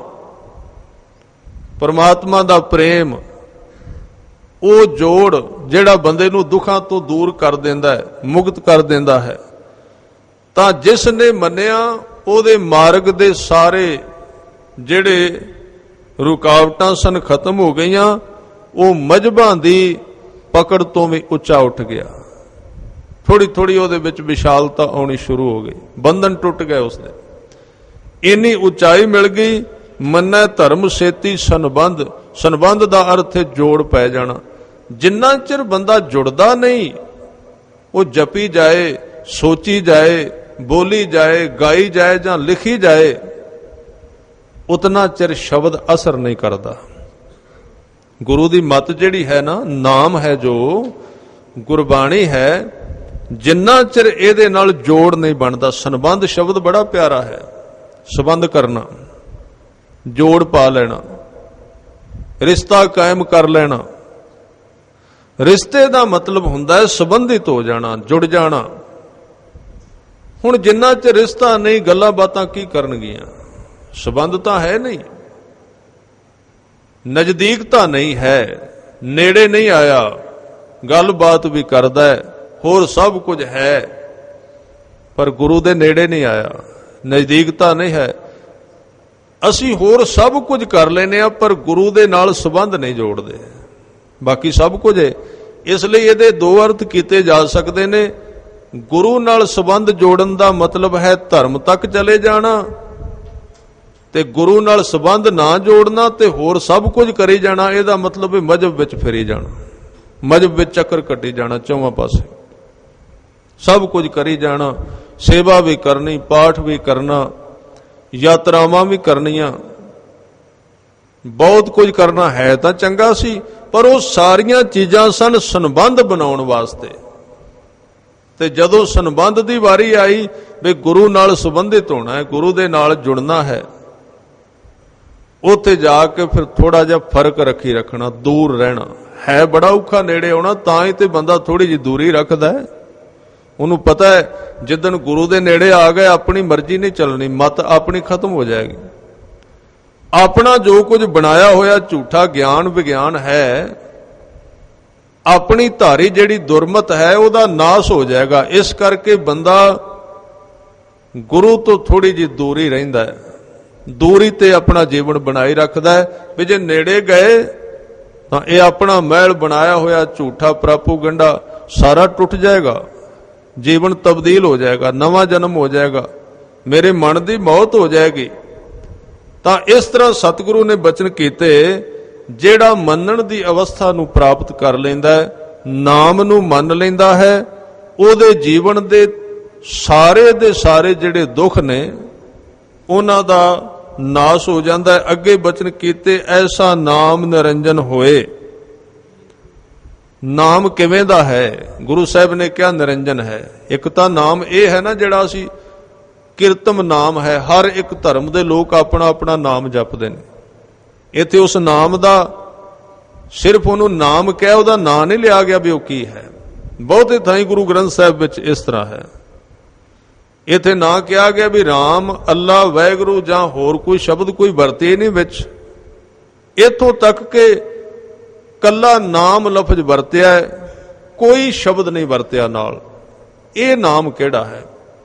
ਪਰਮਾਤਮਾ ਦਾ ਪ੍ਰੇਮ, ਉਹ ਜੋੜ ਜਿਹੜਾ ਬੰਦੇ ਨੂੰ ਦੁੱਖਾਂ ਤੋਂ ਦੂਰ ਕਰ ਦਿੰਦਾ ਹੈ, ਮੁਕਤ ਕਰ ਦਿੰਦਾ ਹੈ। ਤਾਂ ਜਿਸ ਨੇ ਮੰਨਿਆ ਉਹਦੇ ਮਾਰਗ ਦੇ ਸਾਰੇ ਜਿਹੜੇ ਰੁਕਾਵਟਾਂ ਸਨ ਖਤਮ ਹੋ ਗਈਆਂ। ਉਹ ਮਜ਼ਹਬਾਂ ਦੀ ਪਕੜ ਤੋਂ ਵੀ ਉੱਚਾ ਉੱਠ ਗਿਆ। ਥੋੜੀ ਥੋੜੀ ਉਹਦੇ ਵਿੱਚ ਵਿਸ਼ਾਲਤਾ ਆਉਣੀ ਸ਼ੁਰੂ ਹੋ ਗਈ, ਬੰਧਨ ਟੁੱਟ ਗਏ ਉਸਦੇ, ਇੰਨੀ ਉਚਾਈ ਮਿਲ ਗਈ। ਮੰਨੈ ਧਰਮ ਸੇਤੀ ਸੰਬੰਧ, ਸੰਬੰਧ ਦਾ ਅਰਥ ਹੈ ਜੋੜ ਪੈ ਜਾਣਾ। ਜਿੰਨਾ ਚਿਰ ਬੰਦਾ ਜੁੜਦਾ ਨਹੀਂ, ਉਹ ਜਪੀ ਜਾਏ, ਸੋਚੀ ਜਾਏ, ਬੋਲੀ ਜਾਏ, ਗਾਈ ਜਾਏ ਜਾਂ ਲਿਖੀ ਜਾਏ, ਉਤਨਾ ਚਿਰ ਸ਼ਬਦ ਅਸਰ ਨਹੀਂ ਕਰਦਾ। ਗੁਰੂ ਦੀ ਮੱਤ ਜਿਹੜੀ ਹੈ ਨਾ, ਨਾਮ ਹੈ ਜੋ ਗੁਰਬਾਣੀ ਹੈ, ਜਿੰਨਾ ਚਿਰ ਇਹਦੇ ਨਾਲ ਜੋੜ ਨਹੀਂ ਬਣਦਾ। ਸੰਬੰਧ ਸ਼ਬਦ ਬੜਾ ਪਿਆਰਾ ਹੈ, ਸੰਬੰਧ ਕਰਨਾ, ਜੋੜ ਪਾ ਲੈਣਾ, ਰਿਸ਼ਤਾ ਕਾਇਮ ਕਰ ਲੈਣਾ। ਰਿਸ਼ਤੇ ਦਾ ਮਤਲਬ ਹੁੰਦਾ ਹੈ ਸੰਬੰਧਿਤ ਹੋ ਜਾਣਾ, ਜੁੜ ਜਾਣਾ। ਹੁਣ ਜਿੰਨਾ ਚਿਰ ਰਿਸ਼ਤਾ ਨਹੀਂ, ਗੱਲਾਂ ਬਾਤਾਂ ਕੀ ਕਰਨਗੀਆਂ? ਸੰਬੰਧ ਤਾਂ ਹੈ ਨਹੀਂ, ਨਜ਼ਦੀਕਤਾ ਨਹੀਂ ਹੈ, ਨੇੜੇ ਨਹੀਂ ਆਇਆ, ਗੱਲਬਾਤ ਵੀ ਕਰਦਾ ਹੈ, ਹੋਰ ਸਭ ਕੁਝ ਹੈ, ਪਰ ਗੁਰੂ ਦੇ ਨੇੜੇ ਨਹੀਂ ਆਇਆ, ਨਜ਼ਦੀਕਤਾ ਨਹੀਂ ਹੈ। ਅਸੀਂ ਹੋਰ ਸਭ ਕੁਝ ਕਰ ਲੈਨੇ ਆ, ਪਰ ਗੁਰੂ ਦੇ ਨਾਲ ਸੰਬੰਧ ਨਹੀਂ ਜੋੜਦੇ। ਬਾਕੀ ਸਭ ਕੁਝ ਹੈ। ਇਸ ਲਈ ਇਹਦੇ ਦੋ ਅਰਥ ਕੀਤੇ ਜਾ ਸਕਦੇ ਨੇ। ਗੁਰੂ ਨਾਲ ਸੰਬੰਧ ਜੋੜਨ ਦਾ ਮਤਲਬ ਹੈ ਧਰਮ ਤੱਕ ਚਲੇ ਜਾਣਾ, ਤੇ ਗੁਰੂ ਨਾਲ ਸੰਬੰਧ ਨਾ ਜੋੜਨਾ ਤੇ ਹੋਰ ਸਭ ਕੁਝ ਕਰੀ ਜਾਣਾ। ਇਹਦਾ ਮਤਲਬ ਹੈ ਮਜ਼ਹਬ ਵਿੱਚ ਫਿਰੀ ਜਾਣਾ, ਮਜ਼ਹਬ ਵਿੱਚ ਚੱਕਰ ਕੱਟੀ ਜਾਣਾ, ਚੌਵਾਂ ਪਾਸੇ ਸਭ ਕੁਝ ਕਰੀ ਜਾਣਾ। ਸੇਵਾ ਵੀ ਕਰਨੀ, ਪਾਠ ਵੀ ਕਰਨਾ, ਯਾਤਰਾਵਾਂ ਵੀ ਕਰਨੀਆਂ, ਬਹੁਤ ਕੁਝ ਕਰਨਾ ਹੈ ਤਾਂ ਚੰਗਾ ਸੀ, ਪਰ ਉਹ ਸਾਰੀਆਂ ਚੀਜ਼ਾਂ ਸਨ ਸੰਬੰਧ ਬਣਾਉਣ ਵਾਸਤੇ। ਤੇ ਜਦੋਂ ਸੰਬੰਧ ਦੀ ਵਾਰੀ ਆਈ ਵੀ ਗੁਰੂ ਨਾਲ ਸੰਬੰਧਿਤ ਹੋਣਾ ਹੈ, ਗੁਰੂ ਦੇ ਨਾਲ ਜੁੜਨਾ ਹੈ, ਉੱਥੇ ਜਾ ਕੇ ਫਿਰ ਥੋੜਾ ਜਿਹਾ ਫਰਕ ਰੱਖੀ ਰੱਖਣਾ, ਦੂਰ ਰਹਿਣਾ। ਹੈ ਬੜਾ ਔਖਾ ਨੇੜੇ ਆਉਣਾ, ਤਾਂ ਹੀ ਤੇ ਬੰਦਾ ਥੋੜੀ ਜਿਹੀ ਦੂਰੀ ਰੱਖਦਾ ਹੈ। ਉਹਨੂੰ ਪਤਾ ਹੈ ਜਿੱਦਣ ਗੁਰੂ ਦੇ ਨੇੜੇ ਆ ਗਏ ਆਪਣੀ ਮਰਜ਼ੀ ਨਹੀਂ ਚੱਲਣੀ, ਮਤ ਆਪਣੀ ਖਤਮ ਹੋ ਜਾਏਗੀ। ਆਪਣਾ ਜੋ ਕੁਝ ਬਣਾਇਆ ਹੋਇਆ ਝੂਠਾ ਗਿਆਨ ਵਿਗਿਆਨ ਹੈ, ਆਪਣੀ ਧਾਰੀ ਜਿਹੜੀ ਦੁਰਮਤ ਹੈ ਉਹਦਾ ਨਾਸ ਹੋ ਜਾਏਗਾ। ਇਸ ਕਰਕੇ ਬੰਦਾ ਗੁਰੂ ਤੋਂ ਥੋੜੀ ਜਿਹੀ ਦੂਰੀ ਰਹਿੰਦਾ ਹੈ, ਦੂਰੀ ਤੇ ਆਪਣਾ ਜੀਵਨ ਬਣਾਈ ਰੱਖਦਾ ਹੈ ਵੀ ਜੇ ਨੇੜੇ ਗਏ ਤਾਂ ਇਹ ਆਪਣਾ ਮਹਿਲ ਬਣਾਇਆ ਹੋਇਆ ਝੂਠਾ ਪ੍ਰਾਪੂ ਗੰਡਾ ਸਾਰਾ ਟੁੱਟ ਜਾਏਗਾ, ਜੀਵਨ ਤਬਦੀਲ ਹੋ ਜਾਏਗਾ, ਨਵਾਂ ਜਨਮ ਹੋ ਜਾਏਗਾ, ਮੇਰੇ ਮਨ ਦੀ ਮੌਤ ਹੋ ਜਾਏਗੀ। ਤਾਂ ਇਸ ਤਰ੍ਹਾਂ ਸਤਿਗੁਰੂ ਨੇ ਬਚਨ ਕੀਤੇ, ਜਿਹੜਾ ਮੰਨਣ ਦੀ ਅਵਸਥਾ ਨੂੰ ਪ੍ਰਾਪਤ ਕਰ ਲੈਂਦਾ ਹੈ, ਨਾਮ ਨੂੰ ਮੰਨ ਲੈਂਦਾ ਹੈ, ਉਹਦੇ ਜੀਵਨ ਦੇ ਸਾਰੇ ਦੇ ਸਾਰੇ ਜਿਹੜੇ ਦੁੱਖ ਨੇ ਉਹਨਾਂ ਦਾ ਨਾਸ ਹੋ ਜਾਂਦਾ ਹੈ। ਅੱਗੇ ਬਚਨ ਕੀਤੇ, ਐਸਾ ਨਾਮ ਨਿਰੰਜਨ ਹੋਏ। ਨਾਮ ਕਿਵੇਂ ਦਾ ਹੈ? ਗੁਰੂ ਸਾਹਿਬ ਨੇ ਕਿਹਾ ਨਿਰੰਜਨ ਹੈ। ਇੱਕ ਤਾਂ ਨਾਮ ਇਹ ਹੈ ਨਾ ਜਿਹੜਾ ਅਸੀਂ ਕੀਰਤਮ ਨਾਮ ਹੈ, ਹਰ ਇੱਕ ਧਰਮ ਦੇ ਲੋਕ ਆਪਣਾ ਆਪਣਾ ਨਾਮ ਜਪਦੇ ਨੇ। ਇੱਥੇ ਉਸ ਨਾਮ ਦਾ ਸਿਰਫ ਉਹਨੂੰ ਨਾਮ ਕਹਿ, ਉਹਦਾ ਨਾਂ ਨਹੀਂ ਲਿਆ ਗਿਆ ਵੀ ਉਹ ਕੀ ਹੈ। ਬਹੁਤੇ ਥਾਈਂ ਗੁਰੂ ਗ੍ਰੰਥ ਸਾਹਿਬ ਵਿੱਚ ਇਸ ਤਰ੍ਹਾਂ ਹੈ, ਇੱਥੇ ਨਾ ਕਿਹਾ ਗਿਆ ਵੀ ਰਾਮ, ਅੱਲਾ, ਵਾਹਿਗੁਰੂ ਜਾਂ ਹੋਰ ਕੋਈ ਸ਼ਬਦ ਕੋਈ ਵਰਤੇ ਨਹੀਂ ਵਿੱਚ। ਇੱਥੋਂ ਤੱਕ ਕਿ ਕੱਲਾ ਨਾਮ ਲਫ਼ਜ਼ ਵਰਤਿਆ, ਕੋਈ ਸ਼ਬਦ ਨਹੀਂ ਵਰਤਿਆ ਨਾਲ। ਇਹ ਨਾਮ ਕਿਹੜਾ ਹੈ?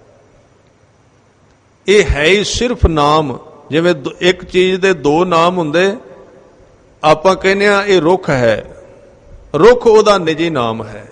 ਇਹ ਹੈ ਹੀ ਸਿਰਫ ਨਾਮ। ਜਿਵੇਂ ਇੱਕ ਚੀਜ਼ ਦੇ ਦੋ ਨਾਮ ਹੁੰਦੇ, ਆਪਾਂ ਕਹਿੰਦੇ ਆ ਇਹ ਰੁੱਖ ਹੈ, ਰੁੱਖ ਉਹਦਾ ਨਿੱਜੀ ਨਾਮ ਹੈ।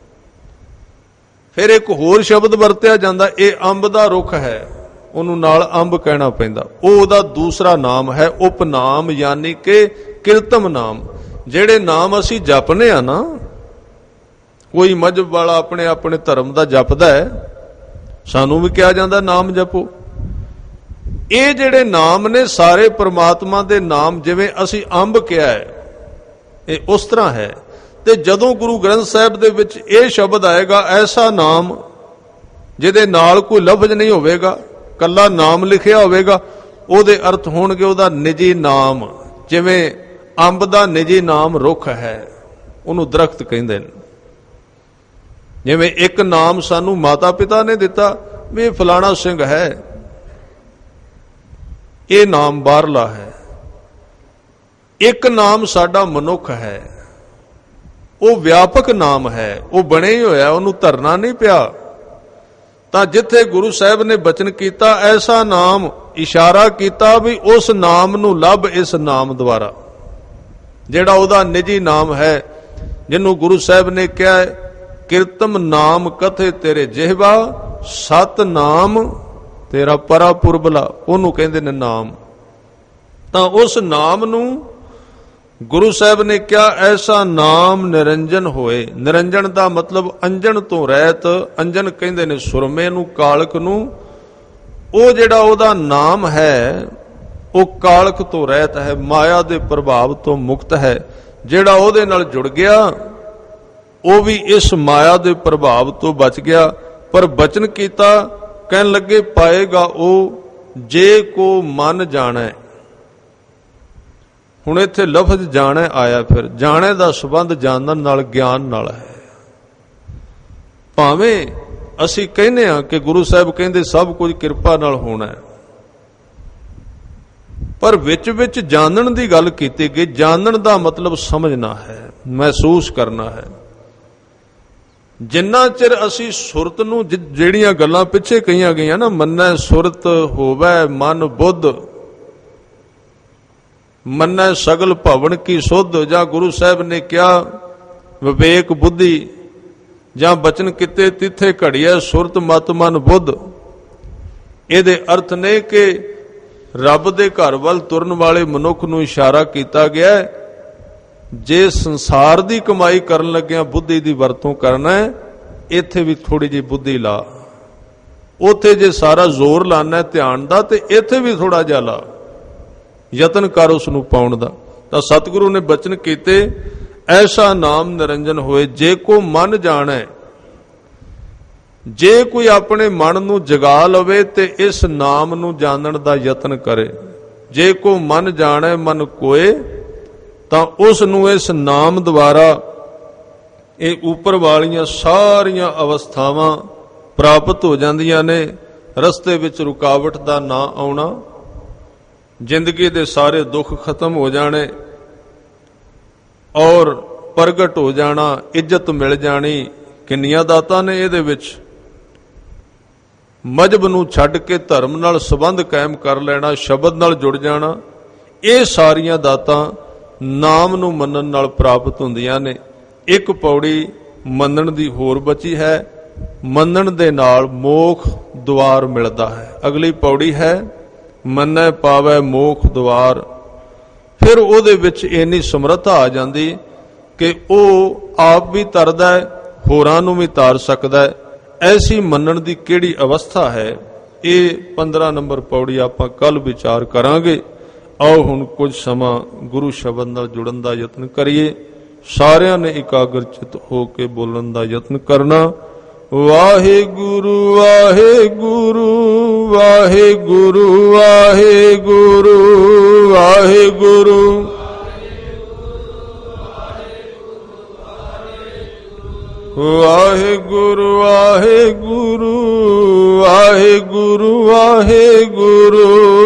ਫਿਰ ਇੱਕ ਹੋਰ ਸ਼ਬਦ ਵਰਤਿਆ ਜਾਂਦਾ, ਇਹ ਅੰਬ ਦਾ ਰੁੱਖ ਹੈ, ਉਹਨੂੰ ਨਾਲ ਅੰਬ ਕਹਿਣਾ ਪੈਂਦਾ, ਉਹ ਉਹਦਾ ਦੂਸਰਾ ਨਾਮ ਹੈ, ਉਪਨਾਮ, ਯਾਨੀ ਕਿ ਕੀਰਤਮ ਨਾਮ। ਜਿਹੜੇ ਨਾਮ ਅਸੀਂ ਜਪਨੇ ਆ ਨਾ, ਕੋਈ ਮਜ਼ਹਬ ਵਾਲਾ ਆਪਣੇ ਆਪਣੇ ਧਰਮ ਦਾ ਜਪਦਾ ਹੈ, ਸਾਨੂੰ ਵੀ ਕਿਹਾ ਜਾਂਦਾ ਨਾਮ ਜਪੋ। ਇਹ ਜਿਹੜੇ ਨਾਮ ਨੇ ਸਾਰੇ ਪ੍ਰਮਾਤਮਾ ਦੇ ਨਾਮ। ਜਿਵੇਂ ਅਸੀਂ ਅੰਬ ਕਿਹਾ ਹੈ, ਇਹ ਉਸ ਤਰ੍ਹਾਂ ਹੈ। ਤੇ ਜਦੋਂ ਗੁਰੂ ਗ੍ਰੰਥ ਸਾਹਿਬ ਦੇ ਵਿੱਚ ਇਹ ਸ਼ਬਦ ਆਏਗਾ, ਐਸਾ ਨਾਮ, ਜਿਹਦੇ ਨਾਲ ਕੋਈ ਲਫ਼ਜ਼ ਨਹੀਂ ਹੋਵੇਗਾ, ਕੱਲਾ ਨਾਮ ਲਿਖਿਆ ਹੋਵੇਗਾ, ਉਹਦੇ ਅਰਥ ਹੋਣਗੇ ਉਹਦਾ ਨਿੱਜੀ ਨਾਮ। ਜਿਵੇਂ ਅੰਬ ਦਾ ਨਿੱਜੀ ਨਾਮ ਰੁੱਖ ਹੈ, ਉਹਨੂੰ ਦਰਖਤ ਕਹਿੰਦੇ ਨੇ। ਜਿਵੇਂ ਇੱਕ ਨਾਮ ਸਾਨੂੰ ਮਾਤਾ ਪਿਤਾ ਨੇ ਦਿੱਤਾ ਵੀ ਫਲਾਣਾ ਸਿੰਘ ਹੈ, ਇਹ ਨਾਮ ਬਾਹਰਲਾ ਹੈ। ਇੱਕ ਨਾਮ ਸਾਡਾ ਮਨੁੱਖ ਹੈ, ਉਹ ਵਿਆਪਕ ਨਾਮ ਹੈ, ਉਹ ਬਣਿਆ ਹੀ ਹੋਇਆ, ਉਹਨੂੰ ਧਰਨਾ ਨਹੀਂ ਪਿਆ। ਤਾਂ ਜਿੱਥੇ ਗੁਰੂ ਸਾਹਿਬ ਨੇ ਬਚਨ ਕੀਤਾ, ਐਸਾ ਨਾਮ, ਇਸ਼ਾਰਾ ਕੀਤਾ ਵੀ ਉਸ ਨਾਮ ਨੂੰ ਲੱਭ ਇਸ ਨਾਮ ਦੁਆਰਾ, ਜਿਹੜਾ ਉਹਦਾ ਨਿੱਜੀ ਨਾਮ ਹੈ, ਜਿਹਨੂੰ ਗੁਰੂ ਸਾਹਿਬ ਨੇ ਕਿਹਾ ਕੀਰਤਮ ਨਾਮ ਕਥੇ ਤੇਰੇ ਜਿਹਵਾ, ਸਤ ਨਾਮ ਤੇਰਾ ਪਰਾ ਪੁਰਬਲਾ, ਉਹਨੂੰ ਕਹਿੰਦੇ ਨੇ ਨਾਮ। ਤਾਂ ਉਸ ਨਾਮ ਨੂੰ ਗੁਰੂ ਸਾਹਿਬ ਨੇ ਕਿਹਾ ਐਸਾ ਨਾਮ ਨਿਰੰਜਨ ਹੋਏ। ਨਿਰੰਜਨ ਦਾ ਮਤਲਬ ਅੰਜਨ ਤੋਂ ਰਹਿਤ, ਅੰਜਨ ਕਹਿੰਦੇ ਨੇ ਸੁਰਮੇ ਨੂੰ, ਕਾਲਕ ਨੂੰ। ਉਹ ਜਿਹੜਾ ਉਹਦਾ ਨਾਮ ਹੈ ਉਹ ਕਾਲਕ ਤੋਂ ਰਹਿਤ ਹੈ, ਮਾਇਆ ਦੇ ਪ੍ਰਭਾਵ ਤੋਂ ਮੁਕਤ ਹੈ। ਜਿਹੜਾ ਉਹਦੇ ਨਾਲ ਜੁੜ ਗਿਆ ਉਹ ਵੀ ਇਸ ਮਾਇਆ ਦੇ ਪ੍ਰਭਾਵ ਤੋਂ ਬਚ ਗਿਆ। ਪਰ ਬਚਨ ਕੀਤਾ, ਕਹਿਣ ਲੱਗੇ ਪਾਏਗਾ ਉਹ ਜੇ ਕੋ ਮਨ ਜਾਣੈ। ਹੁਣ ਇੱਥੇ ਲਫ਼ਜ਼ ਜਾਣੈ ਆਇਆ, ਫਿਰ ਜਾਣੈ ਦਾ ਸੰਬੰਧ ਜਾਣਨ ਨਾਲ, ਗਿਆਨ ਨਾਲ ਹੈ। ਭਾਵੇਂ ਅਸੀਂ ਕਹਿੰਦੇ ਹਾਂ ਕਿ ਗੁਰੂ ਸਾਹਿਬ ਕਹਿੰਦੇ ਸਭ ਕੁਝ ਕਿਰਪਾ ਨਾਲ ਹੋਣਾ ਹੈ, ਪਰ ਵਿੱਚ ਵਿੱਚ ਜਾਣਨ ਦੀ ਗੱਲ ਕੀਤੀ ਗਈ। ਜਾਣਨ ਦਾ ਮਤਲਬ ਸਮਝਣਾ ਹੈ, ਮਹਿਸੂਸ ਕਰਨਾ ਹੈ। ਜਿੰਨਾ ਚਿਰ ਅਸੀਂ ਸੁਰਤ ਨੂੰ, ਜਿਹੜੀਆਂ ਗੱਲਾਂ ਪਿੱਛੇ ਕਹੀਆਂ ਗਈਆਂ ਨਾ, ਮੰਨੈ ਸੁਰਤ ਹੋਵੈ ਮਨ ਬੁੱਧ, ਮੰਨੈ ਸਗਲ ਭਵਨ ਕੀ ਸੁਧ, ਜਾਂ ਗੁਰੂ ਸਾਹਿਬ ਨੇ ਕਿਹਾ ਵਿਵੇਕ ਬੁੱਧੀ, ਜਾਂ ਬਚਨ ਕੀਤੇ ਤਿੱਥੇ ਘੜੀਐ ਸੁਰਤ ਮਤ ਮਨ ਬੁੱਧ। ਇਹਦੇ ਅਰਥ ਨੇ ਕਿ ਰੱਬ ਦੇ ਘਰ ਵੱਲ ਤੁਰਨ ਵਾਲੇ ਮਨੁੱਖ ਨੂੰ ਇਸ਼ਾਰਾ ਕੀਤਾ ਗਿਆ, ਜੇ ਸੰਸਾਰ ਦੀ ਕਮਾਈ ਕਰਨ ਲੱਗਿਆ ਬੁੱਧੀ ਦੀ ਵਰਤੋਂ ਕਰਨਾ ਹੈ, ਇੱਥੇ ਵੀ ਥੋੜੀ ਜਿਹੀ ਬੁੱਧੀ ਲਾ। ਉੱਥੇ ਜੇ ਸਾਰਾ ਜ਼ੋਰ ਲਾਣਾ ਧਿਆਨ ਦਾ, ਤੇ ਇੱਥੇ ਵੀ ਥੋੜਾ ਜਿਹਾ ਲਾ, ਯਤਨ ਕਰ ਉਸ ਨੂੰ ਪਾਉਣ ਦਾ। ਤਾਂ ਸਤਿਗੁਰੂ ਨੇ ਬਚਨ ਕੀਤੇ, ਐਸਾ ਨਾਮ ਨਿਰੰਜਨ ਹੋਏ ਜੇ ਕੋ ਮਨ ਜਾਣੈ। ਜੇ ਕੋਈ ਆਪਣੇ ਮਨ ਨੂੰ ਜਗਾ ਲਵੇ ਤੇ ਇਸ ਨਾਮ ਨੂੰ ਜਾਣਨ ਦਾ ਯਤਨ ਕਰੇ, ਜੇ ਕੋ ਮਨ ਜਾਣੈ ਮਨ ਕੋਏ, ਤਾਂ ਉਸ ਨੂੰ ਇਸ ਨਾਮ ਦੁਆਰਾ ਇਹ ਉੱਪਰ ਵਾਲੀਆਂ ਸਾਰੀਆਂ ਅਵਸਥਾਵਾਂ ਪ੍ਰਾਪਤ ਹੋ ਜਾਂਦੀਆਂ ਨੇ। ਰਸਤੇ ਵਿੱਚ ਰੁਕਾਵਟ ਦਾ ਨਾ ਆਉਣਾ, ਜ਼ਿੰਦਗੀ ਦੇ ਸਾਰੇ ਦੁੱਖ ਖਤਮ ਹੋ ਜਾਣੇ ਔਰ ਪ੍ਰਗਟ ਹੋ ਜਾਣਾ, ਇੱਜ਼ਤ ਮਿਲ ਜਾਣੀ। ਕਿੰਨੀਆਂ ਦਾਤਾਂ ਨੇ ਇਹਦੇ ਵਿੱਚ। ਮਜ਼ਹਬ ਨੂੰ ਛੱਡ ਕੇ ਧਰਮ ਨਾਲ ਸੰਬੰਧ ਕਾਇਮ ਕਰ ਲੈਣਾ, ਸ਼ਬਦ ਨਾਲ ਜੁੜ ਜਾਣਾ, ਇਹ ਸਾਰੀਆਂ ਦਾਤਾਂ ਨਾਮ ਨੂੰ ਮੰਨਣ ਨਾਲ ਪ੍ਰਾਪਤ ਹੁੰਦੀਆਂ ਨੇ। ਇੱਕ ਪੌੜੀ ਮੰਨਣ ਦੀ ਹੋਰ ਬਚੀ ਹੈ, ਮੰਨਣ ਦੇ ਨਾਲ ਮੋਖ ਦੁਆਰ ਮਿਲਦਾ ਹੈ। ਅਗਲੀ ਪੌੜੀ ਹੈ ਮੰਨੈ ਪਾਵੈ ਮੋਖ ਦੁਆਰ। ਫਿਰ ਉਹਦੇ ਵਿੱਚ ਇੰਨੀ ਸਮਰੱਥਾ ਆ ਜਾਂਦੀ ਕਿ ਉਹ ਆਪ ਵੀ ਤਰਦਾ ਹੈ, ਹੋਰਾਂ ਨੂੰ ਵੀ ਤਾਰ ਸਕਦਾ ਹੈ। ਐਸੀ ਮੰਨਣ ਦੀ ਕਿਹੜੀ ਅਵਸਥਾ ਹੈ, ਇਹ ਪੰਦਰਾਂ ਨੰਬਰ ਪੌੜੀ ਆਪਾਂ ਕੱਲ ਵਿਚਾਰ ਕਰਾਂਗੇ। ਆਓ ਹੁਣ ਕੁਝ ਸਮਾਂ ਗੁਰੂ ਸ਼ਬਦ ਨਾਲ ਜੁੜਨ ਦਾ ਯਤਨ ਕਰੀਏ। ਸਾਰਿਆਂ ਨੇ ਇਕਾਗਰ ਚਿਤ ਹੋ ਕੇ ਬੋਲਣ ਦਾ ਯਤਨ ਕਰਨਾ। ਵਾਹਿਗੁਰੂ ਵਾਹਿਗੁਰੂ ਵਾਹਿਗੁਰੂ ਵਾਹਿਗੁਰੂ ਵਾਹਿਗੁਰੂ ਵਾਹਿਗੁਰੂ ਵਾਹਿਗੁਰੂ ਵਾਹਿਗੁਰੂ ਵਾਹਿਗੁਰੂ